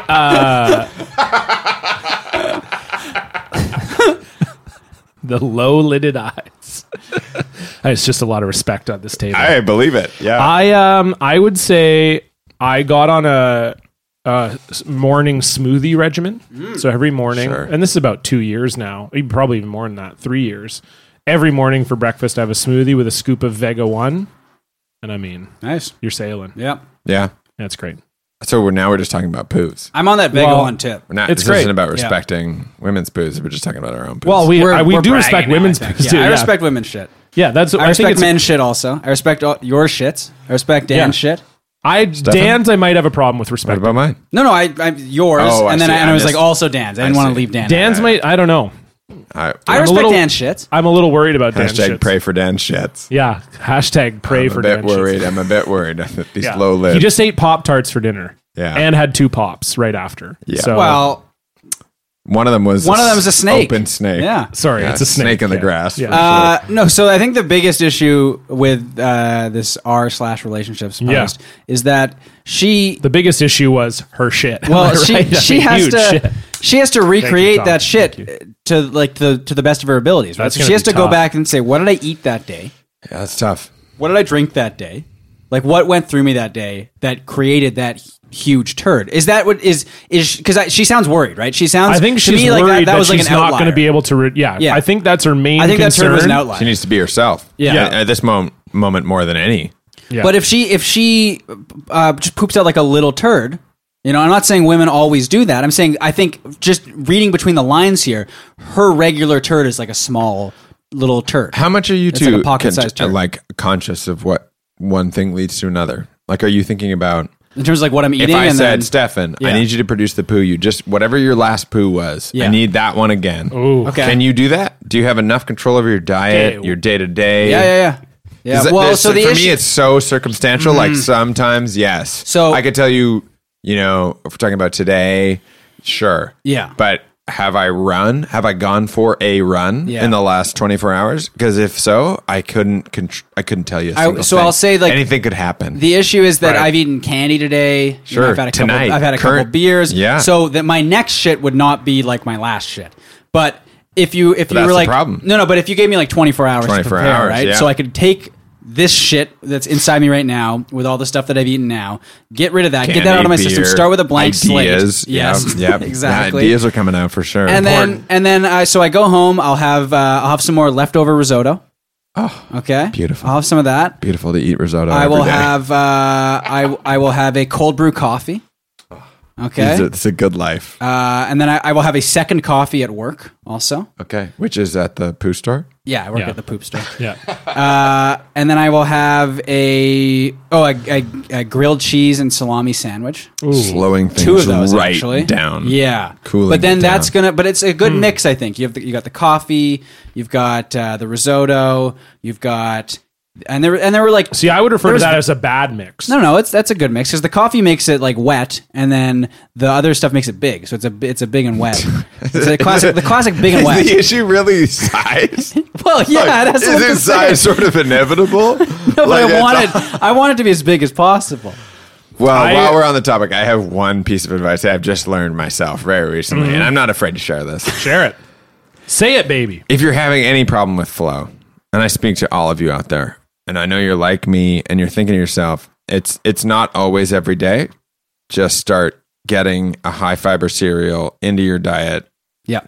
[SPEAKER 2] the low-lidded eyes. It's just a lot of respect on this table.
[SPEAKER 3] I believe it. Yeah.
[SPEAKER 2] I would say I got on a morning smoothie regimen. So every morning,
[SPEAKER 3] Sure.
[SPEAKER 2] and this is about 2 years now, probably even more than that, 3 years. Every morning for breakfast, I have a smoothie with a scoop of Vega One, and I mean,
[SPEAKER 4] Nice.
[SPEAKER 2] you're sailing.
[SPEAKER 4] Yeah.
[SPEAKER 3] yeah.
[SPEAKER 2] That's great.
[SPEAKER 3] So we're just talking about poos.
[SPEAKER 4] I'm on that Vega
[SPEAKER 2] Well,
[SPEAKER 4] one tip.
[SPEAKER 3] We're not.
[SPEAKER 2] It's
[SPEAKER 3] This
[SPEAKER 2] great.
[SPEAKER 3] isn't about respecting women's poos. We're just talking about our own poos.
[SPEAKER 2] Well, we
[SPEAKER 4] We're
[SPEAKER 2] do
[SPEAKER 4] bragging
[SPEAKER 2] respect
[SPEAKER 4] now,
[SPEAKER 2] women's
[SPEAKER 4] I think.
[SPEAKER 2] poos too.
[SPEAKER 4] I respect women's shit.
[SPEAKER 2] Yeah, that's.
[SPEAKER 4] I
[SPEAKER 2] think
[SPEAKER 4] respect
[SPEAKER 2] it's-
[SPEAKER 4] men's shit also. I respect your shits. I respect Dan's
[SPEAKER 2] Yeah.
[SPEAKER 4] shit.
[SPEAKER 2] Dan's. I might have a problem with
[SPEAKER 3] what
[SPEAKER 2] respect.
[SPEAKER 3] about mine?
[SPEAKER 4] No, I yours,
[SPEAKER 3] Oh, I
[SPEAKER 4] and then
[SPEAKER 3] see.
[SPEAKER 4] I
[SPEAKER 3] I
[SPEAKER 4] was like
[SPEAKER 3] missed-
[SPEAKER 4] also Dan's. I didn't
[SPEAKER 3] I
[SPEAKER 4] want to
[SPEAKER 3] see.
[SPEAKER 4] leave Dan.
[SPEAKER 2] Dan's might. I don't know.
[SPEAKER 4] I
[SPEAKER 2] I'm a
[SPEAKER 4] respect
[SPEAKER 2] little-
[SPEAKER 4] Dan's shits.
[SPEAKER 2] I'm a little worried about Dan's
[SPEAKER 3] Hashtag
[SPEAKER 2] shits.
[SPEAKER 3] pray for Dan shits.
[SPEAKER 2] Yeah. Hashtag pray
[SPEAKER 3] I'm
[SPEAKER 2] for
[SPEAKER 3] a bit
[SPEAKER 2] Dan shits.
[SPEAKER 3] worried. I'm a bit worried that these
[SPEAKER 2] Yeah.
[SPEAKER 3] low lids.
[SPEAKER 2] He just ate Pop-Tarts for dinner.
[SPEAKER 3] Yeah.
[SPEAKER 2] And had 2 pops right after.
[SPEAKER 3] Yeah.
[SPEAKER 2] So,
[SPEAKER 4] Well,
[SPEAKER 3] one of them was
[SPEAKER 4] a snake.
[SPEAKER 3] Open snake.
[SPEAKER 4] Yeah.
[SPEAKER 2] sorry,
[SPEAKER 3] Yeah,
[SPEAKER 2] it's a snake.
[SPEAKER 3] in the
[SPEAKER 2] Yeah.
[SPEAKER 3] grass.
[SPEAKER 2] Yeah.
[SPEAKER 3] for
[SPEAKER 4] No, so I think the biggest issue with this r/relationships post is that she
[SPEAKER 2] The biggest issue was her shit. Am I
[SPEAKER 4] well
[SPEAKER 2] right? I
[SPEAKER 4] she
[SPEAKER 2] mean,
[SPEAKER 4] has
[SPEAKER 2] huge
[SPEAKER 4] to
[SPEAKER 2] shit.
[SPEAKER 4] she has to recreate
[SPEAKER 2] Tom.
[SPEAKER 4] that
[SPEAKER 2] Thank
[SPEAKER 4] shit to like to the best of her abilities, right?
[SPEAKER 2] That's
[SPEAKER 4] So
[SPEAKER 2] gonna
[SPEAKER 4] she has
[SPEAKER 2] be
[SPEAKER 4] to go
[SPEAKER 2] tough.
[SPEAKER 4] back and say, what did I eat that day?
[SPEAKER 3] Yeah, that's tough.
[SPEAKER 4] What did I drink that day? Like what went through me that day that created that huge turd? Is that what is because she sounds worried, right? She sounds.
[SPEAKER 2] I think
[SPEAKER 4] to
[SPEAKER 2] she's
[SPEAKER 4] me like
[SPEAKER 2] worried
[SPEAKER 4] that was like
[SPEAKER 2] she's
[SPEAKER 4] an
[SPEAKER 2] not
[SPEAKER 4] outlier.
[SPEAKER 2] going to be able to. Yeah,
[SPEAKER 4] Yeah.
[SPEAKER 2] I think that's her main.
[SPEAKER 4] I think that
[SPEAKER 2] concern.
[SPEAKER 4] turd was an outlier.
[SPEAKER 3] She needs to be herself.
[SPEAKER 4] Yeah.
[SPEAKER 3] At this moment more than any.
[SPEAKER 2] Yeah.
[SPEAKER 4] But if she just poops out like a little turd, you know, I'm not saying women always do that. I'm saying I think just reading between the lines here, her regular turd is like a small little turd.
[SPEAKER 3] How much are you
[SPEAKER 4] It's
[SPEAKER 3] two
[SPEAKER 4] like a pocket-sized turd.
[SPEAKER 3] like conscious of what one thing leads to another? Like, are you thinking about
[SPEAKER 4] In terms of like what I'm eating,
[SPEAKER 3] if I
[SPEAKER 4] and
[SPEAKER 3] said,
[SPEAKER 4] then,
[SPEAKER 3] Stefan,
[SPEAKER 4] Yeah.
[SPEAKER 3] I need you to produce the poo you just whatever your last poo was.
[SPEAKER 4] Yeah.
[SPEAKER 3] I need that one again.
[SPEAKER 2] Ooh.
[SPEAKER 4] Okay.
[SPEAKER 3] Can you do that? Do you have enough control over your diet,
[SPEAKER 2] Okay.
[SPEAKER 3] your day to day?
[SPEAKER 4] yeah. Well, so the
[SPEAKER 3] for
[SPEAKER 4] issue,
[SPEAKER 3] me, it's so circumstantial. Like sometimes, yes.
[SPEAKER 4] So-
[SPEAKER 3] I could tell you, you know, if we're talking about today, sure.
[SPEAKER 4] Yeah.
[SPEAKER 3] But have I run? Have I gone for a run
[SPEAKER 4] Yeah.
[SPEAKER 3] in the last 24 hours? Because if so, I couldn't tell you. A single
[SPEAKER 4] so
[SPEAKER 3] thing.
[SPEAKER 4] I'll say, like,
[SPEAKER 3] anything could happen.
[SPEAKER 4] the issue is that
[SPEAKER 3] Right.
[SPEAKER 4] I've eaten candy today. You know,
[SPEAKER 3] Sure.
[SPEAKER 4] I've had a
[SPEAKER 3] Tonight.
[SPEAKER 4] couple. I've had a couple
[SPEAKER 3] Current-
[SPEAKER 4] beers.
[SPEAKER 3] Yeah.
[SPEAKER 4] So that my next shit would not be like my last shit. But if you
[SPEAKER 3] that's
[SPEAKER 4] were
[SPEAKER 3] the
[SPEAKER 4] like
[SPEAKER 3] problem.
[SPEAKER 4] no, but if you gave me like 24 hours to
[SPEAKER 3] 24
[SPEAKER 4] prepare,
[SPEAKER 3] hours,
[SPEAKER 4] right?
[SPEAKER 3] yeah.
[SPEAKER 4] So I could take this shit that's inside me right now with all the stuff that I've eaten now, get rid of that, get that out of my
[SPEAKER 3] Candy,
[SPEAKER 4] system,
[SPEAKER 3] beer,
[SPEAKER 4] start with a blank
[SPEAKER 3] ideas.
[SPEAKER 4] slate. Yes.
[SPEAKER 3] Yep.
[SPEAKER 4] exactly.
[SPEAKER 3] Ideas are coming out for sure.
[SPEAKER 4] And then so I go home. I'll have some more leftover risotto.
[SPEAKER 3] oh,
[SPEAKER 4] Okay,
[SPEAKER 3] Beautiful.
[SPEAKER 4] I'll have some of that.
[SPEAKER 3] beautiful to eat risotto.
[SPEAKER 4] I will
[SPEAKER 3] every day.
[SPEAKER 4] have I will have a cold brew coffee. Okay,
[SPEAKER 3] It's a good life.
[SPEAKER 4] and then I will have a second coffee at work also.
[SPEAKER 3] Okay, which is at the poo store.
[SPEAKER 4] Yeah, I work
[SPEAKER 2] Yeah.
[SPEAKER 4] at the poop store.
[SPEAKER 2] Yeah.
[SPEAKER 4] And then I will have a grilled cheese and salami sandwich.
[SPEAKER 3] Slowing things
[SPEAKER 4] 2 of those
[SPEAKER 3] right
[SPEAKER 4] actually
[SPEAKER 3] down.
[SPEAKER 4] Yeah,
[SPEAKER 3] Cooling
[SPEAKER 4] But then
[SPEAKER 3] it
[SPEAKER 4] that's
[SPEAKER 3] down.
[SPEAKER 4] but it's a good mix. I think you got the coffee, you've got the risotto, you've got and there were like
[SPEAKER 2] See, I would refer to
[SPEAKER 4] There's-
[SPEAKER 2] that as a bad mix.
[SPEAKER 4] no, that's a good mix because the coffee makes it like wet, and then the other stuff makes it big. So it's a big and wet. It's a classic, the classic big and
[SPEAKER 3] Is
[SPEAKER 4] wet.
[SPEAKER 3] the issue really size?
[SPEAKER 4] Well, yeah, that's
[SPEAKER 3] is
[SPEAKER 4] what
[SPEAKER 3] it
[SPEAKER 4] I'm
[SPEAKER 3] size
[SPEAKER 4] saying.
[SPEAKER 3] sort of inevitable?
[SPEAKER 4] No, but
[SPEAKER 3] Like,
[SPEAKER 4] I want it to be as big as possible.
[SPEAKER 3] Well,
[SPEAKER 2] I-
[SPEAKER 3] while we're on the topic, I have one piece of advice I've just learned myself very recently,
[SPEAKER 4] Mm-hmm.
[SPEAKER 3] and I'm not afraid to share this.
[SPEAKER 2] Share it. Say it, baby.
[SPEAKER 3] If you're having any problem with flow, and I speak to all of you out there, and I know you're like me, and you're thinking to yourself, it's not always every day. Just start getting a high fiber cereal into your diet
[SPEAKER 4] Yeah.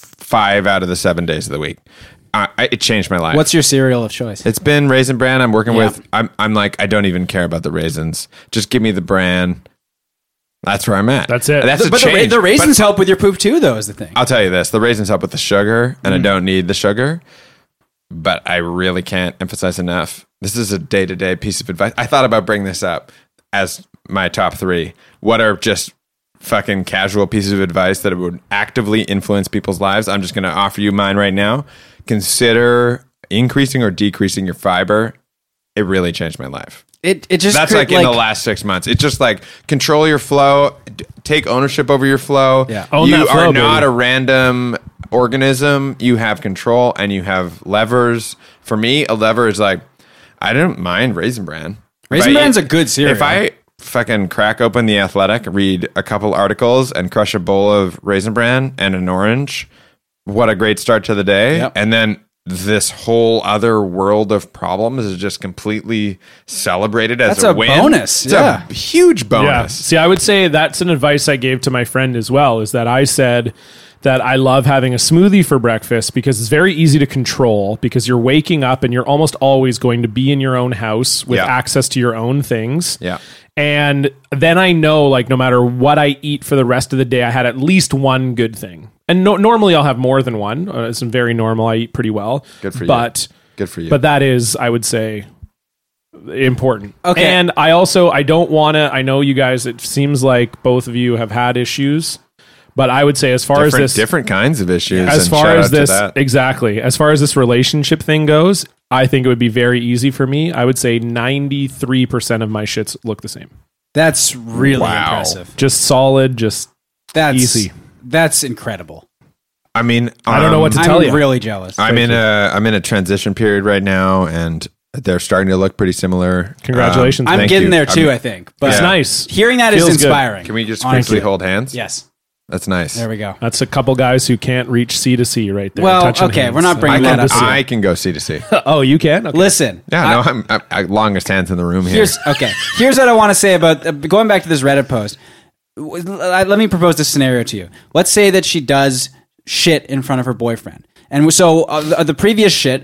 [SPEAKER 3] 5 out of the 7 days of the week. It changed my life.
[SPEAKER 4] What's your cereal of choice?
[SPEAKER 3] It's been Raisin Bran. I'm working
[SPEAKER 4] Yeah.
[SPEAKER 3] with. I'm like, I don't even care about the raisins. Just give me the bran. That's where I'm at.
[SPEAKER 2] That's it.
[SPEAKER 3] That's a
[SPEAKER 4] But
[SPEAKER 3] change.
[SPEAKER 4] the raisins help with your poop too, though. Is the thing.
[SPEAKER 3] I'll tell you this: the raisins help with the sugar, and I don't need the sugar. But I really can't emphasize enough. This is a day-to-day piece of advice. I thought about bringing this up as my top 3. What are just fucking casual pieces of advice that would actively influence people's lives? I'm just going to offer you mine right now. Consider increasing or decreasing your fiber. It really changed my life.
[SPEAKER 4] It just
[SPEAKER 3] That's like in the last 6 months. It's just like control your flow, take ownership over your flow.
[SPEAKER 4] Yeah.
[SPEAKER 2] Own
[SPEAKER 3] You
[SPEAKER 2] that flow,
[SPEAKER 3] are not
[SPEAKER 2] baby.
[SPEAKER 3] a random organism. You have control and you have levers. For me, a lever is like, I don't mind Raisin Bran.
[SPEAKER 4] Raisin Bran's a good cereal.
[SPEAKER 3] If I fucking crack open The Athletic, read a couple articles, and crush a bowl of Raisin Bran and an orange, what a great start to the day.
[SPEAKER 4] Yep.
[SPEAKER 3] And then this whole other world of problems is just completely celebrated as
[SPEAKER 4] That's
[SPEAKER 3] a
[SPEAKER 4] a
[SPEAKER 3] win.
[SPEAKER 4] bonus.
[SPEAKER 3] It's
[SPEAKER 4] Yeah.
[SPEAKER 3] a huge
[SPEAKER 2] Yeah.
[SPEAKER 3] bonus.
[SPEAKER 2] See, I would say that's an advice I gave to my friend as well, is that I said that I love having a smoothie for breakfast because it's very easy to control because you're waking up and you're almost always going to be in your own house with
[SPEAKER 3] Yeah.
[SPEAKER 2] access to your own things.
[SPEAKER 3] Yeah.
[SPEAKER 2] And then I know, like, no matter what I eat for the rest of the day, I had at least one good thing. And normally I'll have more than one. It's very normal. I eat pretty well.
[SPEAKER 3] Good for you.
[SPEAKER 2] But
[SPEAKER 3] Good for you.
[SPEAKER 2] But that is, I would say, important.
[SPEAKER 4] Okay.
[SPEAKER 2] And I don't want to, I know you guys, it seems like both of you have had issues, but I would say as far as this,
[SPEAKER 3] different kinds of issues.
[SPEAKER 2] as
[SPEAKER 3] and
[SPEAKER 2] far
[SPEAKER 3] shout
[SPEAKER 2] as
[SPEAKER 3] out to
[SPEAKER 2] this,
[SPEAKER 3] that.
[SPEAKER 2] exactly, as far as this relationship thing goes, I think it would be very easy for me. I would say 93% of my shits look the same.
[SPEAKER 4] That's really
[SPEAKER 3] Wow.
[SPEAKER 4] impressive.
[SPEAKER 2] Just solid, just
[SPEAKER 4] That's
[SPEAKER 2] easy.
[SPEAKER 4] That's incredible.
[SPEAKER 3] I mean,
[SPEAKER 2] I don't know what to tell
[SPEAKER 4] I'm
[SPEAKER 2] you.
[SPEAKER 4] really jealous.
[SPEAKER 3] I'm in a transition period right now, and they're starting to look pretty similar.
[SPEAKER 2] Congratulations.
[SPEAKER 4] I'm
[SPEAKER 3] thank
[SPEAKER 4] getting
[SPEAKER 3] you.
[SPEAKER 4] there too,
[SPEAKER 3] mean,
[SPEAKER 4] I think. But
[SPEAKER 2] It's
[SPEAKER 3] Yeah.
[SPEAKER 2] nice.
[SPEAKER 4] hearing that is
[SPEAKER 2] Feels good.
[SPEAKER 4] inspiring.
[SPEAKER 3] Can we just
[SPEAKER 4] honestly.
[SPEAKER 3] quickly hold hands?
[SPEAKER 4] Yes.
[SPEAKER 3] That's nice.
[SPEAKER 4] There we go.
[SPEAKER 2] That's a couple guys who can't reach C to C right there.
[SPEAKER 4] Well,
[SPEAKER 2] touching
[SPEAKER 4] okay,
[SPEAKER 2] hands.
[SPEAKER 4] we're not
[SPEAKER 3] I
[SPEAKER 4] bringing
[SPEAKER 3] can,
[SPEAKER 4] that up.
[SPEAKER 3] I can go C to C.
[SPEAKER 2] Oh, you can? Okay.
[SPEAKER 4] Listen.
[SPEAKER 3] Yeah, I'm longest hands in the room here.
[SPEAKER 4] Here's what I want to say about going back to this Reddit post. Let me propose this scenario to you. Let's say that she does shit in front of her boyfriend, and so the previous shit,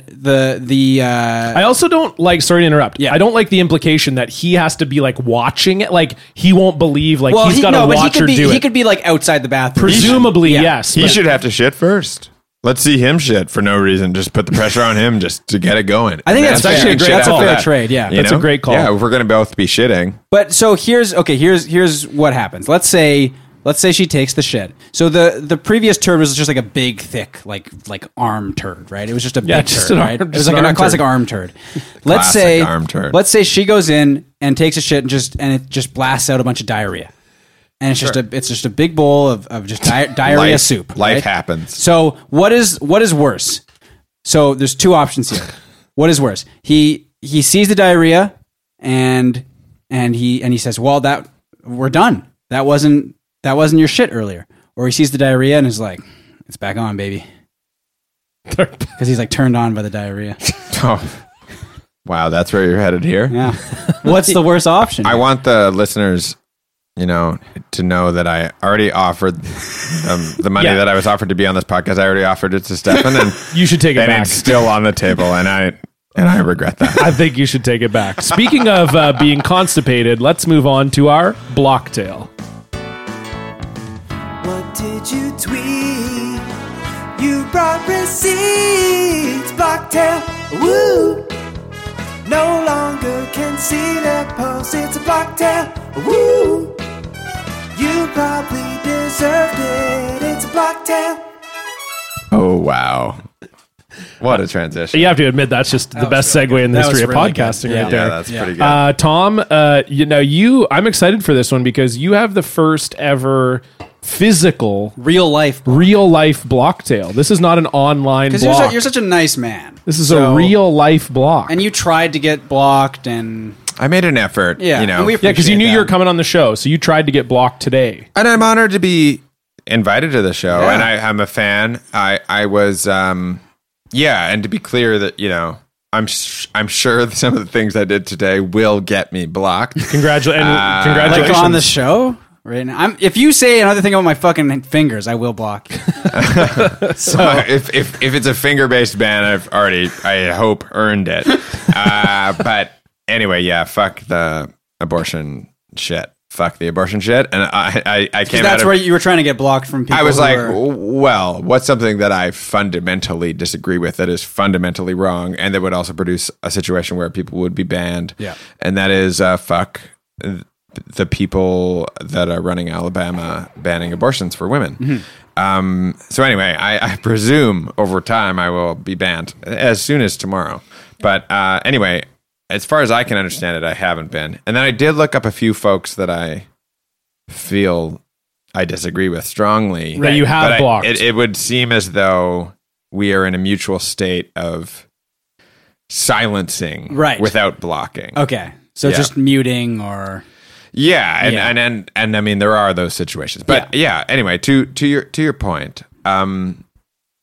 [SPEAKER 2] I also don't like, sorry to interrupt.
[SPEAKER 4] Yeah.
[SPEAKER 2] I don't like the implication that he has to be like watching it. Like he won't believe, like he's got to
[SPEAKER 4] but
[SPEAKER 2] watch her do
[SPEAKER 4] he
[SPEAKER 2] it.
[SPEAKER 4] could be like outside the bathroom.
[SPEAKER 2] Presumably,
[SPEAKER 4] Yeah.
[SPEAKER 2] yes.
[SPEAKER 3] He
[SPEAKER 2] but-
[SPEAKER 3] should have to shit first. Let's see him shit for no reason. Just put the pressure on him just to get it going.
[SPEAKER 4] I think
[SPEAKER 3] And
[SPEAKER 4] that's
[SPEAKER 3] then
[SPEAKER 2] actually a
[SPEAKER 3] shit
[SPEAKER 2] great
[SPEAKER 3] after
[SPEAKER 2] call.
[SPEAKER 4] fair
[SPEAKER 3] that.
[SPEAKER 4] trade, yeah.
[SPEAKER 3] You
[SPEAKER 2] That's a
[SPEAKER 3] know?
[SPEAKER 2] great call.
[SPEAKER 3] Yeah, if we're going to both be shitting.
[SPEAKER 4] But so here's what happens. Let's say she takes the shit. So the previous turd was just like a big, thick, like arm turd, right? It was just a big
[SPEAKER 2] just
[SPEAKER 4] turd,
[SPEAKER 2] an
[SPEAKER 4] right?
[SPEAKER 2] arm-
[SPEAKER 4] It was
[SPEAKER 2] just
[SPEAKER 4] like
[SPEAKER 2] an
[SPEAKER 4] a
[SPEAKER 2] arm
[SPEAKER 4] classic
[SPEAKER 2] turd.
[SPEAKER 4] arm turd.
[SPEAKER 3] Classic arm turd.
[SPEAKER 4] Let's say she goes in and takes a shit and it just blasts out a bunch of diarrhea, and it's just a big bowl of just diarrhea soup.
[SPEAKER 3] Life
[SPEAKER 4] right?
[SPEAKER 3] happens.
[SPEAKER 4] So what is worse? So there's two options here. What is worse? He sees the diarrhea and he says, "Well, that we're done. That wasn't your shit earlier." Or he sees the diarrhea and is like, "It's back on, baby," because he's like turned on by the diarrhea.
[SPEAKER 3] Oh, wow, that's where you're headed here.
[SPEAKER 4] Yeah. What's the worst option?
[SPEAKER 3] I want the listeners, to know that I already offered the money
[SPEAKER 2] Yeah.
[SPEAKER 3] that I was offered to be on this podcast. I already offered it to Stefan, and
[SPEAKER 2] You should take it
[SPEAKER 3] and
[SPEAKER 2] back.
[SPEAKER 3] it's still on the table, and I regret that.
[SPEAKER 2] I think you should take it back. Speaking of being constipated, let's move on to our block tale.
[SPEAKER 5] What did you tweet? You brought receipts, Blocktail, woo! No longer can see the post, it's a Blocktail, woo! You probably deserved it, it's a Blocktail.
[SPEAKER 3] Oh wow, what a transition!
[SPEAKER 2] You have to admit that's just the best segue in the
[SPEAKER 4] That was
[SPEAKER 2] history of
[SPEAKER 4] really good.
[SPEAKER 2] podcasting
[SPEAKER 4] Yeah.
[SPEAKER 2] right
[SPEAKER 3] Yeah,
[SPEAKER 2] there.
[SPEAKER 3] that's pretty good.
[SPEAKER 2] Tom, I'm excited for this one because you have the first ever physical,
[SPEAKER 4] real life.
[SPEAKER 2] real life block tale. This is not an online
[SPEAKER 4] Because
[SPEAKER 2] block.
[SPEAKER 4] you're such a nice man.
[SPEAKER 2] This is
[SPEAKER 4] So-
[SPEAKER 2] a real life block.
[SPEAKER 4] And you tried to get blocked, and
[SPEAKER 3] I made an effort.
[SPEAKER 4] yeah, and we
[SPEAKER 2] yeah, because you
[SPEAKER 4] appreciate
[SPEAKER 2] knew you
[SPEAKER 4] that.
[SPEAKER 2] were coming on the show, so you tried to get blocked today.
[SPEAKER 3] And I'm honored to be invited to the show,
[SPEAKER 4] Yeah.
[SPEAKER 3] and I'm a fan. I was, and to be clear that I'm sure that some of the things I did today will get me blocked.
[SPEAKER 2] Congratulations!
[SPEAKER 3] Like
[SPEAKER 2] Congratulations
[SPEAKER 4] Like on the show right now. If you say another thing about my fucking fingers, I will block you.
[SPEAKER 3] So if it's a finger based ban, I've already, I hope, earned it. But anyway, yeah, fuck the abortion shit. Fuck the abortion shit. And I came out
[SPEAKER 4] That's
[SPEAKER 3] of,
[SPEAKER 4] where you were trying to get blocked from people.
[SPEAKER 3] I was
[SPEAKER 4] who
[SPEAKER 3] like,
[SPEAKER 4] were-
[SPEAKER 3] well, what's something that I fundamentally disagree with that is fundamentally wrong and that would also produce a situation where people would be banned?
[SPEAKER 4] Yeah.
[SPEAKER 3] And that is fuck the people that are running Alabama banning abortions for women. So anyway, I presume over time I will be banned as soon as tomorrow. But anyway, as far as I can understand it, I haven't been. And then I did look up a few folks that I feel I disagree with strongly.
[SPEAKER 2] That you have
[SPEAKER 3] But
[SPEAKER 2] blocked.
[SPEAKER 3] It would seem as though we are in a mutual state of silencing
[SPEAKER 4] Right.
[SPEAKER 3] without blocking.
[SPEAKER 4] okay, so
[SPEAKER 3] Yeah.
[SPEAKER 4] just muting or
[SPEAKER 3] Yeah, and,
[SPEAKER 4] Yeah.
[SPEAKER 3] and I mean there are those situations, but yeah. Anyway, to your point,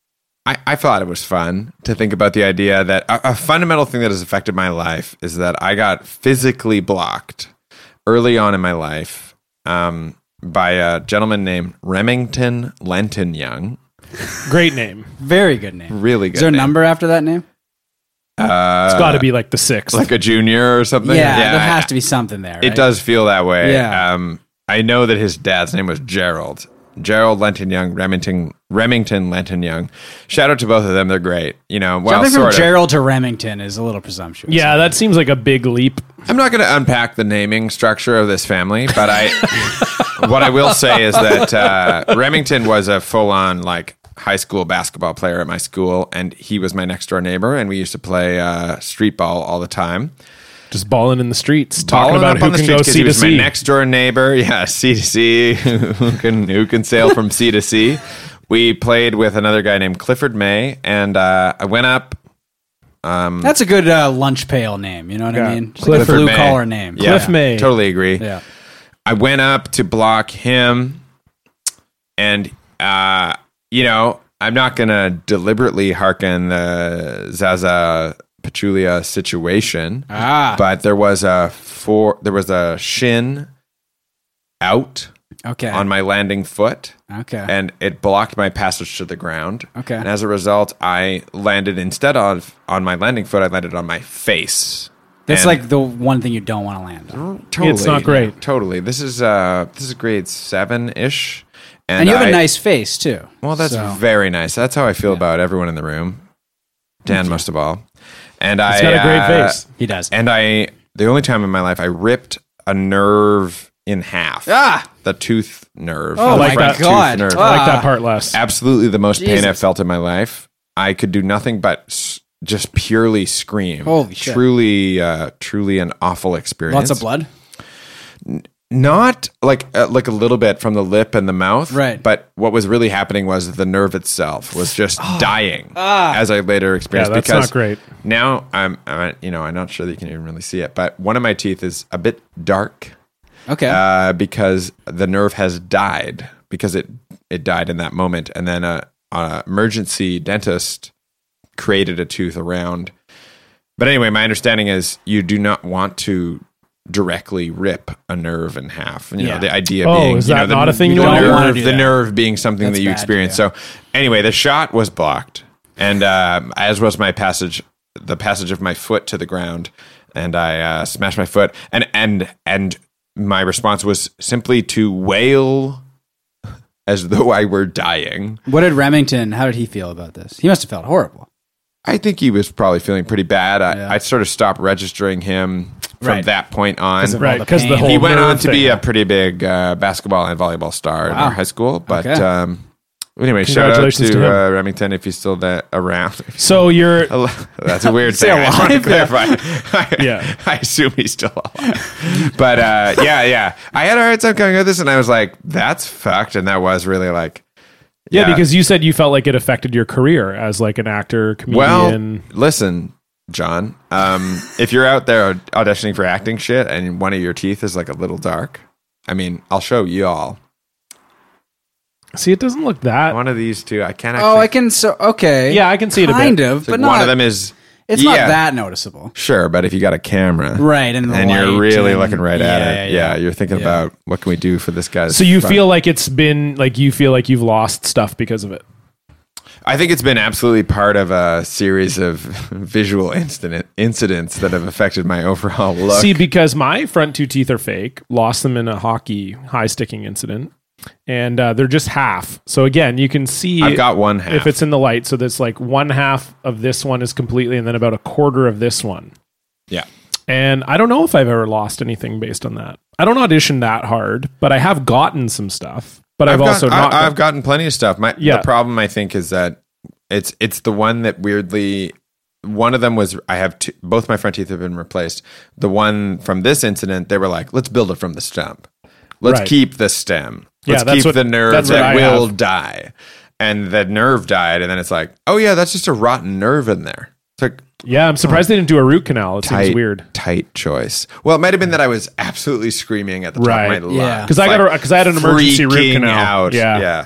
[SPEAKER 3] I thought it was fun to think about the idea that a fundamental thing that has affected my life is that I got physically blocked early on in my life by a gentleman named Remington Lenton-Young.
[SPEAKER 2] Great name.
[SPEAKER 4] Very good name.
[SPEAKER 3] Really good.
[SPEAKER 4] Is there a
[SPEAKER 3] name.
[SPEAKER 4] number after that name?
[SPEAKER 2] It's got to be like the 6th.
[SPEAKER 3] Like a junior or something?
[SPEAKER 4] Yeah, there has to be something there. Right?
[SPEAKER 3] It does feel that way.
[SPEAKER 4] Yeah.
[SPEAKER 3] I know that his dad's name was Gerald. Gerald Lenton-Young, Remington Lenton-Young. Shout out to both of them. They're great. You know, well,
[SPEAKER 4] Jumping from
[SPEAKER 3] sort of.
[SPEAKER 4] Gerald to Remington is a little presumptuous.
[SPEAKER 2] Yeah, that seems like a big leap.
[SPEAKER 3] I'm not going to unpack the naming structure of this family, but what I will say is that Remington was a full-on like high school basketball player at my school, and he was my next door neighbor, and we used to play street ball all the time.
[SPEAKER 2] Just balling in the streets, talking
[SPEAKER 3] Balling
[SPEAKER 2] about
[SPEAKER 3] up
[SPEAKER 2] who
[SPEAKER 3] on the
[SPEAKER 2] can
[SPEAKER 3] streets
[SPEAKER 2] go
[SPEAKER 3] 'cause
[SPEAKER 2] C
[SPEAKER 3] he
[SPEAKER 2] to
[SPEAKER 3] was my
[SPEAKER 2] C.
[SPEAKER 3] next door neighbor. Yeah, C to C. who can sail from C to C? We played with another guy named Clifford May, and I went up.
[SPEAKER 4] That's a good lunch pail name. You know what I mean? Just like a
[SPEAKER 2] Clifford
[SPEAKER 4] blue
[SPEAKER 3] May.
[SPEAKER 4] collar name.
[SPEAKER 3] Yeah,
[SPEAKER 2] Cliff May.
[SPEAKER 3] Totally agree.
[SPEAKER 4] Yeah.
[SPEAKER 3] I went up to block him, and you know, I'm not gonna deliberately hearken the Zaza Pachulia situation, but there was a shin out
[SPEAKER 4] Okay.
[SPEAKER 3] on my landing foot,
[SPEAKER 4] Okay.
[SPEAKER 3] and it blocked my passage to the ground.
[SPEAKER 4] Okay.
[SPEAKER 3] And as a result, I landed instead of on my landing foot, I landed on my face.
[SPEAKER 4] That's
[SPEAKER 3] And-
[SPEAKER 4] like the one thing you don't want to land on.
[SPEAKER 3] Totally.
[SPEAKER 2] It's not great.
[SPEAKER 3] Totally. This is grade 7-ish.
[SPEAKER 4] And you have a nice face, too.
[SPEAKER 3] Well, that's
[SPEAKER 4] So-
[SPEAKER 3] very nice. That's how I feel about everyone in the room. Dan, most of all. And
[SPEAKER 2] He's got a great face.
[SPEAKER 4] He does.
[SPEAKER 3] And the only time in my life I ripped a nerve in half. The tooth nerve.
[SPEAKER 4] Oh
[SPEAKER 3] The
[SPEAKER 2] my
[SPEAKER 3] front
[SPEAKER 4] God.
[SPEAKER 3] tooth nerve.
[SPEAKER 2] I like that part less.
[SPEAKER 3] Absolutely the most pain
[SPEAKER 4] Jesus.
[SPEAKER 3] I've felt in my life. I could do nothing but just purely scream.
[SPEAKER 4] Holy shit.
[SPEAKER 3] Truly an awful experience.
[SPEAKER 4] Lots of blood?
[SPEAKER 3] Not like a little bit from the lip and the mouth,
[SPEAKER 4] Right.
[SPEAKER 3] But what was really happening was the nerve itself was just dying, as I later experienced.
[SPEAKER 2] Yeah, that's
[SPEAKER 3] because
[SPEAKER 2] not great.
[SPEAKER 3] Now I'm not sure that you can even really see it, but one of my teeth is a bit dark
[SPEAKER 4] Okay.
[SPEAKER 3] because the nerve has died because it died in that moment, and then a emergency dentist created a tooth around. But anyway, my understanding is you do not want to directly rip a nerve in half. You know, the idea being,
[SPEAKER 2] is that not a thing you
[SPEAKER 3] the
[SPEAKER 2] don't
[SPEAKER 3] nerve,
[SPEAKER 4] wanna do
[SPEAKER 3] the
[SPEAKER 4] that?
[SPEAKER 3] nerve being something
[SPEAKER 4] That's
[SPEAKER 3] that you
[SPEAKER 4] bad to
[SPEAKER 3] experience.
[SPEAKER 4] do.
[SPEAKER 3] So anyway, the shot was blocked, and as was the passage of my foot to the ground, and I smashed my foot, and my response was simply to wail as though I were dying.
[SPEAKER 4] What did Remington, how did he feel about this? He must have felt horrible.
[SPEAKER 3] I think he was probably feeling pretty bad.
[SPEAKER 4] Yeah.
[SPEAKER 3] I sort of stopped regering him from
[SPEAKER 4] Right.
[SPEAKER 3] that point on.
[SPEAKER 4] of
[SPEAKER 2] Right,
[SPEAKER 4] the
[SPEAKER 2] because the
[SPEAKER 4] pain.
[SPEAKER 2] whole
[SPEAKER 3] He went
[SPEAKER 2] nerve
[SPEAKER 3] on to be
[SPEAKER 2] thing.
[SPEAKER 3] a pretty big basketball and volleyball star in
[SPEAKER 4] Wow.
[SPEAKER 3] our high school. But
[SPEAKER 4] Okay.
[SPEAKER 3] anyway, shout out
[SPEAKER 2] Congratulations
[SPEAKER 3] to
[SPEAKER 2] to him.
[SPEAKER 3] Remington if he's still around.
[SPEAKER 2] So you're
[SPEAKER 3] That's a weird thing. I just want to clarify.
[SPEAKER 2] Yeah.
[SPEAKER 3] I assume he's still alive. But yeah. I had a hard time coming with this, and I was like, that's fucked. And that was really like,
[SPEAKER 2] yeah, because you said you felt like it affected your career as like an actor,
[SPEAKER 3] well,
[SPEAKER 2] comedian.
[SPEAKER 3] listen, John, if you're out there auditioning for acting shit and one of your teeth is like a little dark, I mean, I'll show you all.
[SPEAKER 2] See, it doesn't look that.
[SPEAKER 3] One of these two, I can't actually.
[SPEAKER 4] Oh, I can, okay.
[SPEAKER 2] Yeah, I can see it a bit.
[SPEAKER 4] Kind of,
[SPEAKER 3] It's
[SPEAKER 4] but
[SPEAKER 3] like
[SPEAKER 4] not.
[SPEAKER 3] one of them is.
[SPEAKER 4] It's not that noticeable.
[SPEAKER 3] Sure, but if you got a camera.
[SPEAKER 4] Right, and the
[SPEAKER 3] you're
[SPEAKER 4] light
[SPEAKER 3] really
[SPEAKER 4] and-
[SPEAKER 3] looking right at it.
[SPEAKER 4] Yeah.
[SPEAKER 3] Yeah, you're thinking about what can we do for this guy.
[SPEAKER 2] So you feel like it's been like you feel like you've lost stuff because of it.
[SPEAKER 3] I think it's been absolutely part of a series of visual incidents that have affected my overall look.
[SPEAKER 2] See, because my front two teeth are fake, lost them in a hockey high sticking incident, and they're just half. So again, you can see
[SPEAKER 3] I've got one half.
[SPEAKER 2] if it's in the light. So that's like one half of this one is completely, and then about a quarter of this one.
[SPEAKER 3] Yeah.
[SPEAKER 2] And I don't know if I've ever lost anything based on that. I don't audition that hard, but I have gotten some stuff. But I've also not.
[SPEAKER 3] I've gotten plenty of stuff.
[SPEAKER 2] Yeah.
[SPEAKER 3] The problem I think is that it's the one that weirdly. One of them was I have both my front teeth have been replaced. The one from this incident, they were like, let's build it from the stump. Let's
[SPEAKER 2] Right.
[SPEAKER 3] keep the stem.
[SPEAKER 2] Yeah,
[SPEAKER 3] Let's
[SPEAKER 2] that's
[SPEAKER 3] keep
[SPEAKER 2] what-
[SPEAKER 3] the nerve
[SPEAKER 2] that's what
[SPEAKER 3] that
[SPEAKER 2] I
[SPEAKER 3] will
[SPEAKER 2] have.
[SPEAKER 3] die. And the nerve died, and then it's like, oh yeah, that's just a rotten nerve in there. It's like
[SPEAKER 2] Yeah, I'm surprised they didn't do a root canal. It seems weird.
[SPEAKER 3] tight choice. Well, it might have been that I was absolutely screaming at the top
[SPEAKER 2] Right.
[SPEAKER 3] of my lungs.
[SPEAKER 4] Yeah.
[SPEAKER 2] Because I had an emergency root
[SPEAKER 3] freaking
[SPEAKER 2] canal.
[SPEAKER 3] out.
[SPEAKER 2] Yeah.
[SPEAKER 3] Yeah.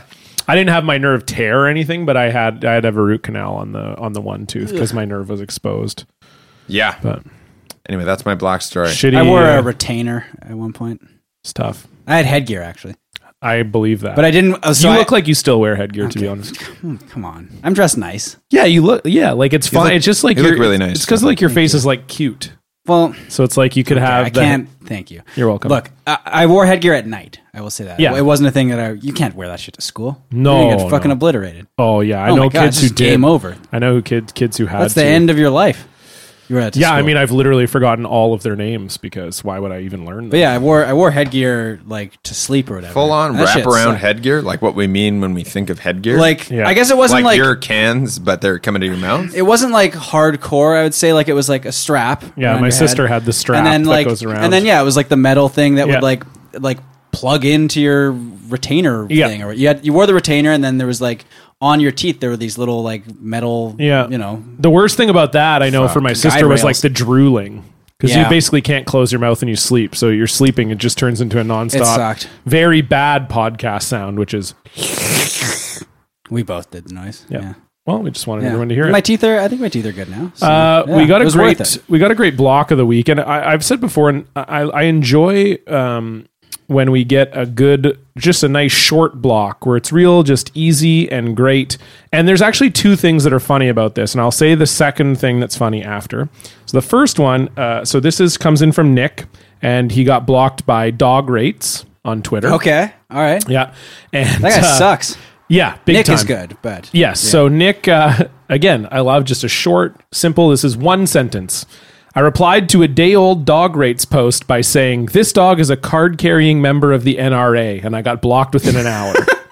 [SPEAKER 2] I didn't have my nerve tear or anything, but I had to have a root canal on the one tooth because my nerve was exposed.
[SPEAKER 3] Yeah.
[SPEAKER 2] But
[SPEAKER 3] Anyway, that's my block story.
[SPEAKER 2] shitty.
[SPEAKER 4] I wore a retainer at one point.
[SPEAKER 2] stuff.
[SPEAKER 4] I had headgear actually,
[SPEAKER 2] I believe that.
[SPEAKER 4] but I didn't.
[SPEAKER 2] you look like you still wear headgear, to be honest.
[SPEAKER 4] Come on, I'm dressed nice.
[SPEAKER 2] Yeah, you look. Yeah, like it's fine.
[SPEAKER 3] look-
[SPEAKER 2] It's just like
[SPEAKER 3] you look
[SPEAKER 2] you're-
[SPEAKER 3] really nice.
[SPEAKER 2] It's because like your face is like cute.
[SPEAKER 4] Well,
[SPEAKER 2] So it's like you could have.
[SPEAKER 4] I
[SPEAKER 2] the-
[SPEAKER 4] can't. Thank you.
[SPEAKER 2] You're welcome.
[SPEAKER 4] Look, I wore headgear at night. I will say that.
[SPEAKER 2] Yeah.
[SPEAKER 4] It wasn't a thing that you can't wear that shit to school.
[SPEAKER 2] No,
[SPEAKER 4] You're gonna get fucking
[SPEAKER 2] no.
[SPEAKER 4] obliterated.
[SPEAKER 2] Oh yeah, I
[SPEAKER 4] Oh
[SPEAKER 2] know
[SPEAKER 4] my God,
[SPEAKER 2] kids
[SPEAKER 4] it's
[SPEAKER 2] who
[SPEAKER 4] just
[SPEAKER 2] did.
[SPEAKER 4] game over.
[SPEAKER 2] I know kids who had.
[SPEAKER 4] That's the
[SPEAKER 2] to.
[SPEAKER 4] end of your life. You were at
[SPEAKER 2] Yeah, I
[SPEAKER 4] school.
[SPEAKER 2] mean, I've literally forgotten all of their names because why would I even learn them?
[SPEAKER 4] But yeah, I wore headgear like to sleep or whatever.
[SPEAKER 3] Full on
[SPEAKER 4] And that shit
[SPEAKER 3] wraparound
[SPEAKER 4] sucked.
[SPEAKER 3] headgear, like what we mean when we think of headgear.
[SPEAKER 4] Like
[SPEAKER 2] Yeah.
[SPEAKER 4] I guess it wasn't
[SPEAKER 3] like
[SPEAKER 4] like
[SPEAKER 3] your cans, but they're coming to your mouth.
[SPEAKER 4] it wasn't like hardcore. I would say like it was like a strap.
[SPEAKER 2] Yeah,
[SPEAKER 4] around
[SPEAKER 2] my
[SPEAKER 4] your
[SPEAKER 2] sister
[SPEAKER 4] head.
[SPEAKER 2] had the strap
[SPEAKER 4] and then
[SPEAKER 2] that
[SPEAKER 4] like
[SPEAKER 2] goes around.
[SPEAKER 4] and then yeah, it was like the metal thing that
[SPEAKER 2] Yeah.
[SPEAKER 4] would like plug into your retainer
[SPEAKER 2] Yeah.
[SPEAKER 4] thing. Or you wore the retainer, and then there was like on your teeth there were these little like metal.
[SPEAKER 2] Yeah.
[SPEAKER 4] you know.
[SPEAKER 2] The worst thing about that, I know for my sister, was
[SPEAKER 4] rails.
[SPEAKER 2] like the drooling. Because you
[SPEAKER 4] Yeah.
[SPEAKER 2] basically can't close your mouth when you sleep. So you're sleeping, it just turns into a nonstop,
[SPEAKER 4] It sucked.
[SPEAKER 2] very bad podcast sound, which is,
[SPEAKER 4] We both did the noise. Yeah.
[SPEAKER 2] well, we just wanted
[SPEAKER 4] Yeah.
[SPEAKER 2] everyone to hear
[SPEAKER 4] I
[SPEAKER 2] it.
[SPEAKER 4] think my teeth are good now. So, yeah,
[SPEAKER 2] We got
[SPEAKER 4] it
[SPEAKER 2] a
[SPEAKER 4] was worth it.
[SPEAKER 2] we got a great block of the week, and I've said before, and I enjoy when we get just a nice short block where it's real, just easy and great. And there's actually two things that are funny about this, and I'll say the second thing that's funny after. So the first one, so this comes in from Nick, and he got blocked by Dog Rates on Twitter.
[SPEAKER 4] Okay. All right.
[SPEAKER 2] Yeah, and
[SPEAKER 4] That guy sucks.
[SPEAKER 2] Yeah, big
[SPEAKER 4] Nick
[SPEAKER 2] time.
[SPEAKER 4] is good, but
[SPEAKER 2] Yes. So Nick, again, I love just a short, simple. This is one sentence. I replied to a day-old Dog Rates post by saying, "This dog is a card-carrying member of the NRA," and I got blocked within an hour.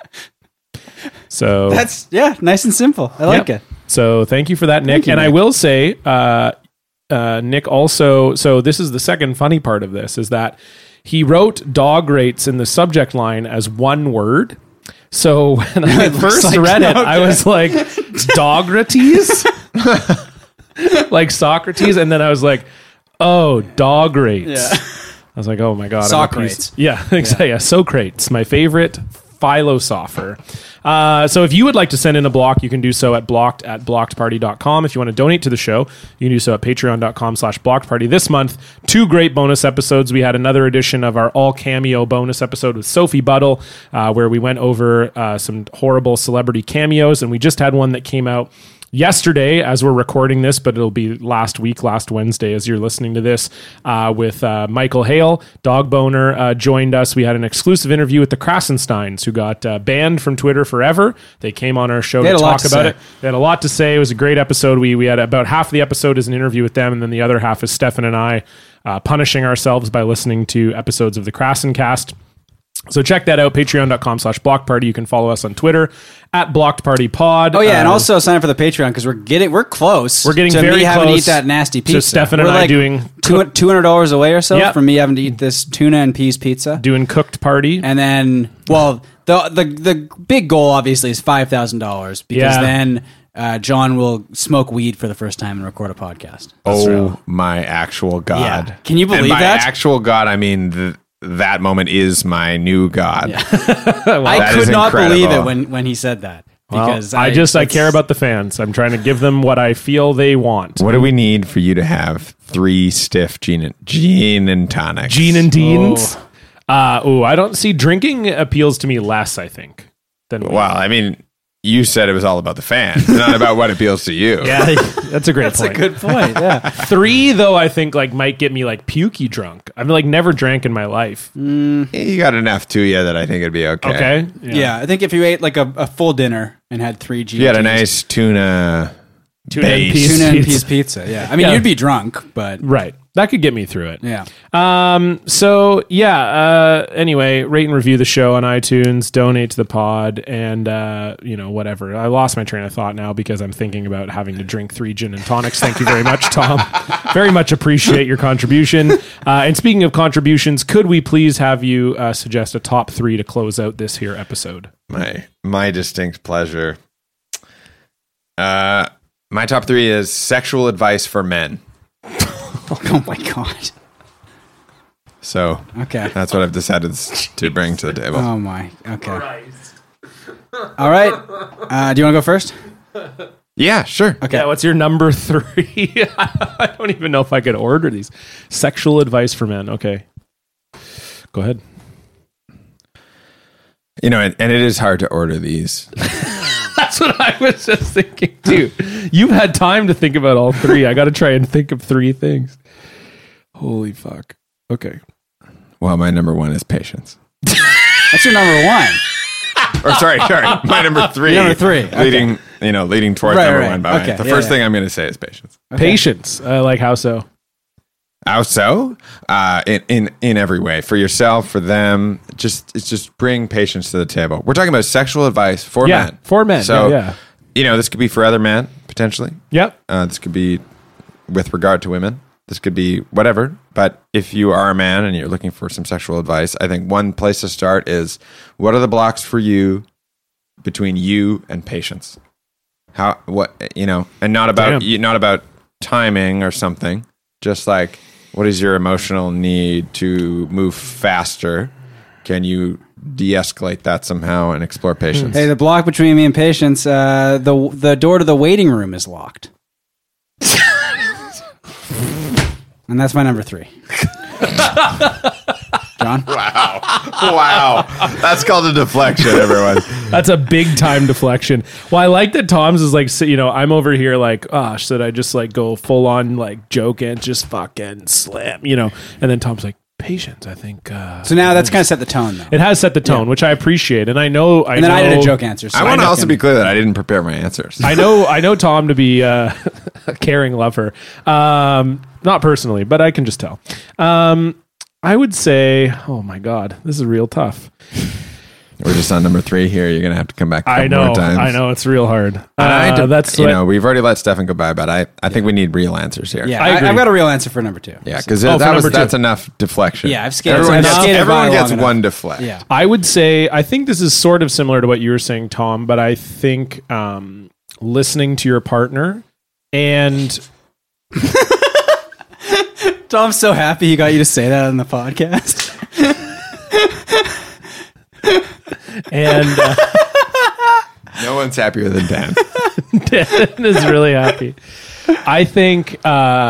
[SPEAKER 2] So
[SPEAKER 4] that's nice and simple. I like
[SPEAKER 2] yep.
[SPEAKER 4] it.
[SPEAKER 2] So thank you for that, Nick.
[SPEAKER 4] you,
[SPEAKER 2] And I
[SPEAKER 4] Nick.
[SPEAKER 2] will say, Nick also. So this is the second funny part of this is that he wrote Dog Rates in the subject line as one word. So when I first
[SPEAKER 4] like-
[SPEAKER 2] read it,
[SPEAKER 4] okay.
[SPEAKER 2] I was like, Dogrites? Like Socrates. And then I was like, oh, Dog Rates.
[SPEAKER 4] Yeah.
[SPEAKER 2] I was like, oh my God. I'm a
[SPEAKER 4] Socrates.
[SPEAKER 2] piece- Yeah, exactly. Yeah. Socrates, my favorite philosopher. So if you would like to send in a block, you can do so at blockedparty.com. If you want to donate to the show, you can do so at patreon.com/blockedparty. This month, 2 great bonus episodes. We had another edition of our all cameo bonus episode with Sophie Buttle, where we went over some horrible celebrity cameos. And we just had one that came out yesterday as we're recording this, but it'll be last Wednesday as you're listening to this, with Michael Hale. Dog Boner joined us. We had an exclusive interview with the Krasensteins, who got banned from Twitter forever. They came on our show
[SPEAKER 4] They
[SPEAKER 2] to
[SPEAKER 4] had a lot
[SPEAKER 2] talk
[SPEAKER 4] to
[SPEAKER 2] about
[SPEAKER 4] say.
[SPEAKER 2] it. They had a lot to say. It was a great episode. We had about half the episode is an interview with them, and then the other half is Stefan and I punishing ourselves by listening to episodes of the Krasencast. So check that out, patreon.com/blockparty. You can follow us on Twitter at blockedpartypod.
[SPEAKER 4] Oh yeah, and also sign up for the Patreon because we're close.
[SPEAKER 2] We're getting
[SPEAKER 4] to
[SPEAKER 2] very
[SPEAKER 4] me having to
[SPEAKER 2] close
[SPEAKER 4] eat that nasty
[SPEAKER 2] to
[SPEAKER 4] pizza.
[SPEAKER 2] Stefan and
[SPEAKER 4] We're
[SPEAKER 2] I
[SPEAKER 4] like
[SPEAKER 2] doing
[SPEAKER 4] $200 away or so
[SPEAKER 2] Yep.
[SPEAKER 4] from me having to eat this tuna and peas pizza.
[SPEAKER 2] doing cooked party.
[SPEAKER 4] And then, well, the big goal obviously is $5,000 because
[SPEAKER 2] Yeah.
[SPEAKER 4] then John will smoke weed for the first time and record a podcast.
[SPEAKER 3] Oh my actual God.
[SPEAKER 4] Yeah. Can you believe
[SPEAKER 3] and by
[SPEAKER 4] that?
[SPEAKER 3] actual God, I mean that moment is my new God.
[SPEAKER 4] I
[SPEAKER 3] That
[SPEAKER 4] could
[SPEAKER 3] is
[SPEAKER 4] not believe
[SPEAKER 3] incredible.
[SPEAKER 4] it when he said that
[SPEAKER 2] Well,
[SPEAKER 4] because
[SPEAKER 2] I
[SPEAKER 4] it's-
[SPEAKER 2] care about the fans. I'm trying to give them what I feel they want.
[SPEAKER 3] What do we need for you to have 3 stiff gin and tonics?
[SPEAKER 2] Gene and Deans. I don't see drinking appeals to me less, I think, than
[SPEAKER 3] Well, I mean, you said it was all about the fans, not about what appeals to you.
[SPEAKER 2] Yeah, that's a great
[SPEAKER 4] That's
[SPEAKER 2] point.
[SPEAKER 4] a good point. Yeah.
[SPEAKER 2] 3 though, I think like might get me like pukey drunk. I've like never drank in my life.
[SPEAKER 3] You got enough to you that I think it'd be okay.
[SPEAKER 2] Okay.
[SPEAKER 4] Yeah, I think if you ate like a full dinner and had 3 G,
[SPEAKER 3] You had a nice tuna
[SPEAKER 2] Tuna and
[SPEAKER 3] base.
[SPEAKER 2] peas.
[SPEAKER 4] tuna and peas pizza. Yeah, I mean
[SPEAKER 2] Yeah.
[SPEAKER 4] you'd be drunk, but
[SPEAKER 2] Right. That could get me through it.
[SPEAKER 4] yeah.
[SPEAKER 2] Anyway, rate and review the show on iTunes, donate to the pod, and whatever. I lost my train of thought now because I'm thinking about having to drink 3 gin and tonics. Thank you very much, Tom. Very much appreciate your contribution. And speaking of contributions, could we please have you suggest a top 3 to close out this here episode?
[SPEAKER 3] My distinct pleasure. My top 3 is sexual advice for men.
[SPEAKER 4] Oh my god.
[SPEAKER 3] So
[SPEAKER 4] Okay.
[SPEAKER 3] that's what I've decided to bring to the table.
[SPEAKER 4] Oh my. Okay. All right. Do you want to go first?
[SPEAKER 3] Yeah, sure.
[SPEAKER 4] Okay.
[SPEAKER 2] Yeah, what's your number 3? I don't even know if I could order these. Sexual advice for men. Okay. Go ahead.
[SPEAKER 3] You know, and it is hard to order these.
[SPEAKER 2] That's what I was just thinking too. You've had time to think about all 3. I got to try and think of 3 things. Holy fuck. Okay.
[SPEAKER 3] Well, my number 1 is patience.
[SPEAKER 4] That's your number 1.
[SPEAKER 3] Or sorry, my number 3.
[SPEAKER 4] Number 3. Okay.
[SPEAKER 3] Leading towards
[SPEAKER 4] Right,
[SPEAKER 3] number
[SPEAKER 4] right.
[SPEAKER 3] 1. But
[SPEAKER 4] Okay,
[SPEAKER 3] the
[SPEAKER 4] yeah,
[SPEAKER 3] first
[SPEAKER 4] yeah.
[SPEAKER 3] thing I'm going to say is patience.
[SPEAKER 2] Patience. Like how so?
[SPEAKER 3] How so? In every way, for yourself, for them, just bring patience to the table. We're talking about sexual advice for
[SPEAKER 2] Yeah,
[SPEAKER 3] men.
[SPEAKER 2] for men.
[SPEAKER 3] So,
[SPEAKER 2] Yeah.
[SPEAKER 3] you know, this could be for other men potentially.
[SPEAKER 2] Yep.
[SPEAKER 3] This could be with regard to women. This could be whatever. But if you are a man and you're looking for some sexual advice, I think one place to start is, what are the blocks for you between you and patience? And not about timing or something. Just like, what is your emotional need to move faster? Can you de-escalate that somehow and explore patience?
[SPEAKER 4] Hey, the block between me and patience, the door to the waiting room is locked. And that's my number 3. John?
[SPEAKER 3] Wow. That's called a deflection, everyone.
[SPEAKER 2] That's a big time deflection. Well, I like that Tom's is like, you know, I'm over here like, oh, should I just like go full on like joke and just fucking slam, you know? And then Tom's like, patience, I think.
[SPEAKER 4] So now that's kind of set the tone, though.
[SPEAKER 2] It has set the tone, which I appreciate. And I know.
[SPEAKER 4] And then I did a joke answer. So
[SPEAKER 3] I want to also be clear that I didn't prepare my answers.
[SPEAKER 2] I know Tom to be a caring lover. Not personally, but I can just tell. I would say, oh my God, this is real tough.
[SPEAKER 3] We're just on number 3 here. You're going to have to come back a couple more times.
[SPEAKER 2] I know, it's real hard.
[SPEAKER 3] That's we've already let Stefan go by, but I think we need real answers here.
[SPEAKER 4] Yeah,
[SPEAKER 2] I agree.
[SPEAKER 4] I've got a real answer for number 2.
[SPEAKER 3] Yeah, because
[SPEAKER 2] number
[SPEAKER 3] that's
[SPEAKER 2] 2.
[SPEAKER 3] enough deflection.
[SPEAKER 4] Yeah, I've skated.
[SPEAKER 3] Everyone
[SPEAKER 4] I've skated
[SPEAKER 3] everyone
[SPEAKER 4] by
[SPEAKER 3] gets
[SPEAKER 4] long
[SPEAKER 3] one
[SPEAKER 4] enough.
[SPEAKER 3] deflect.
[SPEAKER 4] Yeah.
[SPEAKER 2] I would say, I think this is sort of similar to what you were saying, Tom, but I think listening to your partner and...
[SPEAKER 4] Tom's so happy he got you to say that on the podcast.
[SPEAKER 2] And
[SPEAKER 3] No one's happier than Dan.
[SPEAKER 2] Dan is really happy. I think...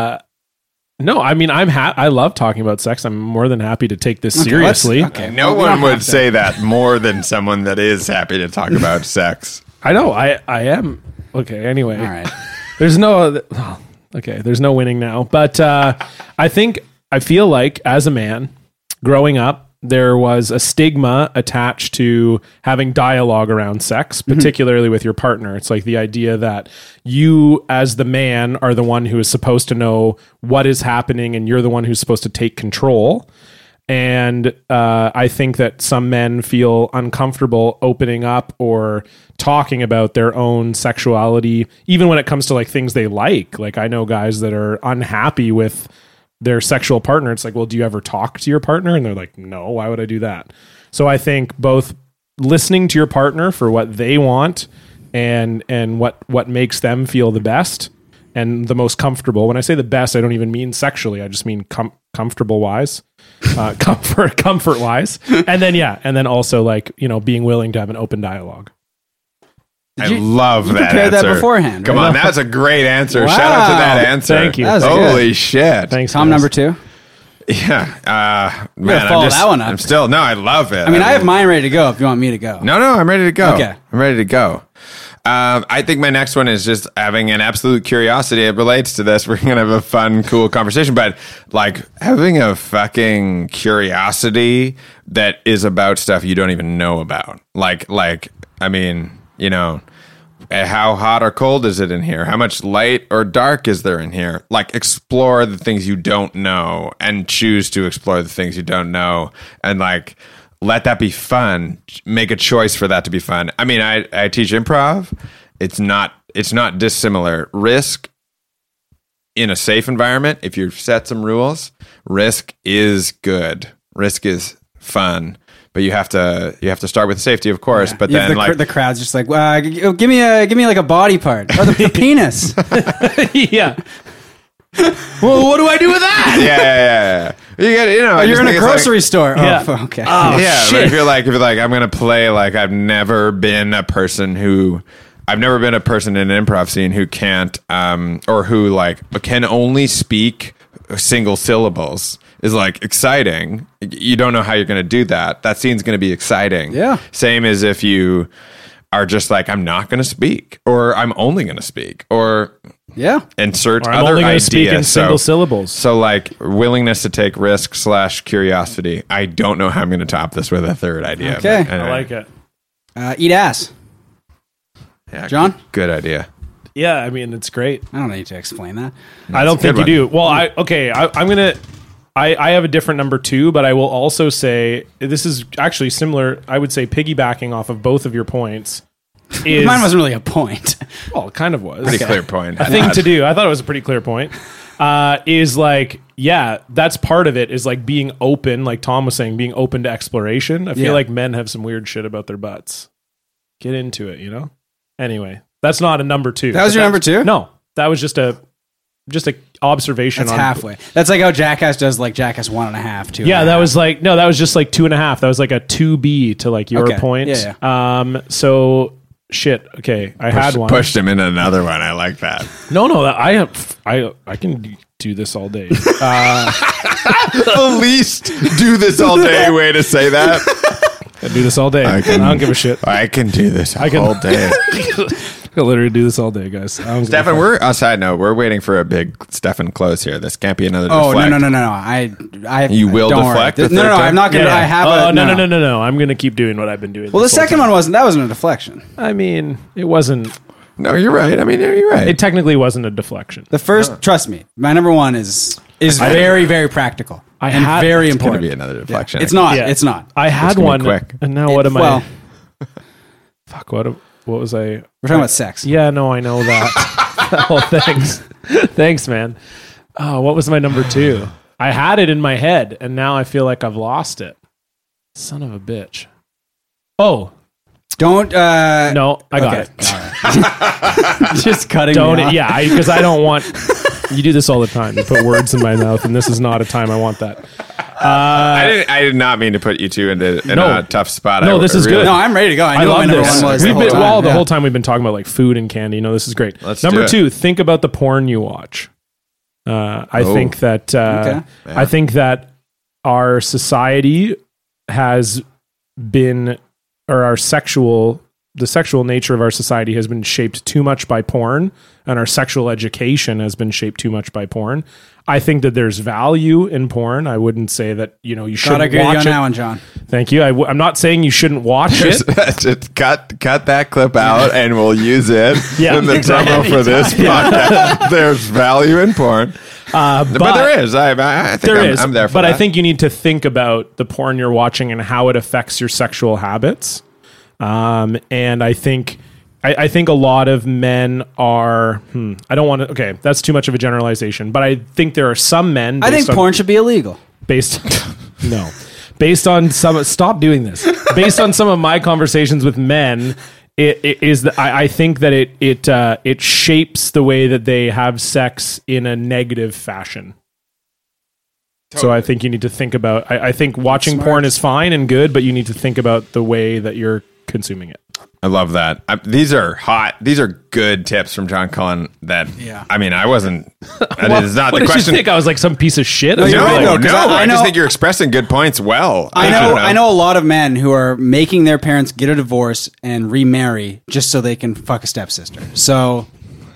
[SPEAKER 2] no, I mean, I love talking about sex. I'm more than happy to take this seriously.
[SPEAKER 3] No one would say that more than someone that is happy to talk about sex.
[SPEAKER 2] I know. I am. Okay, anyway.
[SPEAKER 4] All right.
[SPEAKER 2] There's no... Okay, there's no winning now. But I feel like as a man, growing up, there was a stigma attached to having dialogue around sex, particularly with your partner. It's like the idea that you, as the man, are the one who is supposed to know what is happening and you're the one who's supposed to take control. And I think that some men feel uncomfortable opening up or talking about their own sexuality, even when it comes to like things they like. Like I know guys that are unhappy with their sexual partner. It's like, well, do you ever talk to your partner? And they're like, no, why would I do that? So I think both listening to your partner for what they want and what makes them feel the best and the most comfortable. When I say the best, I don't even mean sexually. I just mean comfortable wise. Comfort wise. And then also like, you know, being willing to have an open dialogue.
[SPEAKER 3] I love
[SPEAKER 4] you
[SPEAKER 3] that
[SPEAKER 4] prepared
[SPEAKER 3] answer.
[SPEAKER 4] that beforehand,
[SPEAKER 3] Come
[SPEAKER 4] right?
[SPEAKER 3] on, that's a great answer.
[SPEAKER 4] Wow.
[SPEAKER 3] Shout out to that answer.
[SPEAKER 2] Thank you.
[SPEAKER 4] That was
[SPEAKER 3] Holy shit.
[SPEAKER 2] Thanks,
[SPEAKER 4] Tom,
[SPEAKER 2] guys.
[SPEAKER 4] number 2.
[SPEAKER 3] Yeah. Man,
[SPEAKER 4] follow that one up.
[SPEAKER 3] I love it.
[SPEAKER 4] I mean, I have mine ready to go if you want me to go.
[SPEAKER 3] No, I'm ready to go.
[SPEAKER 4] Okay.
[SPEAKER 3] I'm ready to go. I think my next one is just having an absolute curiosity. It relates to this. We're going to have a fun, cool conversation, but like having a fucking curiosity that is about stuff you don't even know about. Like, I mean, you know, how hot or cold is it in here? How much light or dark is there in here? Like, explore the things you don't know and choose to explore the things you don't know. And like, let that be fun. Make a choice for that to be fun. I mean, I teach improv. It's not dissimilar. Risk in a safe environment. If you set some rules, risk is good. Risk is fun. But you have to start with safety, of course. Yeah. But then
[SPEAKER 4] the crowd's just like, give me like a body part or the penis.
[SPEAKER 2] Yeah. Well, what do I do with that?
[SPEAKER 3] Yeah. You get, I
[SPEAKER 4] You're
[SPEAKER 3] just
[SPEAKER 4] in a
[SPEAKER 3] think it's like-
[SPEAKER 4] grocery store.
[SPEAKER 2] Yeah.
[SPEAKER 4] Oh, okay.
[SPEAKER 3] yeah, but if you're like I'm gonna play like I've never been a person in an improv scene who can't or who like can only speak single syllables is like exciting. You don't know how you're gonna do that. That scene's gonna be exciting.
[SPEAKER 4] Yeah.
[SPEAKER 3] Same as if you are just like I'm not gonna speak or I'm only gonna speak or
[SPEAKER 4] Yeah.
[SPEAKER 3] insert
[SPEAKER 2] Or I'm
[SPEAKER 3] other
[SPEAKER 2] only going to
[SPEAKER 3] idea.
[SPEAKER 2] speak in single
[SPEAKER 3] So-
[SPEAKER 2] syllables.
[SPEAKER 3] So, like, willingness to take risk / curiosity. I don't know how I'm going to top this with a third idea.
[SPEAKER 4] Okay.
[SPEAKER 3] but anyway.
[SPEAKER 2] I like it.
[SPEAKER 4] Eat ass.
[SPEAKER 3] Yeah,
[SPEAKER 4] John?
[SPEAKER 3] Good idea.
[SPEAKER 2] Yeah, I mean, it's great.
[SPEAKER 4] I don't need to explain that.
[SPEAKER 2] I don't
[SPEAKER 3] a
[SPEAKER 2] think you
[SPEAKER 3] good
[SPEAKER 2] do. Well, I'm going to. I have a different number 2, but I will also say this is actually similar. I would say piggybacking off of both of your points. Is,
[SPEAKER 4] Mine wasn't really a point.
[SPEAKER 2] well, it kind of was.
[SPEAKER 3] Pretty clear point.
[SPEAKER 2] Thing to do. I thought it was a pretty clear point. Is like, yeah, that's part of it. Is like being open, like Tom was saying, being open to exploration. I feel
[SPEAKER 4] Yeah.
[SPEAKER 2] like men have some weird shit about their butts. Get into it, Anyway, that's not a number 2.
[SPEAKER 4] That was your number 2?
[SPEAKER 2] No, that was just a observation.
[SPEAKER 4] That's
[SPEAKER 2] on
[SPEAKER 4] halfway. That's like how Jackass does like Jackass 1.5, 2.
[SPEAKER 2] Yeah, that was like that was just like 2.5. That was like a 2B to like your
[SPEAKER 4] Okay.
[SPEAKER 2] point.
[SPEAKER 4] Yeah,
[SPEAKER 2] So shit. Okay, I had one.
[SPEAKER 3] Pushed him into another one. I like that.
[SPEAKER 2] No, I can do this all day.
[SPEAKER 3] The least do this all day way to say that.
[SPEAKER 2] I do this all day. I don't give a shit.
[SPEAKER 3] I can do this all day.
[SPEAKER 2] I can literally do this all day, guys. I don't give a
[SPEAKER 3] Stefan,
[SPEAKER 2] fuck.
[SPEAKER 3] on a side note, we're waiting for a big Stefan close here. This can't be another
[SPEAKER 4] Oh,
[SPEAKER 3] deflect.
[SPEAKER 4] no. I
[SPEAKER 3] You will
[SPEAKER 4] don't
[SPEAKER 3] deflect
[SPEAKER 4] worry.
[SPEAKER 3] the
[SPEAKER 4] No,
[SPEAKER 3] third
[SPEAKER 4] no,
[SPEAKER 3] time?
[SPEAKER 4] I'm not going to.
[SPEAKER 2] Yeah,
[SPEAKER 4] I
[SPEAKER 2] yeah.
[SPEAKER 4] have
[SPEAKER 2] No. I'm gonna keep doing what I've been doing.
[SPEAKER 4] Well, the
[SPEAKER 2] this whole
[SPEAKER 4] second
[SPEAKER 2] time.
[SPEAKER 4] one wasn't a deflection.
[SPEAKER 2] I mean, it wasn't.
[SPEAKER 3] No, you're right. I mean, you're right.
[SPEAKER 2] It technically wasn't a deflection.
[SPEAKER 4] The first, trust me, my number 1 is very, very practical
[SPEAKER 2] I
[SPEAKER 4] and
[SPEAKER 2] had-
[SPEAKER 4] very
[SPEAKER 3] It's going to
[SPEAKER 4] important.
[SPEAKER 3] be another deflection.
[SPEAKER 4] It's not.
[SPEAKER 2] Yeah.
[SPEAKER 4] It's not.
[SPEAKER 2] I had
[SPEAKER 3] gonna be
[SPEAKER 2] one,
[SPEAKER 3] quick.
[SPEAKER 2] and now what am
[SPEAKER 4] Well,
[SPEAKER 2] I? Fuck. What was I?
[SPEAKER 4] we're talking about sex.
[SPEAKER 2] Yeah, no, I know that. Oh, thanks. Thanks, man. Oh, what was my number 2? I had it in my head, and now I feel like I've lost it. Son of a bitch. Oh,
[SPEAKER 4] Don't.
[SPEAKER 2] no, I got
[SPEAKER 4] okay.
[SPEAKER 2] it.
[SPEAKER 4] All right. Just cutting.
[SPEAKER 2] Don't.
[SPEAKER 4] me off.
[SPEAKER 2] Yeah, because I don't want. You do this all the time. You put words in my mouth, and this is not a time I want that.
[SPEAKER 3] I did not mean to put you two in
[SPEAKER 2] No.
[SPEAKER 3] a tough spot.
[SPEAKER 2] No, this is good.
[SPEAKER 4] No, I'm ready to go. I know
[SPEAKER 2] love
[SPEAKER 4] what my number
[SPEAKER 2] this.
[SPEAKER 4] 1 was.
[SPEAKER 2] We've
[SPEAKER 4] the whole
[SPEAKER 2] been,
[SPEAKER 4] time.
[SPEAKER 2] well, the
[SPEAKER 4] Yeah.
[SPEAKER 2] whole time we've been talking about like food and candy. This is great.
[SPEAKER 3] Let's do
[SPEAKER 2] Number
[SPEAKER 3] it.
[SPEAKER 2] 2, think about the porn you watch. I think that
[SPEAKER 4] Okay.
[SPEAKER 2] I think that our society has been, or the sexual nature of our society has been shaped too much by porn, and our sexual education has been shaped too much by porn. I think that there's value in porn. I wouldn't say that you
[SPEAKER 4] Gotta
[SPEAKER 2] shouldn't
[SPEAKER 4] agree with you
[SPEAKER 2] watch
[SPEAKER 4] on
[SPEAKER 2] it.
[SPEAKER 4] that one, John.
[SPEAKER 2] Thank you. I'm not saying you shouldn't watch it.
[SPEAKER 3] Just cut that clip out and we'll use it
[SPEAKER 2] Yeah,
[SPEAKER 3] in the
[SPEAKER 2] exactly.
[SPEAKER 3] demo for this podcast. There's value in porn. But there is. I think I'm there for
[SPEAKER 2] but
[SPEAKER 3] that.
[SPEAKER 2] I think you need to think about the porn you're watching and how it affects your sexual habits. And I think a lot of men are. I don't want to. Okay, that's too much of a generalization. But I think there are some men.
[SPEAKER 4] I think porn should be illegal.
[SPEAKER 2] Based no, based on some. Stop doing this. Based on some of my conversations with men. It is that I think that it shapes the way that they have sex in a negative fashion. So I think you need to think about. I think watching porn is fine and good, but you need to think about the way that you're consuming it.
[SPEAKER 3] I love that. These are hot. These are good tips from John Cullen.
[SPEAKER 4] Yeah.
[SPEAKER 3] I mean, I wasn't. That is not
[SPEAKER 2] What
[SPEAKER 3] the
[SPEAKER 2] did
[SPEAKER 3] question.
[SPEAKER 2] you think? I was like some piece of shit?
[SPEAKER 3] No,
[SPEAKER 4] you're right,
[SPEAKER 3] no,
[SPEAKER 4] though, 'cause I
[SPEAKER 3] I
[SPEAKER 4] know-
[SPEAKER 3] just think you're expressing good points well.
[SPEAKER 4] I know a lot of men who are making their parents get a divorce and remarry just so they can fuck a stepsister. So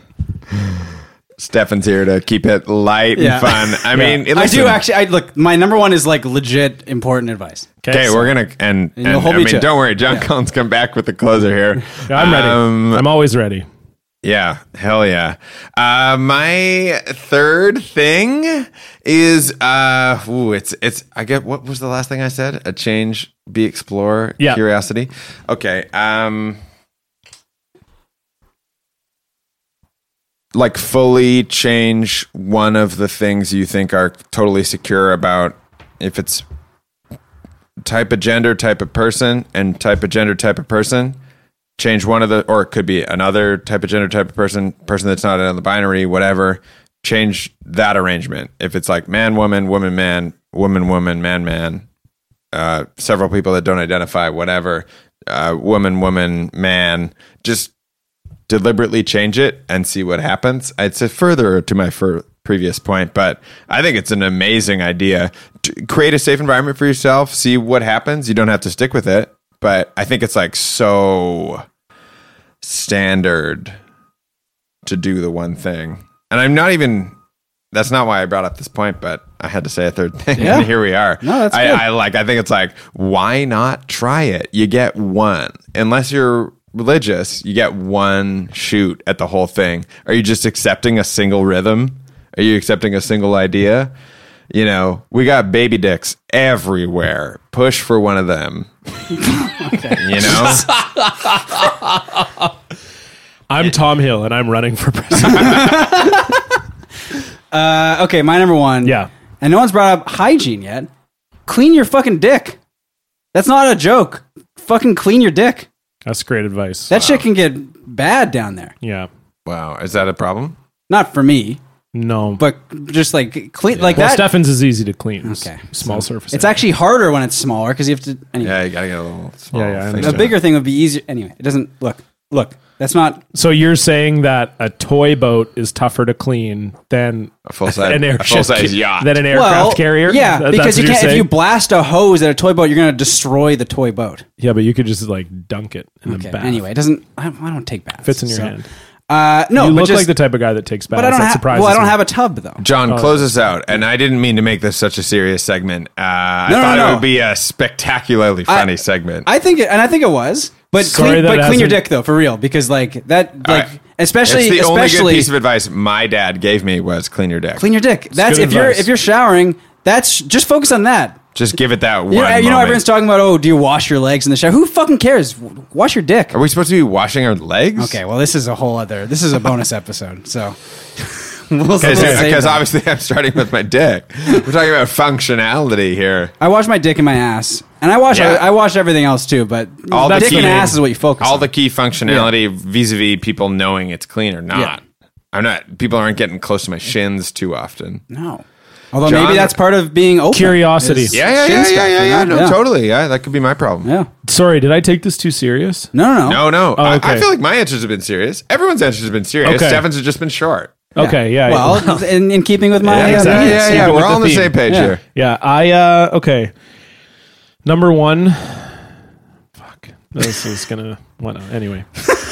[SPEAKER 3] Stefan's here to keep it light
[SPEAKER 4] Yeah.
[SPEAKER 3] and fun. I mean,
[SPEAKER 4] I
[SPEAKER 3] listen.
[SPEAKER 4] do actually. Look, my number 1 is like legit important advice.
[SPEAKER 3] Okay,
[SPEAKER 2] so
[SPEAKER 3] we're gonna and
[SPEAKER 4] you'll hold
[SPEAKER 3] I
[SPEAKER 4] me
[SPEAKER 3] mean,
[SPEAKER 4] to it.
[SPEAKER 3] don't worry, John Cullen's come back with the closer here.
[SPEAKER 2] I'm ready. I'm always ready.
[SPEAKER 3] Yeah, hell yeah. My third thing is it's I get what was the last thing I said? A change, be explore,
[SPEAKER 2] Yeah.
[SPEAKER 3] curiosity. Okay. Like fully change one of the things you think are totally secure about if it's type of gender, type of person, and type of gender, type of person. Change one of the, or it could be another type of gender, type of person that's not in the binary, whatever. change that arrangement. If it's like man, woman, woman, man, woman, woman, man, man, several people that don't identify, whatever, woman, woman, man, just deliberately change it and see what happens. I'd say further to my previous point, but I think it's an amazing idea. Create a safe environment for yourself, see what happens. You don't have to stick with it, but I think it's like so standard to do the one thing. And I'm not even, that's not why I brought up this point, but I had to say a third thing.
[SPEAKER 4] Yeah.
[SPEAKER 3] And here we are.
[SPEAKER 4] No, that's good.
[SPEAKER 3] I think it's like, why not try it? You get one. Unless you're religious, you get one shoot at the whole thing. Are you just accepting a single rhythm? Are you accepting a single idea? You know, we got baby dicks everywhere. Push for one of them. You know?
[SPEAKER 2] I'm Tom Hill, and I'm running for president.
[SPEAKER 4] Okay, my number one.
[SPEAKER 2] Yeah.
[SPEAKER 4] And no one's brought up hygiene yet. Clean your fucking dick. That's not a joke. Fucking clean your dick.
[SPEAKER 2] That's great advice.
[SPEAKER 4] That shit can get bad down there.
[SPEAKER 2] Yeah.
[SPEAKER 3] Wow. Is that a problem?
[SPEAKER 4] Not for me,
[SPEAKER 2] No.
[SPEAKER 4] but just like clean like
[SPEAKER 2] well,
[SPEAKER 4] that.
[SPEAKER 2] Stephen's is easy to clean.
[SPEAKER 4] Okay.
[SPEAKER 2] Small surface.
[SPEAKER 4] It's actually harder when it's smaller because you have to. Anyway,
[SPEAKER 3] Yeah, you gotta get a little small.
[SPEAKER 2] Yeah, I
[SPEAKER 3] thing.
[SPEAKER 2] understand.
[SPEAKER 4] a bigger thing would be easier. Anyway, it doesn't look. That's not.
[SPEAKER 2] So you're saying that a toy boat is tougher to clean than
[SPEAKER 3] A full-size-
[SPEAKER 2] an
[SPEAKER 3] a
[SPEAKER 2] airship
[SPEAKER 3] full-size yacht.
[SPEAKER 2] than an aircraft carrier?
[SPEAKER 4] Yeah,
[SPEAKER 2] That's
[SPEAKER 4] because
[SPEAKER 2] what
[SPEAKER 4] you
[SPEAKER 2] you're
[SPEAKER 4] can't. If you
[SPEAKER 2] saying?
[SPEAKER 4] blast a hose at a toy boat, you're going to destroy the toy boat.
[SPEAKER 2] Yeah, but you could just like dunk it in the
[SPEAKER 4] Okay.
[SPEAKER 2] bath.
[SPEAKER 4] Anyway, it doesn't. I don't take baths.
[SPEAKER 2] Fits in your
[SPEAKER 4] so-
[SPEAKER 2] hand.
[SPEAKER 4] No,
[SPEAKER 2] You
[SPEAKER 4] but
[SPEAKER 2] look
[SPEAKER 4] just,
[SPEAKER 2] like the type of guy that takes baths.
[SPEAKER 4] But I don't
[SPEAKER 2] That
[SPEAKER 4] have.
[SPEAKER 2] surprises
[SPEAKER 4] Well, I don't
[SPEAKER 2] me.
[SPEAKER 4] have a tub though.
[SPEAKER 3] John, close us out. And I didn't mean to make this such a serious segment. I thought it would be a spectacularly funny segment.
[SPEAKER 4] I think it was. But
[SPEAKER 2] Sorry
[SPEAKER 4] clean,
[SPEAKER 2] that
[SPEAKER 4] but
[SPEAKER 2] it
[SPEAKER 4] clean your
[SPEAKER 2] hasn't-
[SPEAKER 4] dick though, for real, because like that, like
[SPEAKER 3] Alright.
[SPEAKER 4] especially
[SPEAKER 3] it's the only good
[SPEAKER 4] especially
[SPEAKER 3] piece of advice my dad gave me was clean your dick.
[SPEAKER 4] clean your dick. That's
[SPEAKER 2] good advice.
[SPEAKER 4] if you're showering. That's just focus on that.
[SPEAKER 3] Just give it that one
[SPEAKER 4] You know,
[SPEAKER 3] moment.
[SPEAKER 4] everyone's talking about, oh, do you wash your legs in the shower? Who fucking cares? Wash your dick.
[SPEAKER 3] Are we supposed to be washing our legs?
[SPEAKER 4] Okay, well, this is a bonus episode. So we'll save
[SPEAKER 3] Because
[SPEAKER 4] that.
[SPEAKER 3] obviously I'm starting with my dick. We're talking about functionality here.
[SPEAKER 4] I wash my dick and my ass, and I wash everything else too. But
[SPEAKER 3] All
[SPEAKER 4] the
[SPEAKER 3] the
[SPEAKER 4] dick
[SPEAKER 3] key-
[SPEAKER 4] and ass is what you focus
[SPEAKER 3] All
[SPEAKER 4] on.
[SPEAKER 3] the key functionality vis-a-vis people knowing it's clean or not. I'm not. People aren't getting close to my shins too often.
[SPEAKER 4] No, although
[SPEAKER 3] John-
[SPEAKER 4] maybe that's part of being open.
[SPEAKER 2] Curiosity.
[SPEAKER 4] is
[SPEAKER 3] Yeah.
[SPEAKER 4] shin stuff, you know?
[SPEAKER 3] No, totally. Yeah, that could be my problem.
[SPEAKER 4] Yeah.
[SPEAKER 2] Sorry, did I take this too serious?
[SPEAKER 4] No.
[SPEAKER 3] No.
[SPEAKER 2] Oh, okay.
[SPEAKER 3] I feel like my answers have been serious. Everyone's answers have been serious.
[SPEAKER 2] Okay.
[SPEAKER 3] Stefan's have just been short.
[SPEAKER 2] Okay, yeah.
[SPEAKER 4] Well, in keeping with my
[SPEAKER 3] Yeah,
[SPEAKER 2] exactly.
[SPEAKER 3] yeah.
[SPEAKER 2] Keep it
[SPEAKER 3] We're
[SPEAKER 2] with
[SPEAKER 3] all on
[SPEAKER 2] the
[SPEAKER 3] the
[SPEAKER 2] theme.
[SPEAKER 3] same page
[SPEAKER 4] Yeah.
[SPEAKER 3] here.
[SPEAKER 2] Yeah, okay. Number one. Fuck. This is gonna anyway.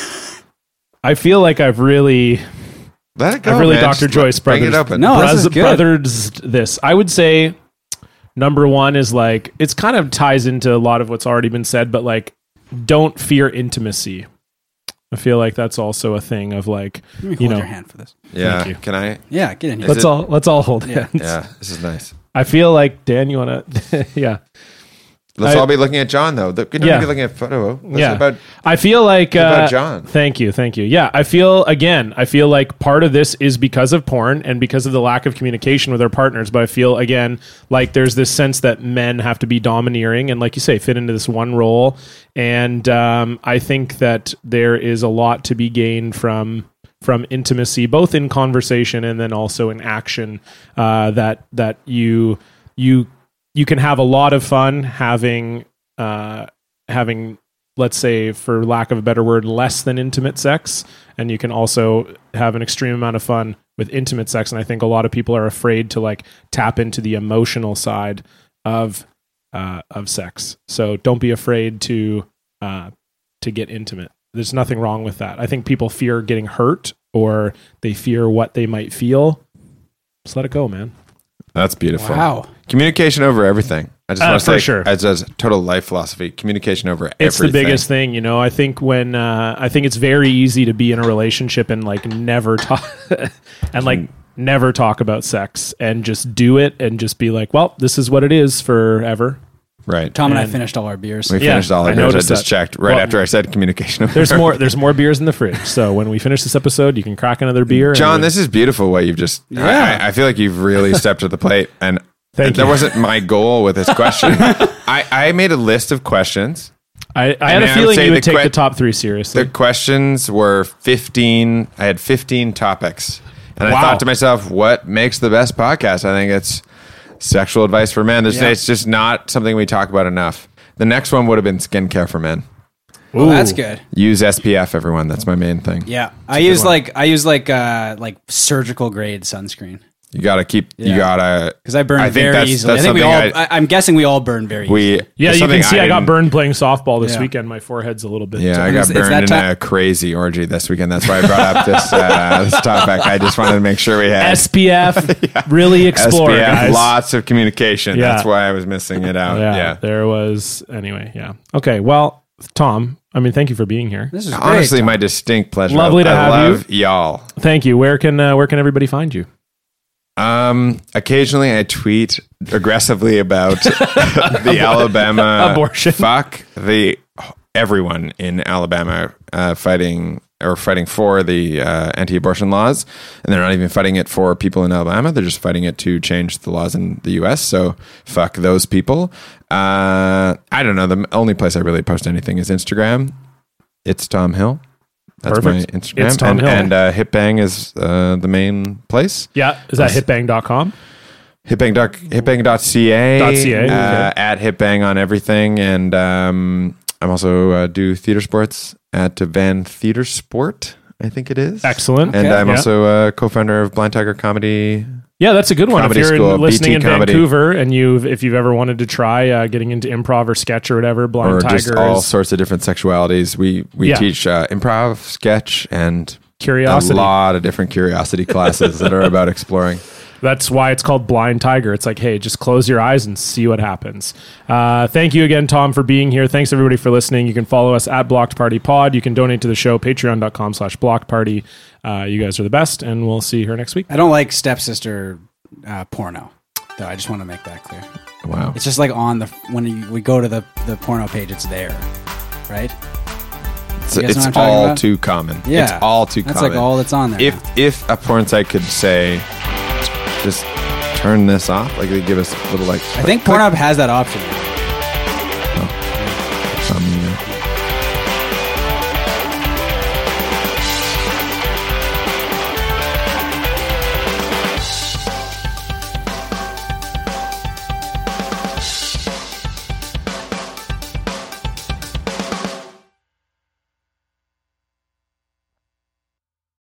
[SPEAKER 2] I feel like I've really
[SPEAKER 3] Let it go.
[SPEAKER 2] I've really
[SPEAKER 3] man.
[SPEAKER 2] Dr.
[SPEAKER 3] Just
[SPEAKER 2] Joyce
[SPEAKER 3] break it
[SPEAKER 2] brothers.
[SPEAKER 3] open.
[SPEAKER 4] No, this is good.
[SPEAKER 2] brothers this. I would say number one is like it's kind of ties into a lot of what's already been said, but like don't fear intimacy. I feel like that's also a thing of like
[SPEAKER 4] Let me hold
[SPEAKER 2] you know
[SPEAKER 4] your hand for this.
[SPEAKER 3] Yeah.
[SPEAKER 2] Thank you.
[SPEAKER 3] Can I?
[SPEAKER 4] Yeah, get in here.
[SPEAKER 2] let's all hold
[SPEAKER 4] Yeah.
[SPEAKER 2] hands.
[SPEAKER 3] Yeah. This is nice.
[SPEAKER 2] I feel like Dan, you wanna yeah.
[SPEAKER 3] Let's
[SPEAKER 2] I-
[SPEAKER 3] all be looking at John though. Good
[SPEAKER 2] Yeah.
[SPEAKER 3] to be looking at photo. Let's
[SPEAKER 2] Yeah.
[SPEAKER 3] about
[SPEAKER 2] I feel like
[SPEAKER 3] about John?
[SPEAKER 2] Thank you. Yeah, I feel like part of this is because of porn and because of the lack of communication with our partners. But I feel again like there's this sense that men have to be domineering and, like you say, fit into this one role. And I think that there is a lot to be gained from intimacy, both in conversation and then also in action. That you can have a lot of fun having, let's say, for lack of a better word, less than intimate sex. And you can also have an extreme amount of fun with intimate sex. And I think a lot of people are afraid to like tap into the emotional side of sex. So don't be afraid to get intimate. There's nothing wrong with that. I think people fear getting hurt or they fear what they might feel. Just let it go, man.
[SPEAKER 3] That's beautiful.
[SPEAKER 4] Wow.
[SPEAKER 3] Communication over everything. I just want to
[SPEAKER 2] For
[SPEAKER 3] say,
[SPEAKER 2] sure.
[SPEAKER 3] as total life philosophy, communication over everything.
[SPEAKER 2] It's the biggest thing, you know. I think when I think it's very easy to be in a relationship and like never talk and like never talk about sex and just do it and just be like, well, this is what it is forever.
[SPEAKER 3] Right.
[SPEAKER 4] Tom and I
[SPEAKER 2] And-
[SPEAKER 4] finished all our beers.
[SPEAKER 3] We
[SPEAKER 2] Yeah,
[SPEAKER 3] finished all
[SPEAKER 2] I
[SPEAKER 3] our beers. I
[SPEAKER 2] noticed
[SPEAKER 3] just
[SPEAKER 2] that.
[SPEAKER 3] checked right
[SPEAKER 2] Well,
[SPEAKER 3] after I said communication over
[SPEAKER 2] There's more beers in the fridge. So when we finish this episode, you can crack another beer.
[SPEAKER 3] John,
[SPEAKER 2] and
[SPEAKER 3] this is beautiful what you've just...
[SPEAKER 4] Yeah.
[SPEAKER 3] I feel like you've really stepped to the plate. And
[SPEAKER 2] Thank
[SPEAKER 3] that
[SPEAKER 2] you.
[SPEAKER 3] wasn't my goal with this question. I made a list of questions.
[SPEAKER 2] I had
[SPEAKER 3] I
[SPEAKER 2] a
[SPEAKER 3] would
[SPEAKER 2] feeling
[SPEAKER 3] say
[SPEAKER 2] you
[SPEAKER 3] the
[SPEAKER 2] would take
[SPEAKER 3] que-
[SPEAKER 2] the top three seriously.
[SPEAKER 3] The questions were 15. I had 15 topics. And I thought to myself, what makes the best podcast? I think it's sexual advice for men. It's just not something we talk about enough. The next one would have been skincare for men.
[SPEAKER 4] Oh, that's good.
[SPEAKER 3] Use SPF, everyone. That's my main thing.
[SPEAKER 4] Yeah, I use surgical grade sunscreen.
[SPEAKER 3] You gotta keep. You gotta
[SPEAKER 4] because I burn very easily. I think we all. I'm guessing we all burn very easily.
[SPEAKER 2] Yeah, you can see I got burned playing softball this weekend. My forehead's a little bit.
[SPEAKER 3] Yeah, I got burned in a crazy orgy this weekend. That's why I brought up this topic. I just wanted to make sure we had
[SPEAKER 2] SPF. Really explore,
[SPEAKER 3] SPF,
[SPEAKER 2] guys.
[SPEAKER 3] Lots of communication. Yeah. That's why I was missing it out. Yeah,
[SPEAKER 2] there was. Anyway, yeah. Okay, well, Tom. I mean, thank you for being here.
[SPEAKER 4] This is
[SPEAKER 3] honestly my distinct pleasure.
[SPEAKER 2] Lovely to have
[SPEAKER 3] you, y'all.
[SPEAKER 2] Thank you. Where can everybody find you?
[SPEAKER 3] Occasionally I tweet aggressively about the Alabama
[SPEAKER 2] abortion.
[SPEAKER 3] Fuck everyone in Alabama fighting for the anti-abortion laws, and they're not even fighting it for people in Alabama. They're just fighting it to change the laws in the U.S. So fuck those people. I don't know. The only place I really post anything is Instagram. It's Tom Hill. That's
[SPEAKER 2] Perfect.
[SPEAKER 3] my Instagram.
[SPEAKER 2] It's Tom Hill.
[SPEAKER 3] And HipBang is the main place.
[SPEAKER 2] Yeah. Is that hitbang.com?
[SPEAKER 3] Hitbang.ca. At HipBang on everything. And I'm also do theater sports at Van Theater Sport, I think it is.
[SPEAKER 2] Excellent.
[SPEAKER 3] And I'm also a co-founder of Blind Tiger Comedy.
[SPEAKER 2] Yeah, that's a good one.
[SPEAKER 3] Comedy
[SPEAKER 2] if you're
[SPEAKER 3] school,
[SPEAKER 2] listening
[SPEAKER 3] BT
[SPEAKER 2] in
[SPEAKER 3] Comedy.
[SPEAKER 2] Vancouver and if you've ever wanted to try getting into improv or sketch or whatever, Blind Tiger
[SPEAKER 3] just all sorts of different sexualities. We teach improv, sketch, and
[SPEAKER 2] curiosity.
[SPEAKER 3] A lot of different curiosity classes that are about exploring.
[SPEAKER 2] That's why it's called Blind Tiger. It's like, hey, just close your eyes and see what happens. Thank you again, Tom, for being here. Thanks, everybody, for listening. You can follow us at Blocked Party Pod. You can donate to the show, patreon.com/blockedparty. You guys are the best, and we'll see you here next week.
[SPEAKER 4] I don't like stepsister porno, though. I just want to make that clear.
[SPEAKER 3] Wow.
[SPEAKER 4] It's just like when we go to the porno page, it's there, right?
[SPEAKER 3] It's all too common.
[SPEAKER 4] Yeah.
[SPEAKER 3] It's all too common.
[SPEAKER 4] That's like all that's on there.
[SPEAKER 3] If a porn site could say, just turn this off, like they give us a little like.
[SPEAKER 4] I think Pornhub has that option.